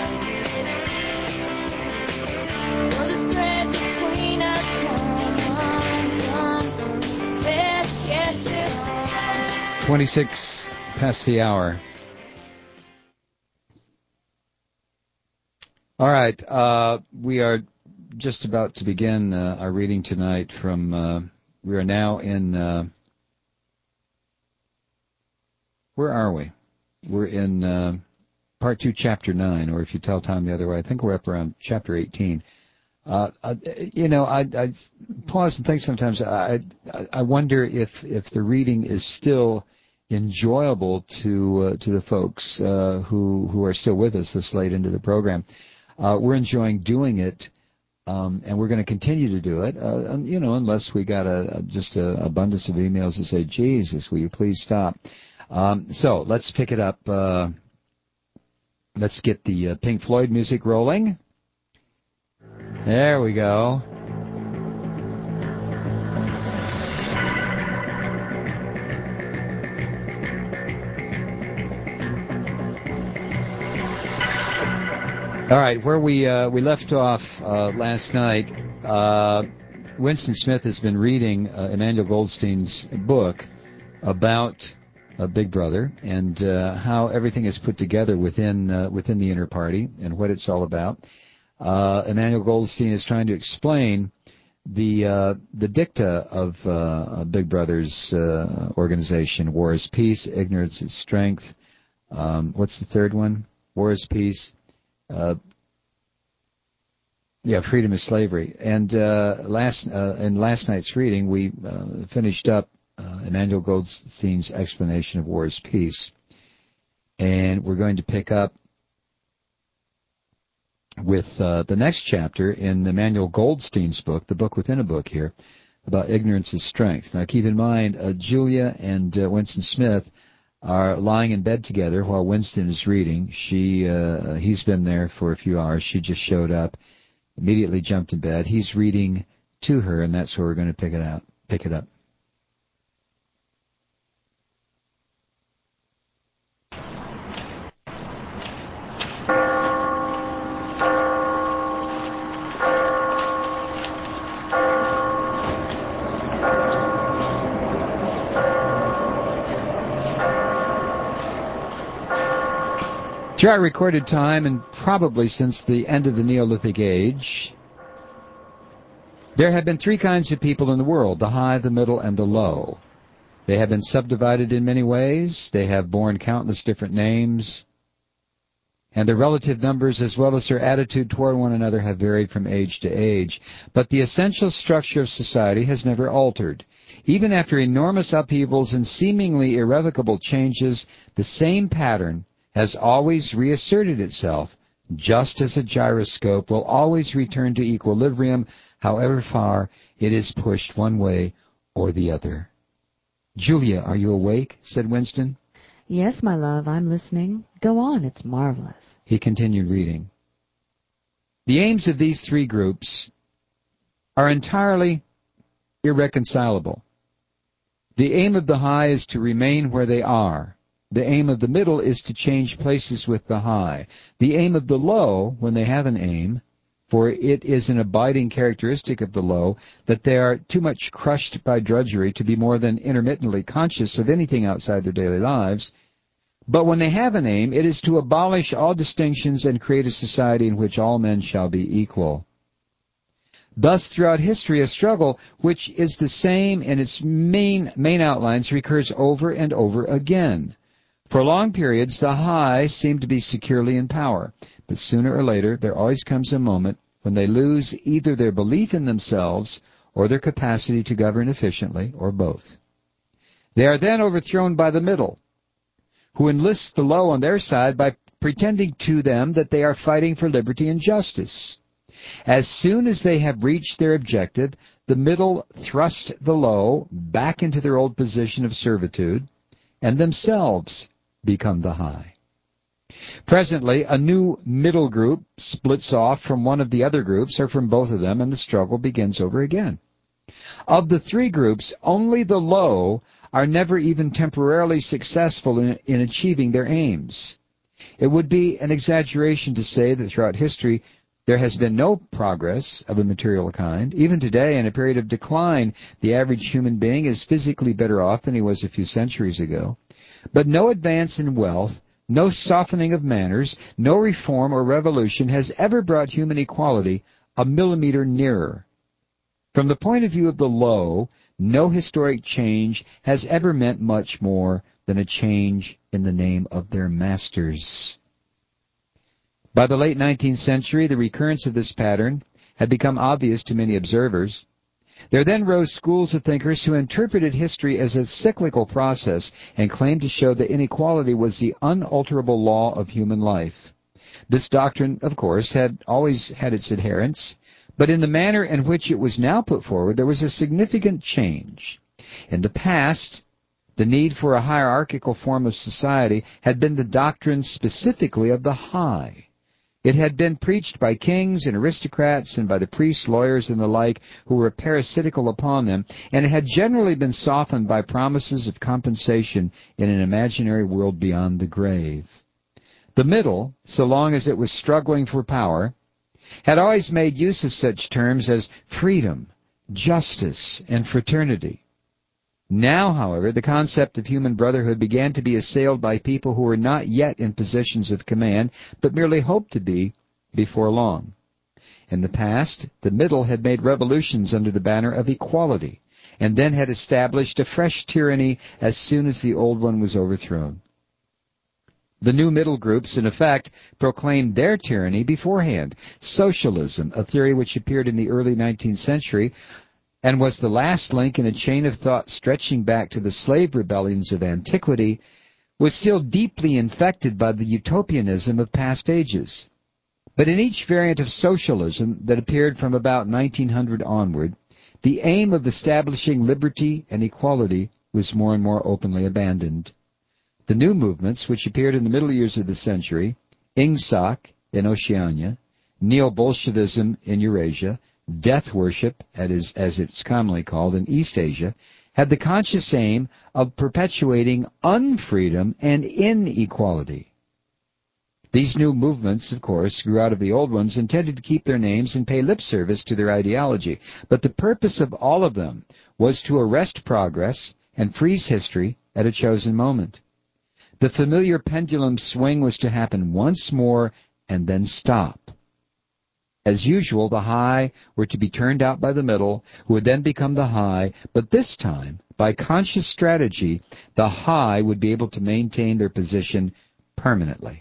For the thread between us come undone. Best yet to come. twenty-six past the hour. All right, uh, we are just about to begin uh, our reading tonight from, uh, we are now in, uh, where are we? We're in uh, part two, chapter nine, or if you tell time the other way, I think we're up around chapter eighteen. Uh, uh, you know, I, I pause and think sometimes, I, I, I wonder if, if the reading is still enjoyable to uh, to the folks uh, who, who are still with us this late into the program. Uh, we're enjoying doing it, um, and we're going to continue to do it, uh, you know, unless we got a, a just an abundance of emails that say, Jesus, will you please stop? Um, so let's pick it up. Uh, let's get the uh, Pink Floyd music rolling. There we go. All right, where we uh, we left off uh, last night, uh, Winston Smith has been reading uh, Emmanuel Goldstein's book about uh, Big Brother and uh, how everything is put together within uh, within the inner party and what it's all about. Uh, Emmanuel Goldstein is trying to explain the uh, the dicta of uh, Big Brother's uh, organization: war is peace, ignorance is strength. Um, what's the third one? War is peace. Uh, yeah, freedom is slavery. And uh, last uh, in last night's reading, we uh, finished up uh, Emmanuel Goldstein's explanation of war is peace, and we're going to pick up with uh, the next chapter in Emmanuel Goldstein's book, the book within a book here, about ignorance is strength. Now, keep in mind, uh, Julia and uh, Winston Smith are lying in bed together while Winston is reading. She, uh, he's been there for a few hours. She just showed up, immediately jumped in bed. He's reading to her, and that's where we're going to pick it out. Pick it up. Throughout recorded time, and probably since the end of the Neolithic Age, there have been three kinds of people in the world: the high, the middle, and the low. They have been subdivided in many ways. They have borne countless different names, and their relative numbers as well as their attitude toward one another have varied from age to age. But the essential structure of society has never altered. Even after enormous upheavals and seemingly irrevocable changes, the same pattern has always reasserted itself, just as a gyroscope will always return to equilibrium, however far it is pushed one way or the other. Julia, are you awake? Said Winston. Yes, my love, I'm listening. Go on, it's marvelous. He continued reading. The aims of these three groups are entirely irreconcilable. The aim of the high is to remain where they are. The aim of the middle is to change places with the high. The aim of the low, when they have an aim, for it is an abiding characteristic of the low that they are too much crushed by drudgery to be more than intermittently conscious of anything outside their daily lives. But when they have an aim, it is to abolish all distinctions and create a society in which all men shall be equal. Thus, throughout history, a struggle which is the same in its main, main outlines recurs over and over again. For long periods, the high seem to be securely in power, but sooner or later there always comes a moment when they lose either their belief in themselves or their capacity to govern efficiently, or both. They are then overthrown by the middle, who enlist the low on their side by pretending to them that they are fighting for liberty and justice. As soon as they have reached their objective, the middle thrust the low back into their old position of servitude, and themselves become the high. Presently, a new middle group splits off from one of the other groups or from both of them, and the struggle begins over again. Of the three groups, only the low are never even temporarily successful in, in achieving their aims. It would be an exaggeration to say that throughout history there has been no progress of a material kind. Even today, in a period of decline, the average human being is physically better off than he was a few centuries ago. But no advance in wealth, no softening of manners, no reform or revolution has ever brought human equality a millimeter nearer. From the point of view of the low, no historic change has ever meant much more than a change in the name of their masters. By the late nineteenth century, the recurrence of this pattern had become obvious to many observers. There then rose schools of thinkers who interpreted history as a cyclical process and claimed to show that inequality was the unalterable law of human life. This doctrine, of course, had always had its adherents, but in the manner in which it was now put forward, there was a significant change. In the past, the need for a hierarchical form of society had been the doctrine specifically of the high. It had been preached by kings and aristocrats and by the priests, lawyers, and the like who were parasitical upon them, and it had generally been softened by promises of compensation in an imaginary world beyond the grave. The middle, so long as it was struggling for power, had always made use of such terms as freedom, justice, and fraternity. Now, however, the concept of human brotherhood began to be assailed by people who were not yet in positions of command, but merely hoped to be before long. In the past, the middle had made revolutions under the banner of equality, and then had established a fresh tyranny as soon as the old one was overthrown. The new middle groups, in effect, proclaimed their tyranny beforehand. Socialism, a theory which appeared in the early nineteenth century, and was the last link in a chain of thought stretching back to the slave rebellions of antiquity, was still deeply infected by the utopianism of past ages. But in each variant of socialism that appeared from about nineteen hundred onward, the aim of establishing liberty and equality was more and more openly abandoned. The new movements, which appeared in the middle years of the century, Ingsoc in Oceania, Neo-Bolshevism in Eurasia, death worship, as it's commonly called, in East Asia, had the conscious aim of perpetuating unfreedom and inequality. These new movements, of course, grew out of the old ones, intended to keep their names and pay lip service to their ideology. But the purpose of all of them was to arrest progress and freeze history at a chosen moment. The familiar pendulum swing was to happen once more and then stop. As usual, the high were to be turned out by the middle, who would then become the high, but this time, by conscious strategy, the high would be able to maintain their position permanently.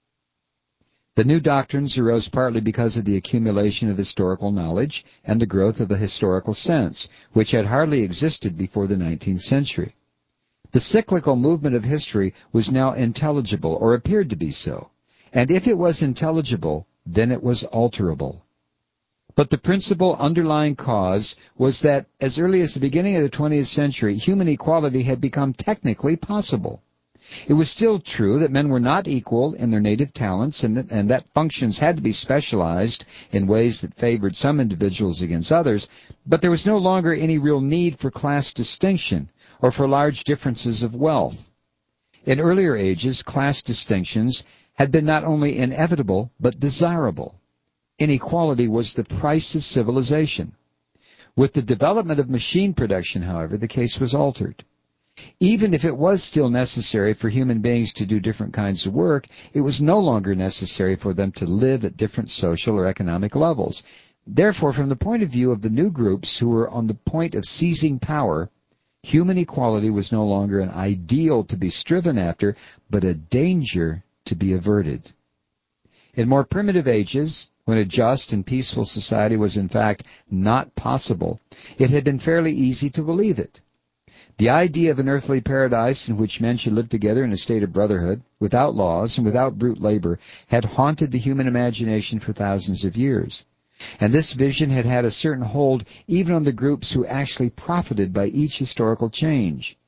The new doctrines arose partly because of the accumulation of historical knowledge and the growth of a historical sense, which had hardly existed before the nineteenth century. The cyclical movement of history was now intelligible, or appeared to be so, and if it was intelligible, then it was alterable. But the principal underlying cause was that as early as the beginning of the twentieth century, human equality had become technically possible. It was still true that men were not equal in their native talents, and that, and that functions had to be specialized in ways that favored some individuals against others, but there was no longer any real need for class distinction or for large differences of wealth. In earlier ages, class distinctions had been not only inevitable, but desirable. Inequality was the price of civilization. With the development of machine production, however, the case was altered. Even if it was still necessary for human beings to do different kinds of work, it was no longer necessary for them to live at different social or economic levels. Therefore, from the point of view of the new groups who were on the point of seizing power, human equality was no longer an ideal to be striven after, but a danger to be averted. In more primitive ages, when a just and peaceful society was in fact not possible, it had been fairly easy to believe it. The idea of an earthly paradise in which men should live together in a state of brotherhood, without laws and without brute labor, had haunted the human imagination for thousands of years. And this vision had had a certain hold even on the groups who actually profited by each historical change.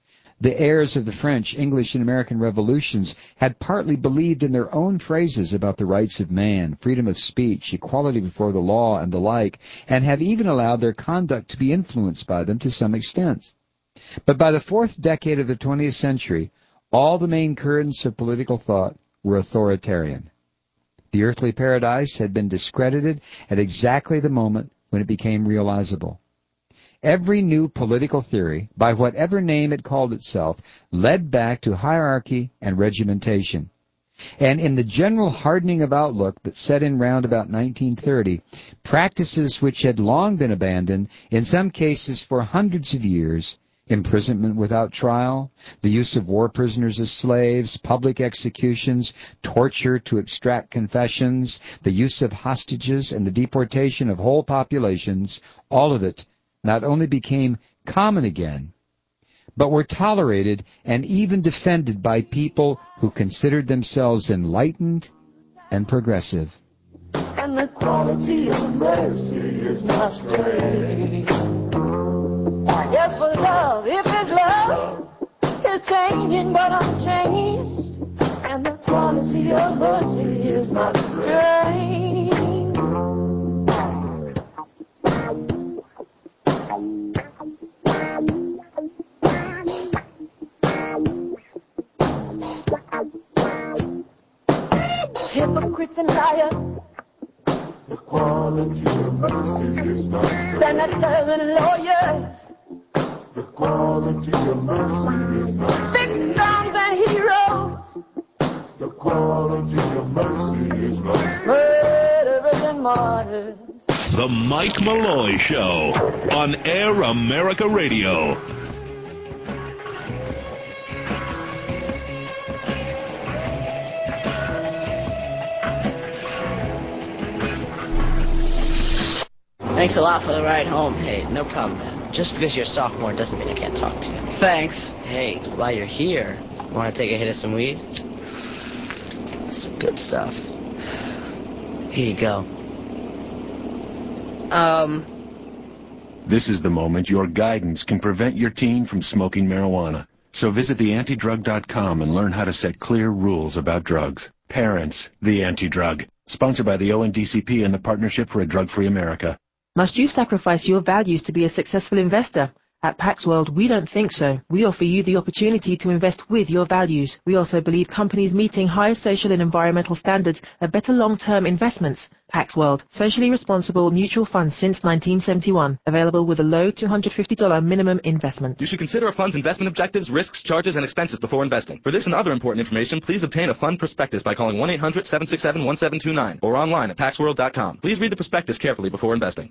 The heirs of the French, English, and American revolutions had partly believed in their own phrases about the rights of man, freedom of speech, equality before the law, and the like, and have even allowed their conduct to be influenced by them to some extent. But by the fourth decade of the twentieth century, all the main currents of political thought were authoritarian. The earthly paradise had been discredited at exactly the moment when it became realizable. Every new political theory, by whatever name it called itself, led back to hierarchy and regimentation. And in the general hardening of outlook that set in round about nineteen thirty, practices which had long been abandoned, in some cases for hundreds of years, imprisonment without trial, the use of war prisoners as slaves, public executions, torture to extract confessions, the use of hostages, and the deportation of whole populations, all of it not only became common again, but were tolerated and even defended by people who considered themselves enlightened and progressive. And the quality of mercy is my strength. Yes, for love, if it's love, it's changing, but I'm changed. And the quality of mercy is my strength. Hypocrites and liars, the quality of mercy is my strength. Senators and lawyers, The quality of mercy is my victims and heroes. The quality of mercy is my Murderers and martyrs. The Mike Malloy Show on Air America Radio. Thanks a lot for the ride home. Hey, no problem, man. Just because you're a sophomore doesn't mean I can't talk to you. Thanks. Hey, while you're here, want to take a hit of some weed? Some good stuff. Here you go. Um... This is the moment your guidance can prevent your teen from smoking marijuana. So visit the anti drug dot com and learn how to set clear rules about drugs. Parents, the Anti-Drug. Sponsored by the O N D C P and the Partnership for a Drug-Free America. Must you sacrifice your values to be a successful investor? At Pax World, we don't think so. We offer you the opportunity to invest with your values. We also believe companies meeting higher social and environmental standards are better long-term investments. Pax World, socially responsible mutual funds since nineteen seventy-one. Available with a low two hundred fifty dollars minimum investment. You should consider a fund's investment objectives, risks, charges, and expenses before investing. For this and other important information, please obtain a fund prospectus by calling one eight hundred seven six seven one seven two nine or online at pax world dot com. Please read the prospectus carefully before investing.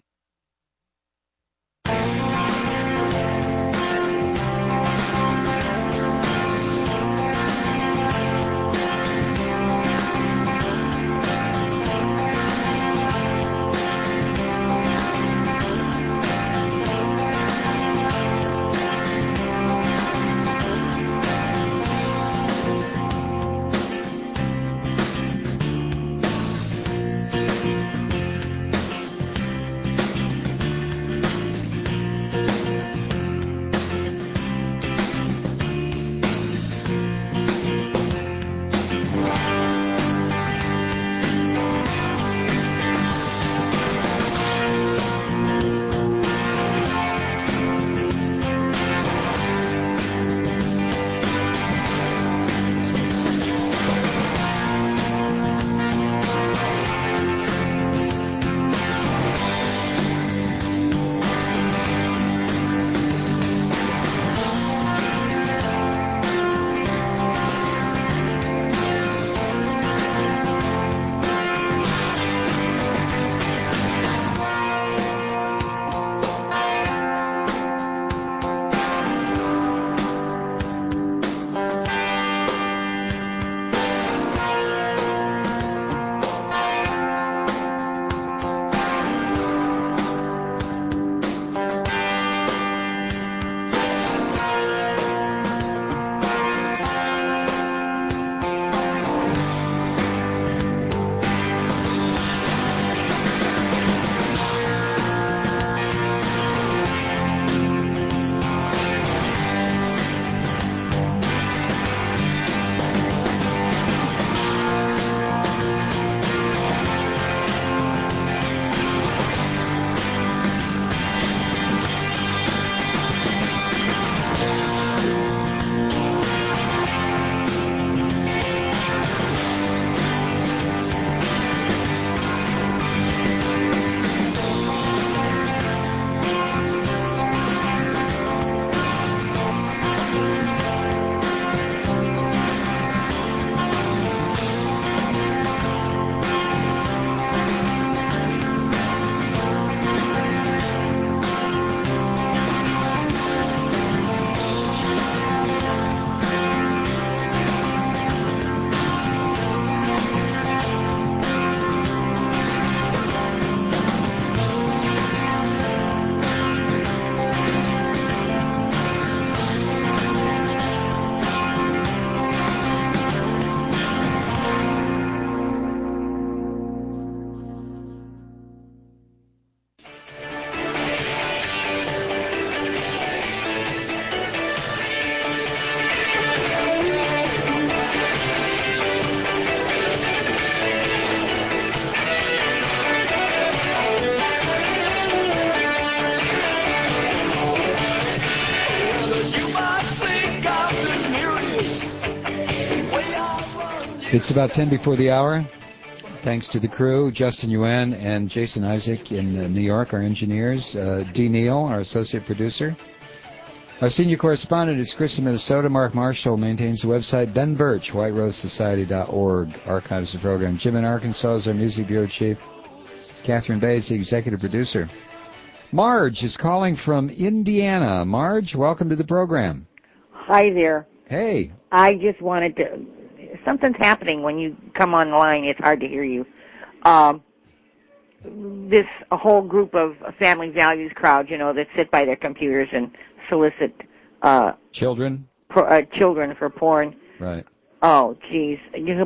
It's about ten before the hour. Thanks to the crew, Justin Yuen and Jason Isaac in uh, New York, our engineers, uh, Dee Neal, our associate producer. Our senior correspondent is Chris in Minnesota. Mark Marshall maintains the website. Ben Birch, white rose society dot org, archives the program. Jim in Arkansas is our music bureau chief. Catherine Bay is the executive producer. Marge is calling from Indiana. Marge, welcome to the program. Hi there. Hey. I just wanted to... Something's happening when you come on the line. It's hard to hear you. Um, this a whole group of family values crowd, you know, that sit by their computers and solicit uh, children pro, uh, children for porn. Right. Oh, jeez.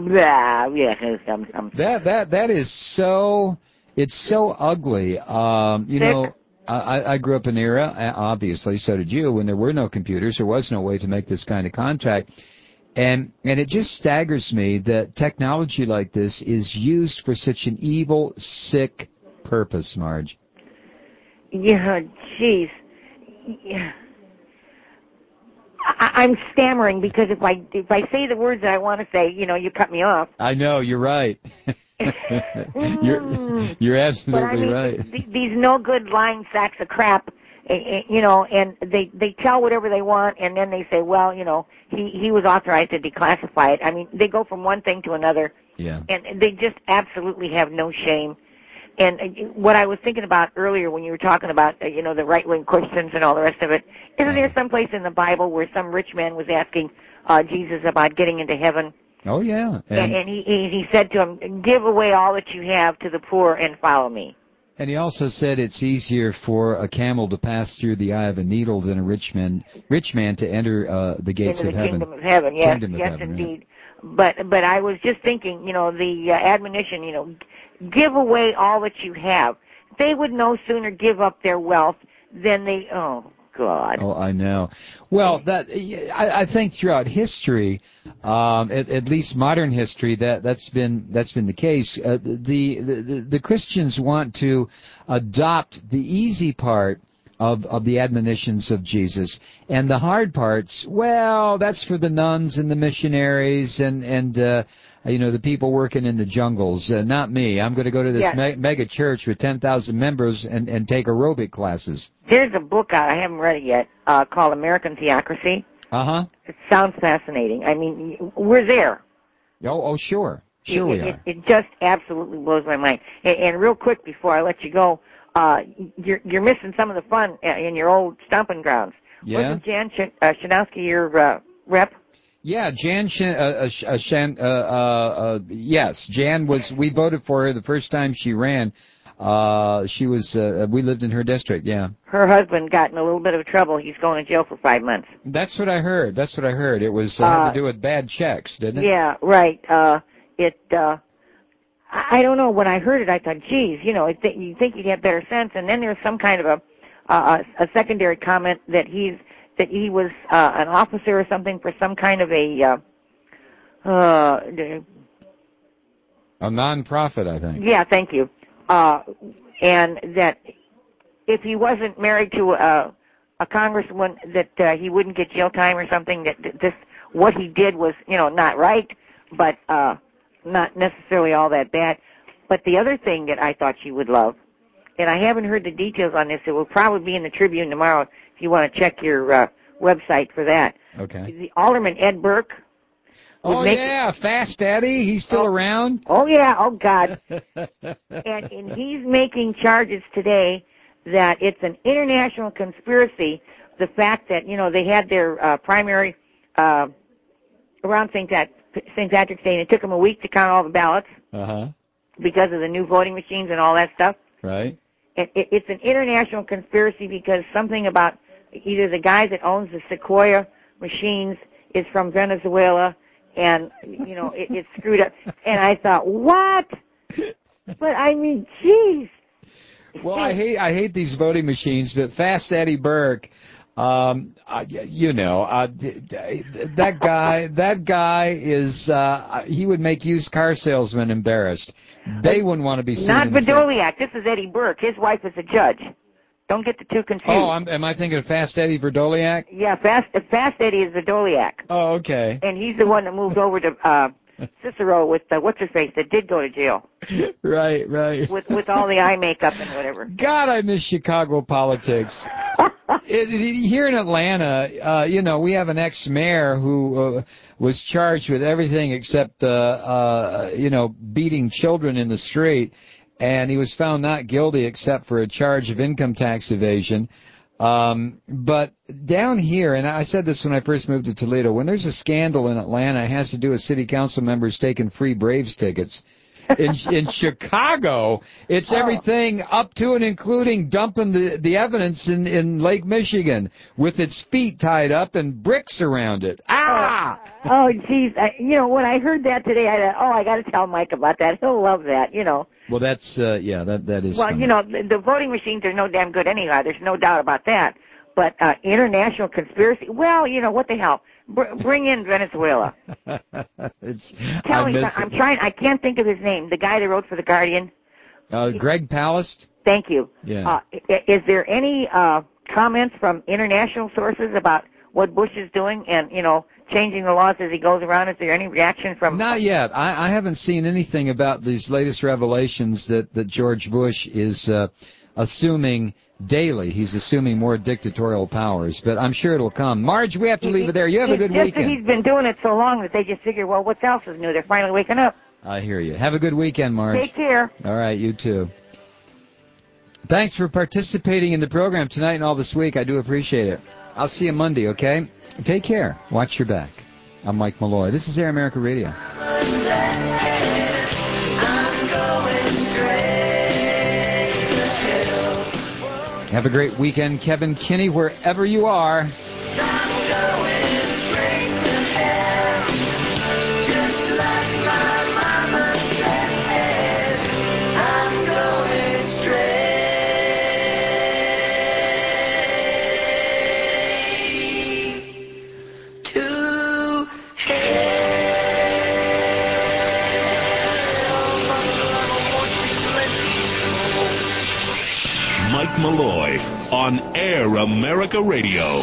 That that that is so. It's so ugly. Um, you Sick. know, I, I grew up in an era, obviously, so did you, when there were no computers. There was no way to make this kind of contact. And and it just staggers me that technology like this is used for such an evil, sick purpose, Marge. Yeah, jeez. Yeah. I, I'm stammering because if I if I say the words that I want to say, you know, you cut me off. I know, you're right. you're you're absolutely but I mean, right. th- these no good lying sacks of crap, eh, eh, you know, and they they tell whatever they want, and then they say, well, you know, he he was authorized to declassify it. I mean, they go from one thing to another, yeah, and they just absolutely have no shame. And what I was thinking about earlier when you were talking about, uh, you know, the right-wing Christians and all the rest of it, isn't there some place in the Bible where some rich man was asking uh, Jesus about getting into heaven? Oh, yeah. And, and, and he, he he said to him, give away all that you have to the poor and follow me. And he also said it's easier for a camel to pass through the eye of a needle than a rich man, rich man to enter uh, the gates Into of the heaven. kingdom of heaven, yes, Kingdom of yes, heaven, indeed. Right. But but I was just thinking, you know, the uh, admonition, you know, give away all that you have. They would no sooner give up their wealth than they, oh, God. Oh, I know. Well, that I, I think throughout history, um, at, at least modern history, that that's been that's been the case. Uh, the, the the Christians want to adopt the easy part of of the admonitions of Jesus, and the hard parts, well, that's for the nuns and the missionaries and and uh, you know, the people working in the jungles. Uh, not me. I'm going to go to this Yes. me- mega church with ten thousand members and and take aerobic classes. There's a book out, I haven't read it yet, uh, called American Theocracy. Uh-huh. It sounds fascinating. I mean, we're there. Oh, oh, sure. Sure it, we it, are. It, it just absolutely blows my mind. And, and real quick before I let you go, uh, you're, you're missing some of the fun in your old stomping grounds. Yeah? Wasn't Jan Ch- uh, Shanowski your uh, rep? Yeah, Jan, Shan, uh, uh, Sh- uh, Shan, uh, uh, uh, yes, Jan was, we voted for her the first time she ran. Uh, she was, uh, we lived in her district, yeah. Her husband got in a little bit of trouble. He's going to jail for five months. That's what I heard. That's what I heard. It was, uh, Uh, had to do with bad checks, didn't it? Yeah, right. Uh, it, uh, I I don't know. When I heard it, I thought, geez, you know, I th- you think you'd have better sense. And then there's some kind of a, uh, a secondary comment that he's, that he was, uh, an officer or something for some kind of a, uh, uh, A non-profit, I think. yeah, thank you. Uh, and that if he wasn't married to a, a congresswoman, that uh, he wouldn't get jail time or something. That that this what he did was, you know, not right, but uh, not necessarily all that bad. But the other thing that I thought you would love, and I haven't heard the details on this. It will probably be in the Tribune tomorrow if you want to check your uh, website for that. Okay. The Alderman Ed Burke. Oh, make- yeah, Fast Daddy. He's still Oh. around? Oh, yeah. Oh, God. and, and he's making charges today that it's an international conspiracy, the fact that, you know, they had their uh, primary uh, around Saint Pat- Saint Patrick's Day, and it took them a week to count all the ballots Uh-huh. because of the new voting machines and all that stuff. Right. It, it, it's an international conspiracy because something about either the guy that owns the Sequoia machines is from Venezuela, and, you know, it, it's screwed up. And I thought, what? But, I mean, jeez. Well, I hate I hate these voting machines, but Fast Eddie Burke, um, uh, you know, uh, that guy that guy is uh, he would make used car salesmen embarrassed. They wouldn't want to be seen. Not in the same- Verdoliak. This is Eddie Burke. His wife is a judge. Don't get the two confused. Oh, I'm, am I thinking of Fast Eddie Verdoliak? Yeah, Fast Fast Eddie is Verdoliak. Oh, okay. And he's the one that moved over to uh, Cicero with uh, what's her face that did go to jail. Right, right. With with all the eye makeup and whatever. God, I miss Chicago politics. it, it, here in Atlanta, uh, you know, we have an ex-mayor who uh, was charged with everything except, uh, uh, you know, beating children in the street, and he was found not guilty except for a charge of income tax evasion. Um, but down here, and I said this when I first moved to Toledo, when there's a scandal in Atlanta, it has to do with city council members taking free Braves tickets. In, in Chicago, it's everything up to and including dumping the, the evidence in, in Lake Michigan with its feet tied up and bricks around it. Ah! Oh, geez. I, you know, when I heard that today, I thought, oh, I got to tell Mike about that. He'll love that, you know. Well, that's, uh, yeah, that, that is Well, funny. you know, the, the voting machines are no damn good anyhow. There's no doubt about that. But uh, international conspiracy, well, you know, what the hell? Br- bring in Venezuela. it's, Tell I me, miss I'm it. trying, I can't think of his name, the guy that wrote for The Guardian. Uh, Greg Palast? Thank you. Yeah. Uh, i- is there any uh, comments from international sources about what Bush is doing and, you know, changing the laws as he goes around? Is there any reaction from... Not yet. I, I haven't seen anything about these latest revelations that, that George Bush is uh, assuming daily. He's assuming more dictatorial powers, but I'm sure it'll come. Marge, we have to leave it there. You have a It's good just weekend. that he's been doing it so long that they just figure, well, what else is new? They're finally waking up. I hear you. Have a good weekend, Marge. Take care. All right, you too. Thanks for participating in the program tonight and all this week. I do appreciate it. I'll see you Monday, okay? Take care. Watch your back. I'm Mike Malloy. This is Air America Radio. Have a great weekend, Kevin Kinney, wherever you are. Mike Malloy on Air America Radio.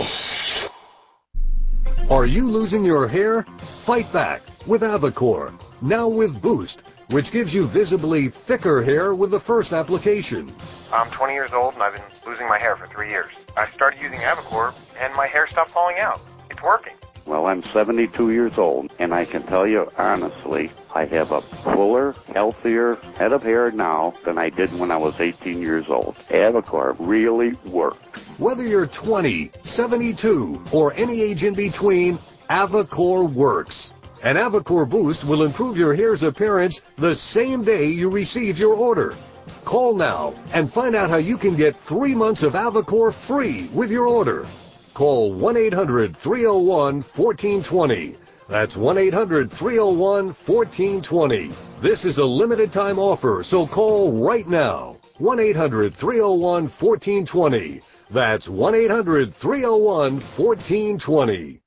Are you losing your hair? Fight back with Avacor. Now with Boost, which gives you visibly thicker hair with the first application. I'm twenty years old and I've been losing my hair for three years. I started using Avacor and my hair stopped falling out. It's working. Well, I'm seventy-two years old, and I can tell you honestly, I have a fuller, healthier head of hair now than I did when I was eighteen years old. Avacor really worked. Whether you're twenty, seventy-two, or any age in between, Avacor works. And Avacor Boost will improve your hair's appearance the same day you receive your order. Call now and find out how you can get three months of Avacor free with your order. Call one eight hundred, three oh one, one four two zero. That's one eight hundred, three oh one, one four two zero. This is a limited time offer, so call right now. one eight hundred, three oh one, one four two zero. That's one eight hundred, three oh one, one four two zero.